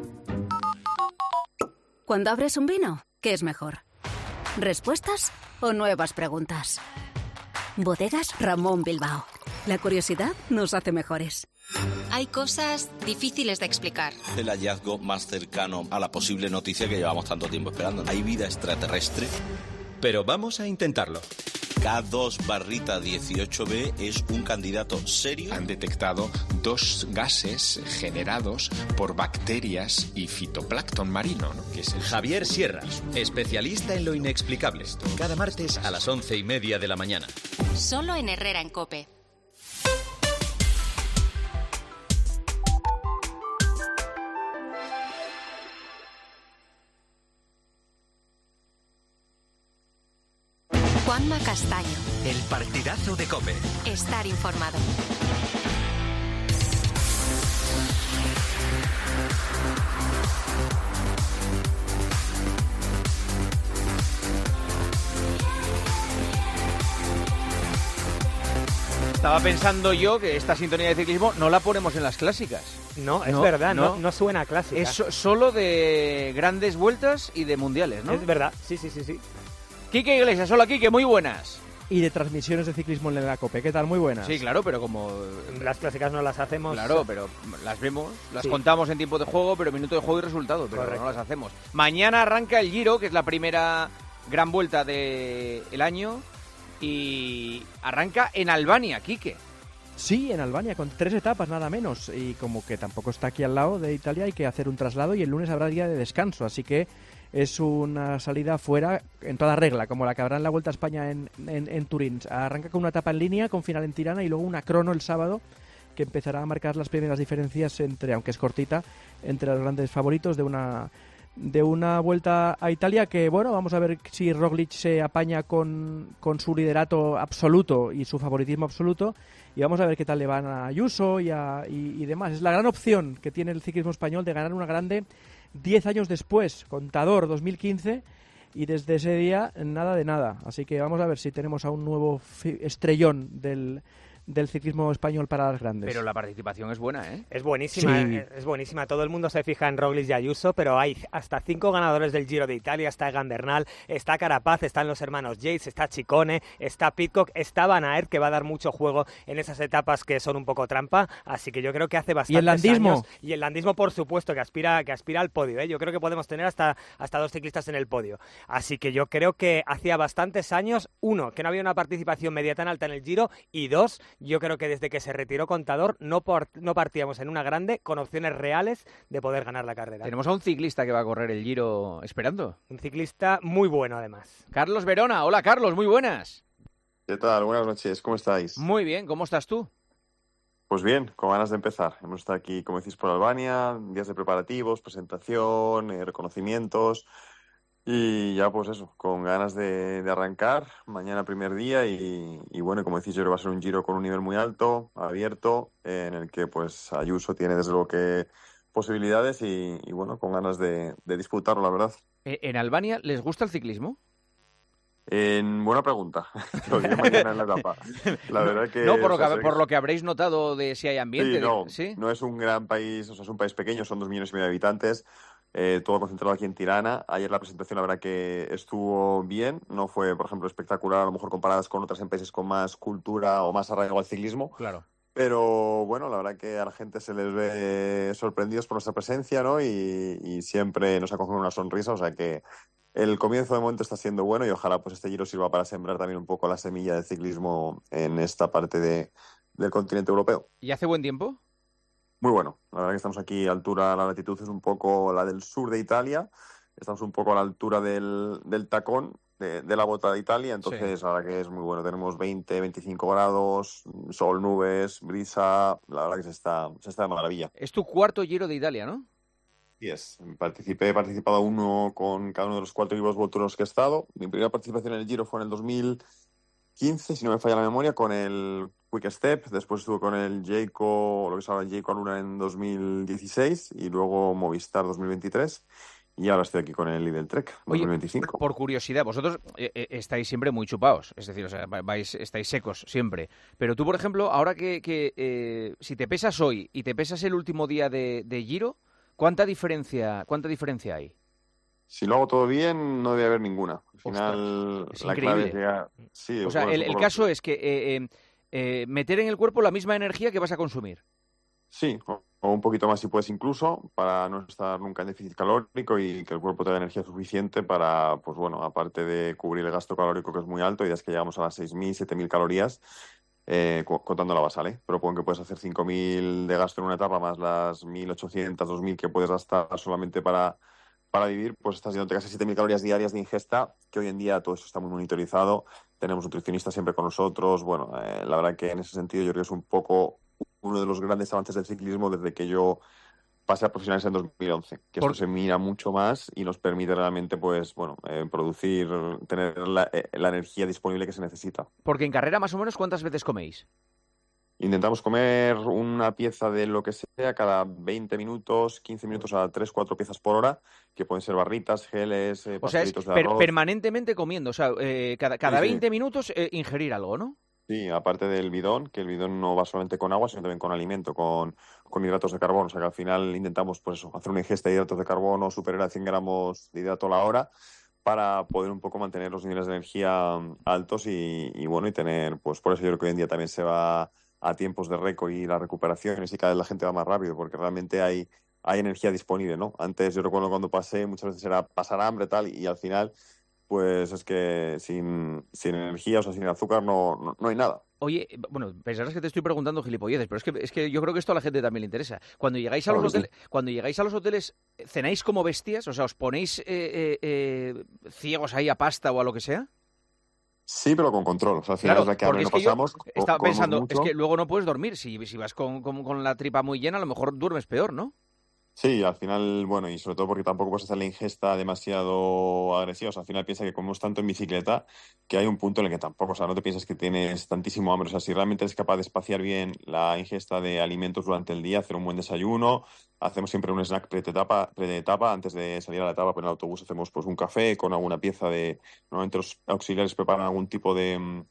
Cuando abres un vino, ¿qué es mejor? ¿Respuestas o nuevas preguntas? Bodegas Ramón Bilbao. La curiosidad nos hace mejores. Hay cosas difíciles de explicar. El hallazgo más cercano a la posible noticia que llevamos tanto tiempo esperando. ¿Hay vida extraterrestre? Pero vamos a intentarlo. K2/18b es un candidato serio. Han detectado 2 gases generados por bacterias y fitoplancton marino, ¿no? Que es el... Javier Sierras, especialista en lo inexplicable. Cada martes a las 11:30 de la mañana. Solo en Herrera en COPE. Juanma Castaño. El partidazo de COPE. Estar informado. Estaba pensando yo que esta sintonía de ciclismo no la ponemos en las clásicas. No, es verdad, no suena a clásica. Es solo de grandes vueltas y de mundiales, ¿no? Es verdad, sí. Quique Iglesias, hola Quique, muy buenas. Y de transmisiones de ciclismo en la COPE, ¿qué tal? Muy buenas. Sí, claro, pero como... Las clásicas no las hacemos. Claro, pero las vemos, las contamos en tiempo de juego, pero minuto de juego y resultado, pero Correcto. no las hacemos. Mañana arranca el Giro, que es la primera gran vuelta del año, y arranca en Albania, Quique. Sí, en Albania, con 3 etapas nada menos. Y como que tampoco está aquí al lado de Italia, hay que hacer un traslado y el lunes habrá día de descanso. Así que es una salida fuera en toda regla, como la que habrá en la Vuelta a España en Turín. Arranca con una etapa en línea, con final en Tirana y luego una crono el sábado que empezará a marcar las primeras diferencias entre, aunque es cortita, entre los grandes favoritos de una Vuelta a Italia que, bueno, vamos a ver si Roglic se apaña con su liderato absoluto y su favoritismo absoluto, y vamos a ver qué tal le van a Ayuso y demás. Es la gran opción que tiene el ciclismo español de ganar una grande 10 años después, Contador 2015, y desde ese día nada de nada. Así que vamos a ver si tenemos a un nuevo estrellón del ciclismo español para las grandes. Pero la participación es buena, ¿eh? Es buenísima, Sí. es buenísima. Todo el mundo se fija en Roglic y Ayuso, pero hay hasta 5 ganadores del Giro de Italia. Está Egan Bernal, está Carapaz, están los hermanos Yates, está Ciccone, está Pidcock, está Van Aert, que va a dar mucho juego en esas etapas que son un poco trampa. Así que yo creo que hace bastantes ¿Y el landismo? años. Y el landismo, por supuesto, que aspira al podio, ¿eh? Yo creo que podemos tener hasta 2 ciclistas en el podio. Así que yo creo que hacía bastantes años, 1, que no había una participación media tan alta en el Giro, y 2, yo creo que desde que se retiró Contador no partíamos en una grande con opciones reales de poder ganar la carrera. Tenemos a un ciclista que va a correr el Giro esperando. Un ciclista muy bueno, además. Carlos Verona. Hola, Carlos, muy buenas. ¿Qué tal? Buenas noches, ¿cómo estáis? Muy bien, ¿cómo estás tú? Pues bien, con ganas de empezar. Hemos estado aquí, como decís, por Albania, días de preparativos, presentación, reconocimientos, y ya pues eso, con ganas de arrancar. Mañana primer día y bueno, como decís, yo creo que va a ser un Giro con un nivel muy alto, abierto, en el que pues Ayuso tiene desde luego que posibilidades y bueno, con ganas de disputarlo, la verdad. ¿En Albania les gusta el ciclismo? Buena pregunta. Te lo diré mañana en la etapa. La verdad que... No, por lo que habréis notado de si hay ambiente. Sí, no es un gran país, o sea, es un país pequeño, son 2,5 millones de habitantes, todo concentrado aquí en Tirana. Ayer la presentación, la verdad que estuvo bien, no fue, por ejemplo, espectacular, a lo mejor comparadas con otras en países con más cultura o más arraigo al ciclismo. Claro. Pero bueno, la verdad que a la gente se les ve sorprendidos por nuestra presencia, ¿no? Y siempre nos acogen una sonrisa, o sea que el comienzo de momento está siendo bueno y ojalá pues este Giro sirva para sembrar también un poco la semilla del ciclismo en esta parte del continente europeo. ¿Y hace buen tiempo? Muy bueno, la verdad que estamos aquí a altura, la latitud es un poco la del sur de Italia, estamos un poco a la altura del tacón de la bota de Italia, entonces la verdad que es muy bueno, tenemos 20, 25 grados, sol, nubes, brisa, la verdad que se está de maravilla. Es tu cuarto Giro de Italia, ¿no? Sí, he participado uno con cada uno de los 4 Giro Volturos que he estado. Mi primera participación en el Giro fue en el 2015, si no me falla la memoria, con el Quick Step, después estuve con el Jayco, lo que es ahora el Jayco Aluna en 2016 y luego Movistar 2023. Y ahora estoy aquí con el Lidl Trek 2025. Oye, por curiosidad, vosotros estáis siempre muy chupados, es decir, o sea, estáis secos siempre. Pero tú, por ejemplo, ahora que si te pesas hoy y te pesas el último día de Giro, ¿cuánta diferencia hay? Si lo hago todo bien, no debe haber ninguna. Al final, es la increíble. clave es llegar... Sí, o sea, bueno, el caso es que meter en el cuerpo la misma energía que vas a consumir. Sí, o un poquito más si puedes incluso, para no estar nunca en déficit calórico y que el cuerpo tenga energía suficiente para, pues bueno, aparte de cubrir el gasto calórico que es muy alto, y es que llegamos a las 6.000, 7.000 calorías, contando la basal, ¿eh? Propongo que puedes hacer 5.000 de gasto en una etapa, más las 1.800, 2.000 que puedes gastar solamente para vivir, pues estás yendo casi 7.000 calorías diarias de ingesta, que hoy en día todo eso está muy monitorizado, tenemos nutricionistas siempre con nosotros, bueno, la verdad que en ese sentido yo creo que es un poco uno de los grandes avances del ciclismo desde que yo pasé a profesionales en 2011, que esto se mira mucho más y nos permite realmente, pues, bueno, tener la energía disponible que se necesita. Porque en carrera, más o menos, ¿cuántas veces coméis? Intentamos comer una pieza de lo que sea cada 20 minutos, 15 minutos a 3-4 piezas por hora, que pueden ser barritas, geles, o sea, es pastelitos de arroz. permanentemente comiendo, o sea, cada Sí, 20 minutos ingerir algo, ¿no? Sí, aparte del bidón, que el bidón no va solamente con agua, sino también con alimento, con hidratos de carbono. O sea que al final intentamos, pues eso, hacer una ingesta de hidratos de carbono superior a 100 gramos de hidrato a la hora para poder un poco mantener los niveles de energía altos y bueno, y tener, pues por eso yo creo que hoy en día también se va a tiempos de récord y las recuperaciones y cada vez la gente va más rápido porque realmente hay energía disponible, ¿no? Antes yo recuerdo cuando pasé muchas veces era pasar hambre tal y al final pues es que sin energía, o sea, sin azúcar no hay nada. Oye, bueno, pensarás que te estoy preguntando gilipolleces, pero es que yo creo que esto a la gente también le interesa. Cuando llegáis a los hoteles, ¿cenáis como bestias? O sea, ¿os ponéis ciegos ahí a pasta o a lo que sea? Sí, pero con control. O sea, al final claro, es la que hambre no pasamos. Estaba pensando, es que luego no puedes dormir. Si vas con la tripa muy llena, a lo mejor duermes peor, ¿no? Sí, al final, bueno, y sobre todo porque tampoco puedes hacer la ingesta demasiado agresiva. O sea, al final piensa que comemos tanto en bicicleta que hay un punto en el que tampoco, o sea, no te piensas que tienes tantísimo hambre. O sea, si realmente eres capaz de espaciar bien la ingesta de alimentos durante el día, hacer un buen desayuno, hacemos siempre un snack pre-etapa, antes de salir a la etapa, pues en el autobús hacemos pues un café con alguna pieza normalmente los auxiliares preparan algún tipo de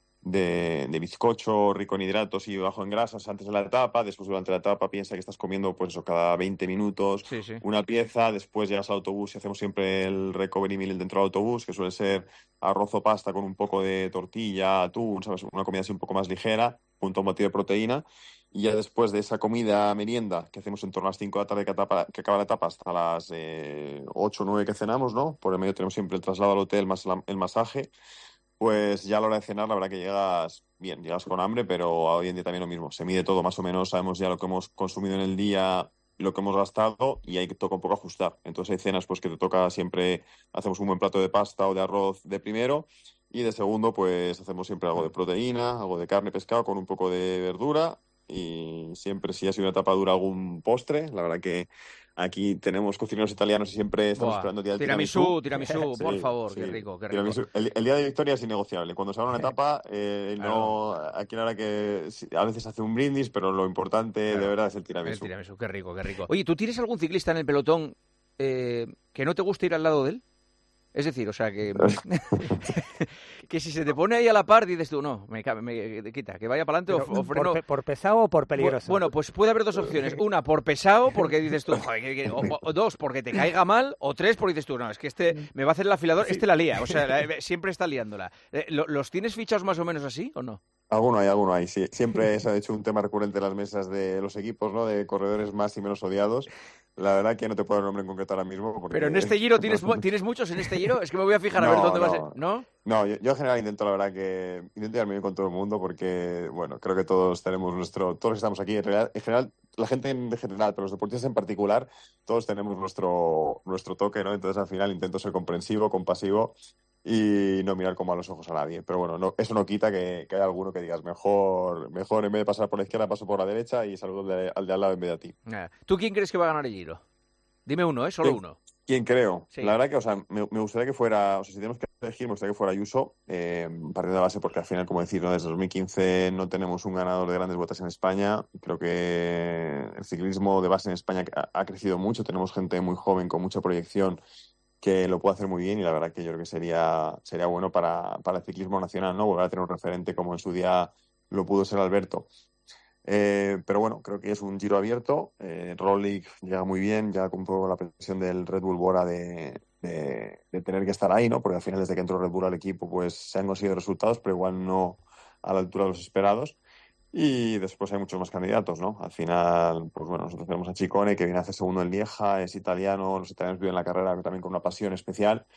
bizcocho rico en hidratos y bajo en grasas antes de la etapa. Después durante la etapa piensa que estás comiendo pues eso cada 20 minutos una pieza. Después llegas al autobús y hacemos siempre el recovery meal dentro del autobús, que suele ser arroz o pasta con un poco de tortilla, atún, ¿sabes? Una comida así un poco más ligera junto a un batido de proteína. Y ya después de esa comida merienda que hacemos en torno a las 5 de la tarde que acaba la etapa hasta las 8 o 9 que cenamos, ¿no? Por el medio tenemos siempre el traslado al hotel más el masaje. Pues ya a la hora de cenar, la verdad que llegas con hambre, pero hoy en día también lo mismo. Se mide todo más o menos, sabemos ya lo que hemos consumido en el día, lo que hemos gastado y ahí toca un poco ajustar. Entonces hay cenas pues que te toca siempre, hacemos un buen plato de pasta o de arroz de primero y de segundo pues hacemos siempre algo de proteína, algo de carne, pescado con un poco de verdura y siempre si ha sido una etapa dura algún postre. La verdad que aquí tenemos cocineros italianos y siempre estamos esperando el día del tiramisú. Tiramisú, Sí, por favor, sí. qué rico. Tiramisú. El día de victoria es innegociable. Cuando se va a una etapa, aquí la verdad que a veces hace un brindis, pero lo importante de verdad es el tiramisú. El tiramisú, qué rico. Oye, ¿tú tienes algún ciclista en el pelotón que no te guste ir al lado de él? Es decir, o sea, que si se te pone ahí a la par, dices tú, no, me quita, que vaya para adelante o freno. ¿Por pesado o por peligroso? Bueno, pues puede haber dos opciones. Una, por pesado, porque dices tú, joder, o dos, porque te caiga mal, o tres, porque dices tú, no, es que este me va a hacer el afilador, este la lía, o sea, siempre está liándola. ¿Los tienes fichados más o menos así o no? Alguno hay, sí. Siempre se ha hecho un tema recurrente en las mesas de los equipos, ¿no? De corredores más y menos odiados. La verdad que no te puedo dar un nombre en concreto ahora mismo. Porque... Pero en este Giro, ¿tienes muchos en este Giro? Es que me voy a fijar a ver dónde vas. ¿No? No, yo en general intento, la verdad que intento llevarme bien con todo el mundo porque, bueno, creo que todos tenemos todos los que estamos aquí, en general, la gente en general, pero los deportistas en particular, todos tenemos nuestro toque, ¿no? Entonces al final intento ser comprensivo, compasivo y no mirar con malos ojos a nadie. Pero bueno, eso no quita que haya alguno que digas, mejor en vez de pasar por la izquierda, paso por la derecha y saludo al de al lado en vez de a ti. ¿Tú quién crees que va a ganar el Giro? Dime uno, solo uno. ¿Quién creo? Sí. La verdad que, o sea, me gustaría que fuera, o sea, si tenemos que elegir, me gustaría que fuera Ayuso, partiendo de base, porque al final, como decir, ¿no? Desde 2015 no tenemos un ganador de grandes vueltas en España. Creo que el ciclismo de base en España ha crecido mucho, tenemos gente muy joven con mucha proyección que lo puede hacer muy bien y la verdad que yo creo que sería bueno para el ciclismo nacional, ¿no? Volver a tener un referente como en su día lo pudo ser Alberto. Pero bueno, creo que es un Giro abierto. Roglic llega muy bien, ya con un poco la presión del Red Bull Bora de tener que estar ahí, ¿no? Porque al final desde que entró Red Bull al equipo pues se han conseguido resultados, pero igual no a la altura de los esperados. Y después hay muchos más candidatos, ¿no? Al final, pues bueno, nosotros tenemos a Ciccone, que viene a hacer segundo en Lieja, es italiano, los italianos viven la carrera también con una pasión especial.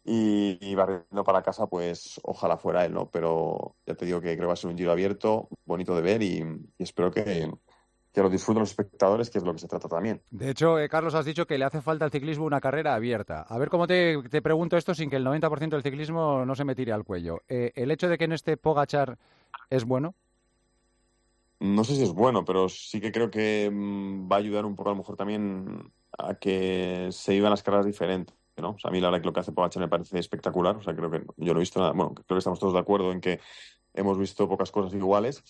Y barriendo para casa, pues ojalá fuera él, ¿no? Pero ya te digo que creo que va a ser un Giro abierto, bonito de ver y espero que lo disfruten los espectadores, que es lo que se trata también. De hecho, Carlos, has dicho que le hace falta al ciclismo una carrera abierta. A ver cómo te pregunto esto sin que el 90% del ciclismo no se me tire al cuello. ¿El hecho de que no esté Pogačar es bueno? no sé si es bueno, pero sí que creo que va a ayudar un poco a lo mejor también a que se vivan las carreras diferentes, ¿no? O sea, a mí la verdad que lo que hace Pogačar me parece espectacular. O sea, creo que yo no he visto nada. Bueno, creo que estamos todos de acuerdo en que hemos visto pocas cosas iguales.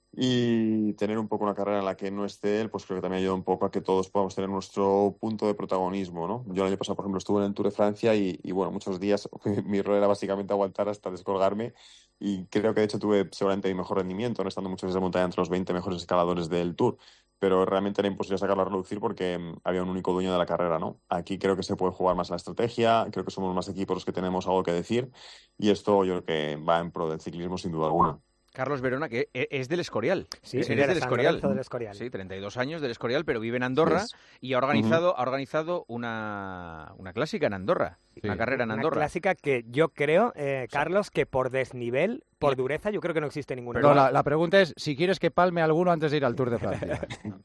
Y tener un poco una carrera en la que no esté él, pues creo que también ayuda un poco a que todos podamos tener nuestro punto de protagonismo, ¿no? Yo el año pasado, por ejemplo, estuve en el Tour de Francia y bueno, muchos días mi rol era básicamente aguantar hasta descolgarme, y creo que de hecho tuve seguramente mi mejor rendimiento, no estando muchos días de montaña entre los 20 mejores escaladores del Tour, pero realmente era imposible sacarlo a relucir porque había un único dueño de la carrera, ¿no? Aquí creo que se puede jugar más a la estrategia, creo que somos más equipos los que tenemos algo que decir, y esto yo creo que va en pro del ciclismo sin duda alguna. Carlos Verona, que es del Escorial. Sí, es del Escorial. Del Escorial. Sí, 32 años del Escorial, pero vive en Andorra y ha organizado una clásica en Andorra, una carrera en Andorra. Una clásica que yo creo, Carlos, que por desnivel, por dureza, yo creo que no existe ninguna. Pero la pregunta es si quieres que palme alguno antes de ir al Tour de Francia.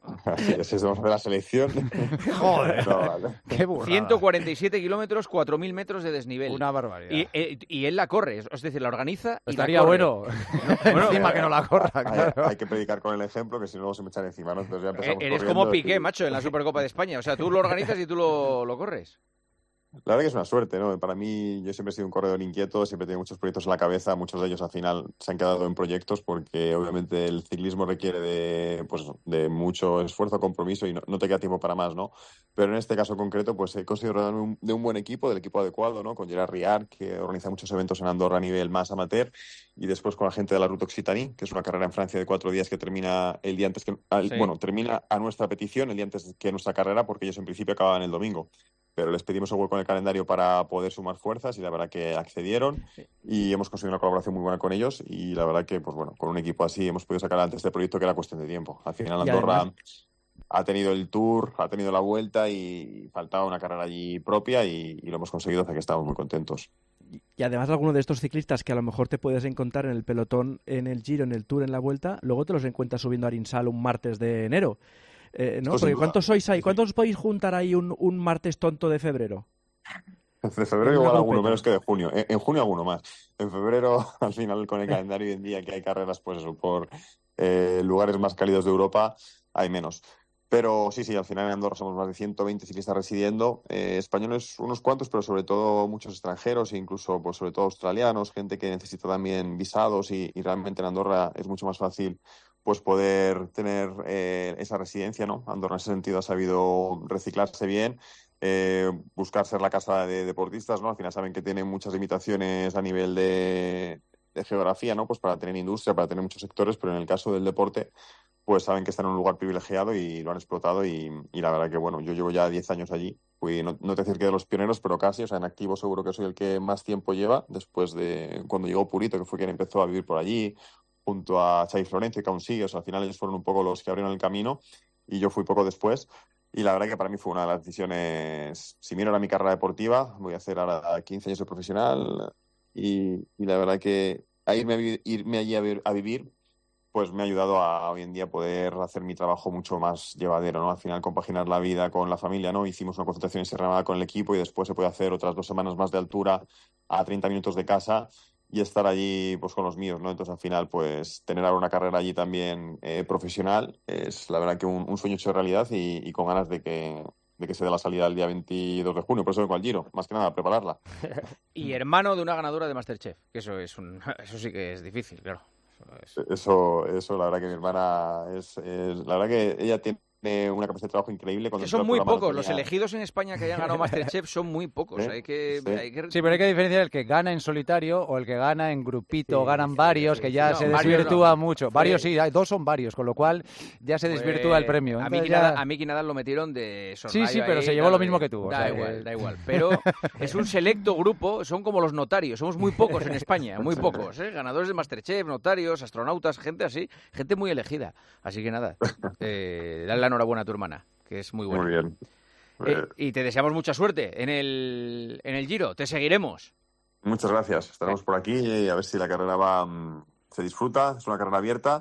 Si estamos de la selección. Joder. No, vale. Qué burrada. 147 kilómetros, 4.000 metros de desnivel. Una barbaridad. Y él la corre, es decir, la organiza y estaría la corre. Bueno, encima que no la corra, claro. Hay que predicar con el ejemplo, que si no se me echan encima, ¿no? Entonces ya empezamos Eres como Piqué, macho, en la Supercopa de España. O sea, tú lo organizas y tú lo corres. La verdad que es una suerte, ¿no? Para mí, yo siempre he sido un corredor inquieto, siempre he tenido muchos proyectos en la cabeza, muchos de ellos al final se han quedado en proyectos porque obviamente el ciclismo requiere de mucho esfuerzo, compromiso y no te queda tiempo para más, ¿no? Pero en este caso concreto, pues he conseguido rodearme de un buen equipo, del equipo adecuado, ¿no? Con Gerard Riart, que organiza muchos eventos en Andorra a nivel más amateur, y después con la gente de la Route Occitanie, que es una carrera en Francia de 4 días que termina el día antes que... termina a nuestra petición el día antes que nuestra carrera, porque ellos en principio acababan el domingo. Pero les pedimos el hueco en el calendario para poder sumar fuerzas y la verdad que accedieron y hemos conseguido una colaboración muy buena con ellos y la verdad que, pues bueno, con un equipo así hemos podido sacar adelante este proyecto que era cuestión de tiempo. Al final Andorra ha tenido el Tour, ha tenido la Vuelta y faltaba una carrera allí propia y lo hemos conseguido, así que estamos muy contentos. Y además alguno de estos ciclistas que a lo mejor te puedes encontrar en el pelotón, en el Giro, en el Tour, en la Vuelta, luego te los encuentras subiendo a Arinsal un martes de enero. ¿No? Porque ¿cuántos sois ahí? ¿Cuántos podéis juntar ahí un martes tonto de febrero? De febrero igual alguno menos que de junio. En junio alguno más. En febrero, al final, con el calendario hoy en día que hay carreras, pues eso, por lugares más cálidos de Europa, hay menos. Pero sí, al final en Andorra somos más de 120 ciclistas residiendo, españoles unos cuantos, pero sobre todo muchos extranjeros, e incluso pues sobre todo australianos, gente que necesita también visados y realmente en Andorra es mucho más fácil pues poder tener esa residencia, ¿no? Andorra en ese sentido ha sabido reciclarse bien, buscar ser la casa de deportistas, ¿no? Al final saben que tienen muchas limitaciones a nivel de geografía, ¿no? Pues para tener industria, para tener muchos sectores, pero en el caso del deporte pues saben que están en un lugar privilegiado y lo han explotado y la verdad que, bueno, yo llevo ya 10 años allí. Fui, no te decir que de los pioneros, pero casi, o sea, en activo seguro que soy el que más tiempo lleva, después de cuando llegó Purito, que fue quien empezó a vivir por allí, junto a Xavi Florencio y Caunsigue, o sea, al final ellos fueron un poco los que abrieron el camino y yo fui poco después. Y la verdad que para mí fue una de las decisiones, si miro ahora mi carrera deportiva, voy a hacer ahora 15 años de profesional y la verdad que irme allí a vivir, pues me ha ayudado a hoy en día poder hacer mi trabajo mucho más llevadero, ¿no? Al final compaginar la vida con la familia, ¿no? Hicimos una concentración en Sierra Nevada con el equipo y después se puede hacer otras 2 semanas más de altura a 30 minutos de casa y estar allí pues con los míos, ¿no? Entonces al final pues tener ahora una carrera allí también profesional es la verdad que un sueño hecho realidad y con ganas de que se dé la salida el día 22 de junio, por eso vengo al Giro, más que nada, prepararla. Y hermano de una ganadora de MasterChef, que eso sí que es difícil, claro. Eso la verdad que mi hermana la verdad que ella tiene una capacidad de trabajo increíble. Que son muy pocos, los elegidos en España que hayan ganado MasterChef son muy pocos. Sí, pero hay que diferenciar el que gana en solitario o el que gana en grupito, ganan varios, que ya se desvirtúa mucho. Varios sí, 2 son varios, con lo cual ya se desvirtúa el premio. A Miki Nadal lo metieron de sorrayo. Sí, pero se llevó lo mismo que tú. Da igual. Pero es un selecto grupo, son como los notarios, somos muy pocos en España, muy pocos. Ganadores de MasterChef, notarios, astronautas, gente así, gente muy elegida. Así que nada, dale la enhorabuena a tu hermana, que es muy buena. Muy bien. Y te deseamos mucha suerte en el Giro, te seguiremos. Muchas gracias, estaremos por aquí y a ver si la carrera se disfruta, es una carrera abierta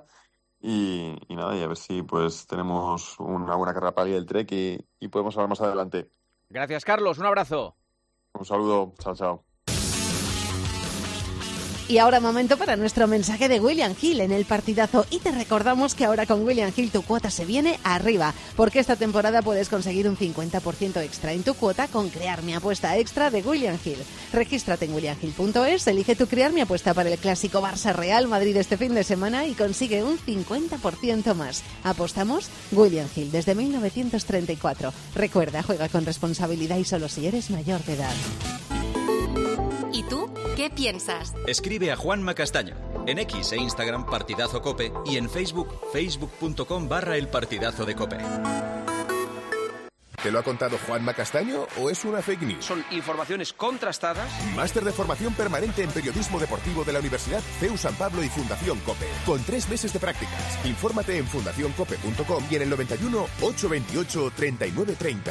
y nada, y a ver si pues tenemos una buena carrera para el Trek y podemos hablar más adelante. Gracias, Carlos, un abrazo. Un saludo, chao. Y ahora momento para nuestro mensaje de William Hill en el partidazo. Y te recordamos que ahora con William Hill tu cuota se viene arriba, porque esta temporada puedes conseguir un 50% extra en tu cuota con Crear mi apuesta extra de William Hill. Regístrate en williamhill.es, elige tu Crear mi apuesta para el clásico Barça Real Madrid este fin de semana y consigue un 50% más. ¿Apostamos? William Hill desde 1934. Recuerda, juega con responsabilidad y solo si eres mayor de edad. ¿Y tú? ¿Qué piensas? Escribe a Juanma Castaño. En X e Instagram Partidazo Cope y en Facebook, facebook.com/El Partidazo de Cope. ¿Te lo ha contado Juanma Castaño o es una fake news? Son informaciones contrastadas. Máster de formación permanente en periodismo deportivo de la Universidad CEU San Pablo y Fundación COPE. Con 3 meses de prácticas. Infórmate en fundacioncope.com y en el 91 828 3930.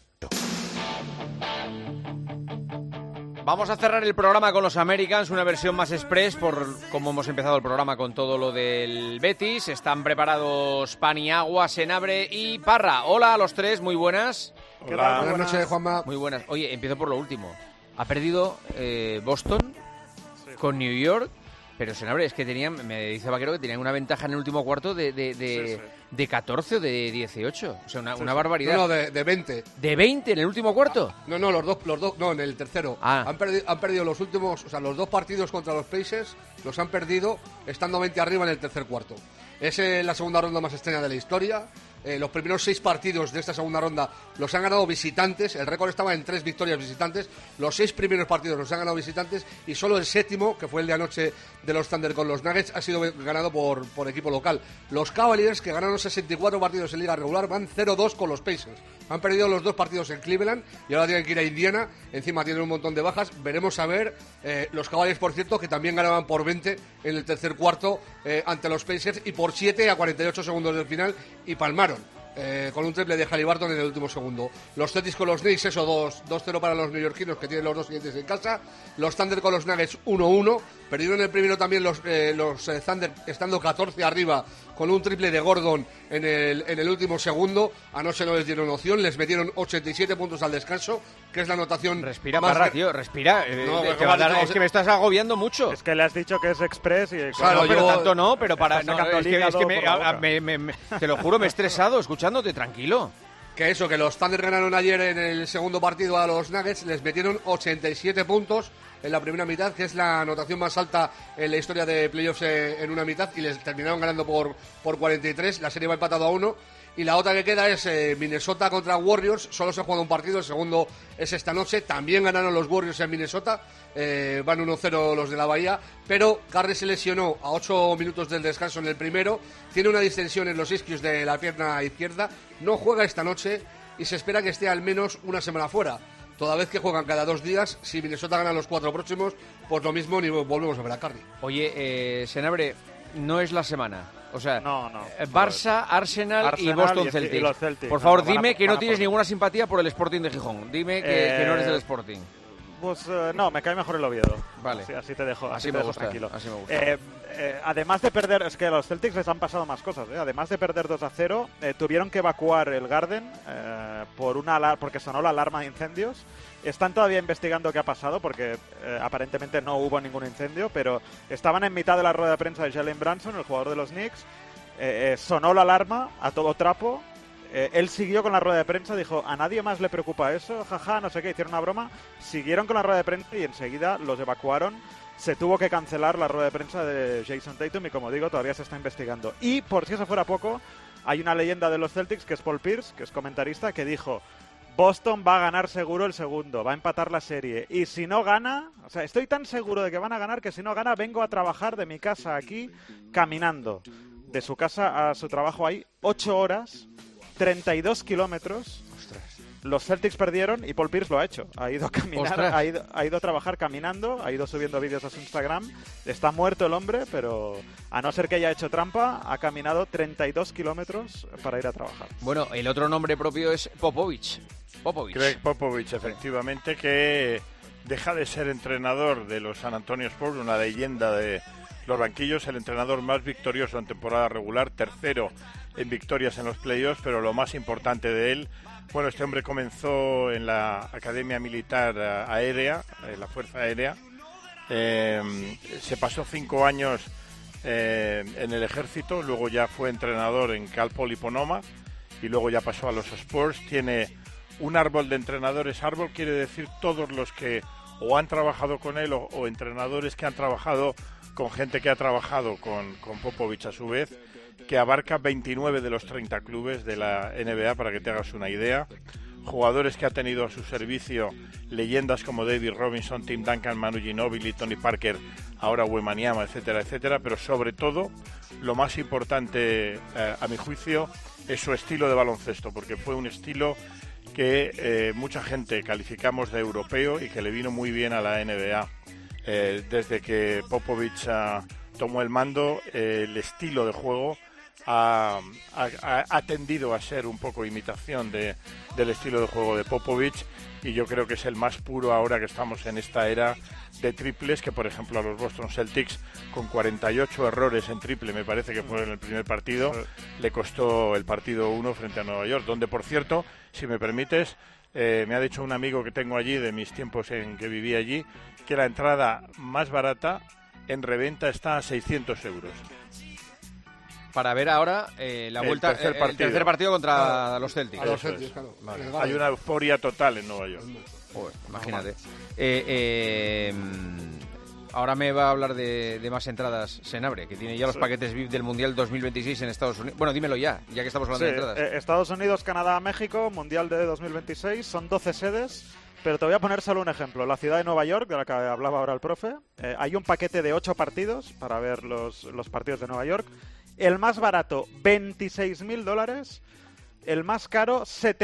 Vamos a cerrar el programa con los Americans, una versión más express por cómo hemos empezado el programa con todo lo del Betis. Están preparados Paniagua, Senabre y Parra. Hola a los tres, muy buenas. Hola. Buenas noches, Juanma. Muy buenas. Oye, empiezo por lo último. Ha perdido Boston con New York, pero Senabre, es que tenían, me dice Vaquero que tenían una ventaja en el último cuarto de 14 o de 18. O sea, una barbaridad. No, de 20. ¿De 20 en el último cuarto? No, los dos, no, en el tercero. Han perdido los últimos, o sea, los 2 partidos contra los Pacers, los han perdido estando 20 arriba en el tercer cuarto. Es la segunda ronda más extraña de la historia. Los primeros 6 partidos de esta segunda ronda los han ganado visitantes. El récord estaba en 3 victorias visitantes. Los 6 primeros partidos los han ganado visitantes y solo el séptimo, que fue el de anoche de los Thunder con los Nuggets, ha sido ganado por equipo local. Los Cavaliers, que ganaron 64 partidos en liga regular, van 0-2 con los Pacers. Han perdido los 2 partidos en Cleveland y ahora tienen que ir a Indiana. Encima tienen un montón de bajas. Veremos a ver. Los Cavaliers, por cierto, que también ganaban por 20 en el tercer cuarto ante los Pacers y por 7 a 48 segundos del final y palmaron. Con un triple de Haliburton en el último segundo. Los Celtics con los Knicks, eso 2-0 para los neoyorquinos, que tienen los 2 siguientes en casa. Los Thunder con los Nuggets 1-1. Perdieron el primero también los Thunder, estando 14 arriba, con un triple de Gordon en el último segundo. Anoche no les dieron opción, les metieron 87 puntos al descanso, que es la anotación. Respira, Parra, tío, respira. Es que me estás agobiando mucho. Es que le has dicho que es express y... Claro, pero tanto no, pero para... No, es que te lo juro, me he estresado escuchándote, tranquilo. Que los Thunder ganaron ayer en el segundo partido a los Nuggets, les metieron 87 puntos en la primera mitad, que es la anotación más alta en la historia de playoffs en una mitad, y les terminaron ganando por 43, la serie va empatado a 1, y la otra que queda es Minnesota contra Warriors, solo se ha jugado un partido, el segundo es esta noche, también ganaron los Warriors en Minnesota, van 1-0 los de la Bahía, pero Curry se lesionó a 8 minutos del descanso en el primero, tiene una distensión en los isquios de la pierna izquierda, no juega esta noche y se espera que esté al menos una semana fuera. Toda vez que juegan cada 2 días, si Minnesota gana los 4 próximos, pues lo mismo, ni volvemos a ver a Curry. Oye, Senabre, no es la semana. O sea, Barça, Arsenal y Boston Celtics. Por favor, dime que no tienes ninguna simpatía por el Sporting de Gijón. Dime que no eres del Sporting. Pues no, me cae mejor el Oviedo. Vale. Así te dejo, así me gusta, tranquilo. Así me gusta. Además de perder, es que a los Celtics les han pasado más cosas. Además de perder 2-0, tuvieron que evacuar el Garden porque sonó la alarma de incendios. Están todavía investigando qué ha pasado porque aparentemente no hubo ningún incendio, pero estaban en mitad de la rueda de prensa de Jalen Brunson, el jugador de los Knicks. Sonó la alarma a todo trapo. Él siguió con la rueda de prensa, dijo, a nadie más le preocupa eso, jaja, no sé qué, hicieron una broma, siguieron con la rueda de prensa y enseguida los evacuaron. Se tuvo que cancelar la rueda de prensa de Jason Tatum y, como digo, todavía se está investigando. Y, por si eso fuera poco, hay una leyenda de los Celtics, que es Paul Pierce, que es comentarista, que dijo, Boston va a ganar seguro el segundo, va a empatar la serie. Y si no gana, o sea, estoy tan seguro de que van a ganar que si no gana vengo a trabajar de mi casa aquí caminando. De su casa a su trabajo hay 8 horas, 32 kilómetros. Los Celtics perdieron y Paul Pierce lo ha hecho. Ha ido a caminar, ha ido a trabajar caminando, ha ido subiendo vídeos a su Instagram. Está muerto el hombre, pero a no ser que haya hecho trampa, ha caminado 32 kilómetros para ir a trabajar. Bueno, el otro nombre propio es Popovich. Greg Popovich, efectivamente, que deja de ser entrenador de los San Antonio Spurs, una leyenda de los banquillos, el entrenador más victorioso en temporada regular, tercero en victorias en los playoffs, pero lo más importante de él, bueno, este hombre comenzó en la Academia Militar Aérea, la Fuerza Aérea, se pasó 5 años en el ejército, luego ya fue entrenador en Cal Poly Pomona y luego ya pasó a los Spurs. Tiene un árbol de entrenadores. Árbol quiere decir todos los que o han trabajado con él o entrenadores que han trabajado con gente que ha trabajado con Popovich a su vez, que abarca 29 de los 30 clubes de la NBA, para que te hagas una idea. Jugadores que ha tenido a su servicio, leyendas como David Robinson, Tim Duncan, Manu Ginóbili, Tony Parker, ahora Wembanyama, etcétera, etcétera. Pero sobre todo, lo más importante, a mi juicio, es su estilo de baloncesto, porque fue un estilo que mucha gente calificamos de europeo y que le vino muy bien a la NBA. Desde que Popovich tomó el mando, el estilo de juego ha tendido a ser un poco imitación del estilo de juego de Popovich, y yo creo que es el más puro ahora que estamos en esta era de triples, que por ejemplo a los Boston Celtics, con 48 errores en triple, me parece que fue en el primer partido, le costó el partido 1 frente a Nueva York, donde por cierto, si me permites, me ha dicho un amigo que tengo allí de mis tiempos en que viví allí, que la entrada más barata en reventa está a 600 euros. Para ver ahora la vuelta, el tercer partido contra los Celtics. A los Celtics, claro. Vale. Hay una euforia total en Nueva York. Joder, imagínate. Ahora me va a hablar de más entradas Senabre, que tiene ya los paquetes VIP del Mundial 2026 en Estados Unidos. Bueno, dímelo ya que estamos hablando de entradas. Estados Unidos, Canadá, México, Mundial de 2026, son 12 sedes. Pero te voy a poner solo un ejemplo. La ciudad de Nueva York, de la que hablaba ahora el profe, hay un paquete de 8 partidos para ver los partidos de Nueva York. El más barato, $26.000. El más caro,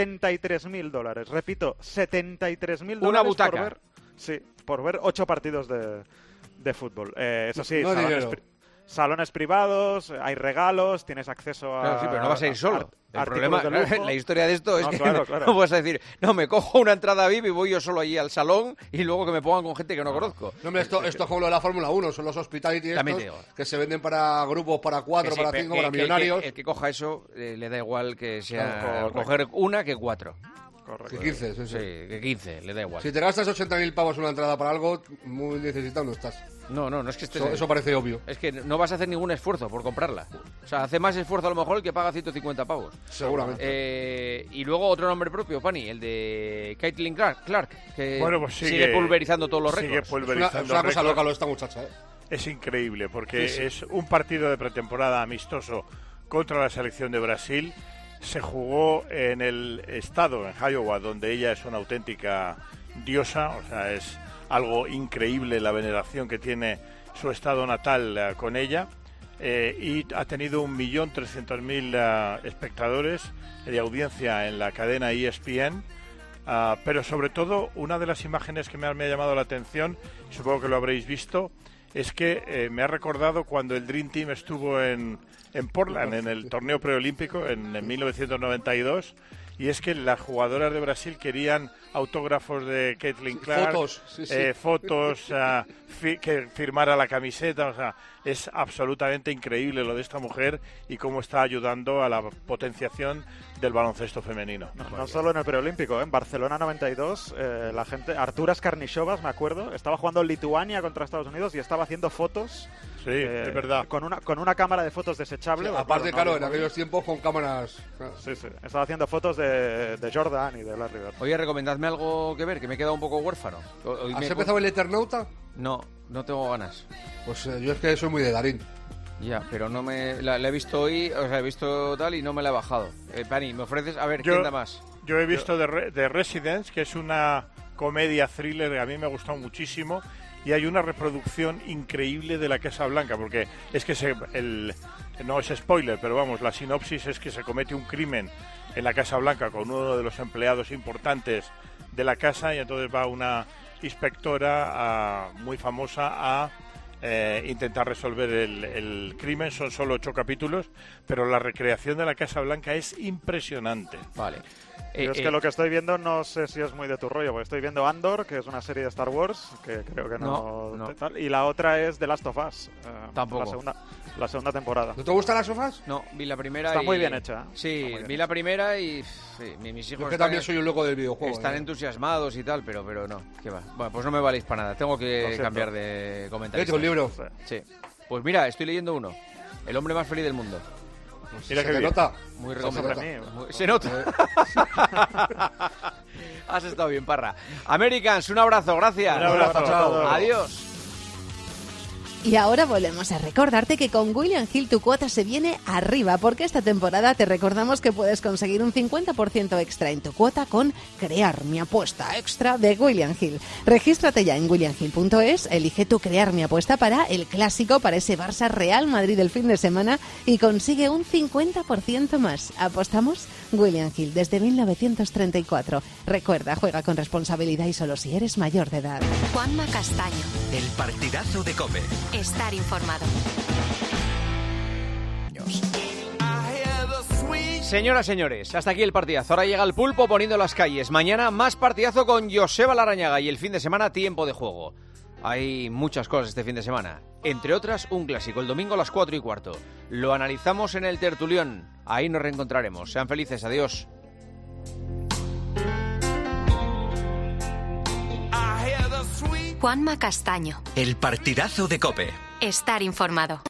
$73.000. Repito, $73.000. Una butaca. Por ver 8 partidos de fútbol. Eso sí, no salones privados, hay regalos, tienes acceso a... Claro, sí, pero no vas a ir solo. El problema, la historia de esto es que claro. no puedes decir, no, me cojo una entrada VIP y voy yo solo allí al salón y luego que me pongan con gente que no conozco. No, hombre, esto es como lo de la Fórmula 1, son los hospitality estos que se venden para grupos, para 4, para 5, para millonarios. El que coja eso le da igual que sea coger una que 4. Correcto. Que 15, sí. Sí, que 15, le da igual. Si te gastas 80.000 pavos una entrada para algo, muy necesitado no estás. No es que estés... Eso parece obvio. Es que no vas a hacer ningún esfuerzo por comprarla. O sea, hace más esfuerzo a lo mejor el que paga 150 pavos. Seguramente. Y luego otro nombre propio, Pani, el de Caitlin Clark, que pues sigue pulverizando todos los récords. Es una cosa loca lo de esta muchacha, Es increíble, porque es un partido de pretemporada amistoso contra la selección de Brasil. Se jugó en el estado, en Iowa, donde ella es una auténtica diosa, o sea, es algo increíble la veneración que tiene su estado natal con ella, y ha tenido 1.300.000 espectadores de audiencia en la cadena ESPN, pero sobre todo una de las imágenes que me ha llamado la atención, supongo que lo habréis visto, es que me ha recordado cuando el Dream Team estuvo en Portland, en el torneo preolímpico en 1992, y es que las jugadoras de Brasil querían autógrafos de Caitlin Clark, fotos, que firmara la camiseta. O sea, es absolutamente increíble lo de esta mujer y cómo está ayudando a la potenciación del baloncesto femenino. No solo en el preolímpico, en Barcelona 92, la gente, Arturas Karnišovas, me acuerdo, estaba jugando Lituania contra Estados Unidos y estaba haciendo fotos. Sí, es verdad. Con una cámara de fotos desechable. Sí, aparte, claro, en aquellos tiempos con cámaras. Sí. Estaba haciendo fotos de Jordan y de Larry Bird. Oye, recomendadme algo que ver, que me he quedado un poco huérfano. ¿Has empezado el Eternauta? No tengo ganas. Pues yo es que soy muy de Darín. Ya, pero no me... La he visto hoy, o sea, he visto tal y no me la he bajado. Pani, ¿me ofreces? A ver, ¿quién da más? Yo he visto The Residence, que es una comedia thriller que a mí me ha gustado muchísimo, y hay una reproducción increíble de la Casa Blanca, porque es que no es spoiler, pero vamos, la sinopsis es que se comete un crimen en la Casa Blanca con uno de los empleados importantes de la casa, y entonces va una inspectora muy famosa a intentar resolver el crimen. Son solo 8 capítulos, pero la recreación de la Casa Blanca es impresionante. Vale. Yo es que lo que estoy viendo no sé si es muy de tu rollo, porque estoy viendo Andor, que es una serie de Star Wars, que creo que no. Tal, y la otra es The Last of Us. Tampoco. La segunda temporada. ¿No te gusta Last of Us? No, vi la primera. Está muy bien hecha. Sí, vi la primera y mis hijos. Yo que también soy un loco del videojuego. Están entusiasmados y tal, pero no. ¿Qué va? Bueno, pues no me valéis para nada. Tengo que cambiar de comentario. ¿Léete un libro? Sí. Pues mira, estoy leyendo uno. El hombre más feliz del mundo. Pues mira que nota. Muy recomendado. Se nota. Has estado bien, Parra. Americans, un abrazo, gracias. Un abrazo. Adiós. Y ahora volvemos a recordarte que con William Hill tu cuota se viene arriba, porque esta temporada te recordamos que puedes conseguir un 50% extra en tu cuota con Crear mi apuesta extra de William Hill. Regístrate ya en williamhill.es, elige tu Crear mi apuesta para el clásico, para ese Barça Real Madrid del fin de semana y consigue un 50% más. ¿Apostamos? William Hill, desde 1934. Recuerda, juega con responsabilidad y solo si eres mayor de edad. Juanma Castaño. El partidazo de COPE. Estar informado. Señoras, señores, hasta aquí el partidazo. Ahora llega el pulpo poniendo las calles. Mañana más partidazo con Joseba Larrañaga y el fin de semana tiempo de juego. Hay muchas cosas este fin de semana. Entre otras, un clásico, el domingo a las 4:15. Lo analizamos en el tertulión. Ahí nos reencontraremos. Sean felices. Adiós. Juanma Castaño. El partidazo de COPE. Estar informado.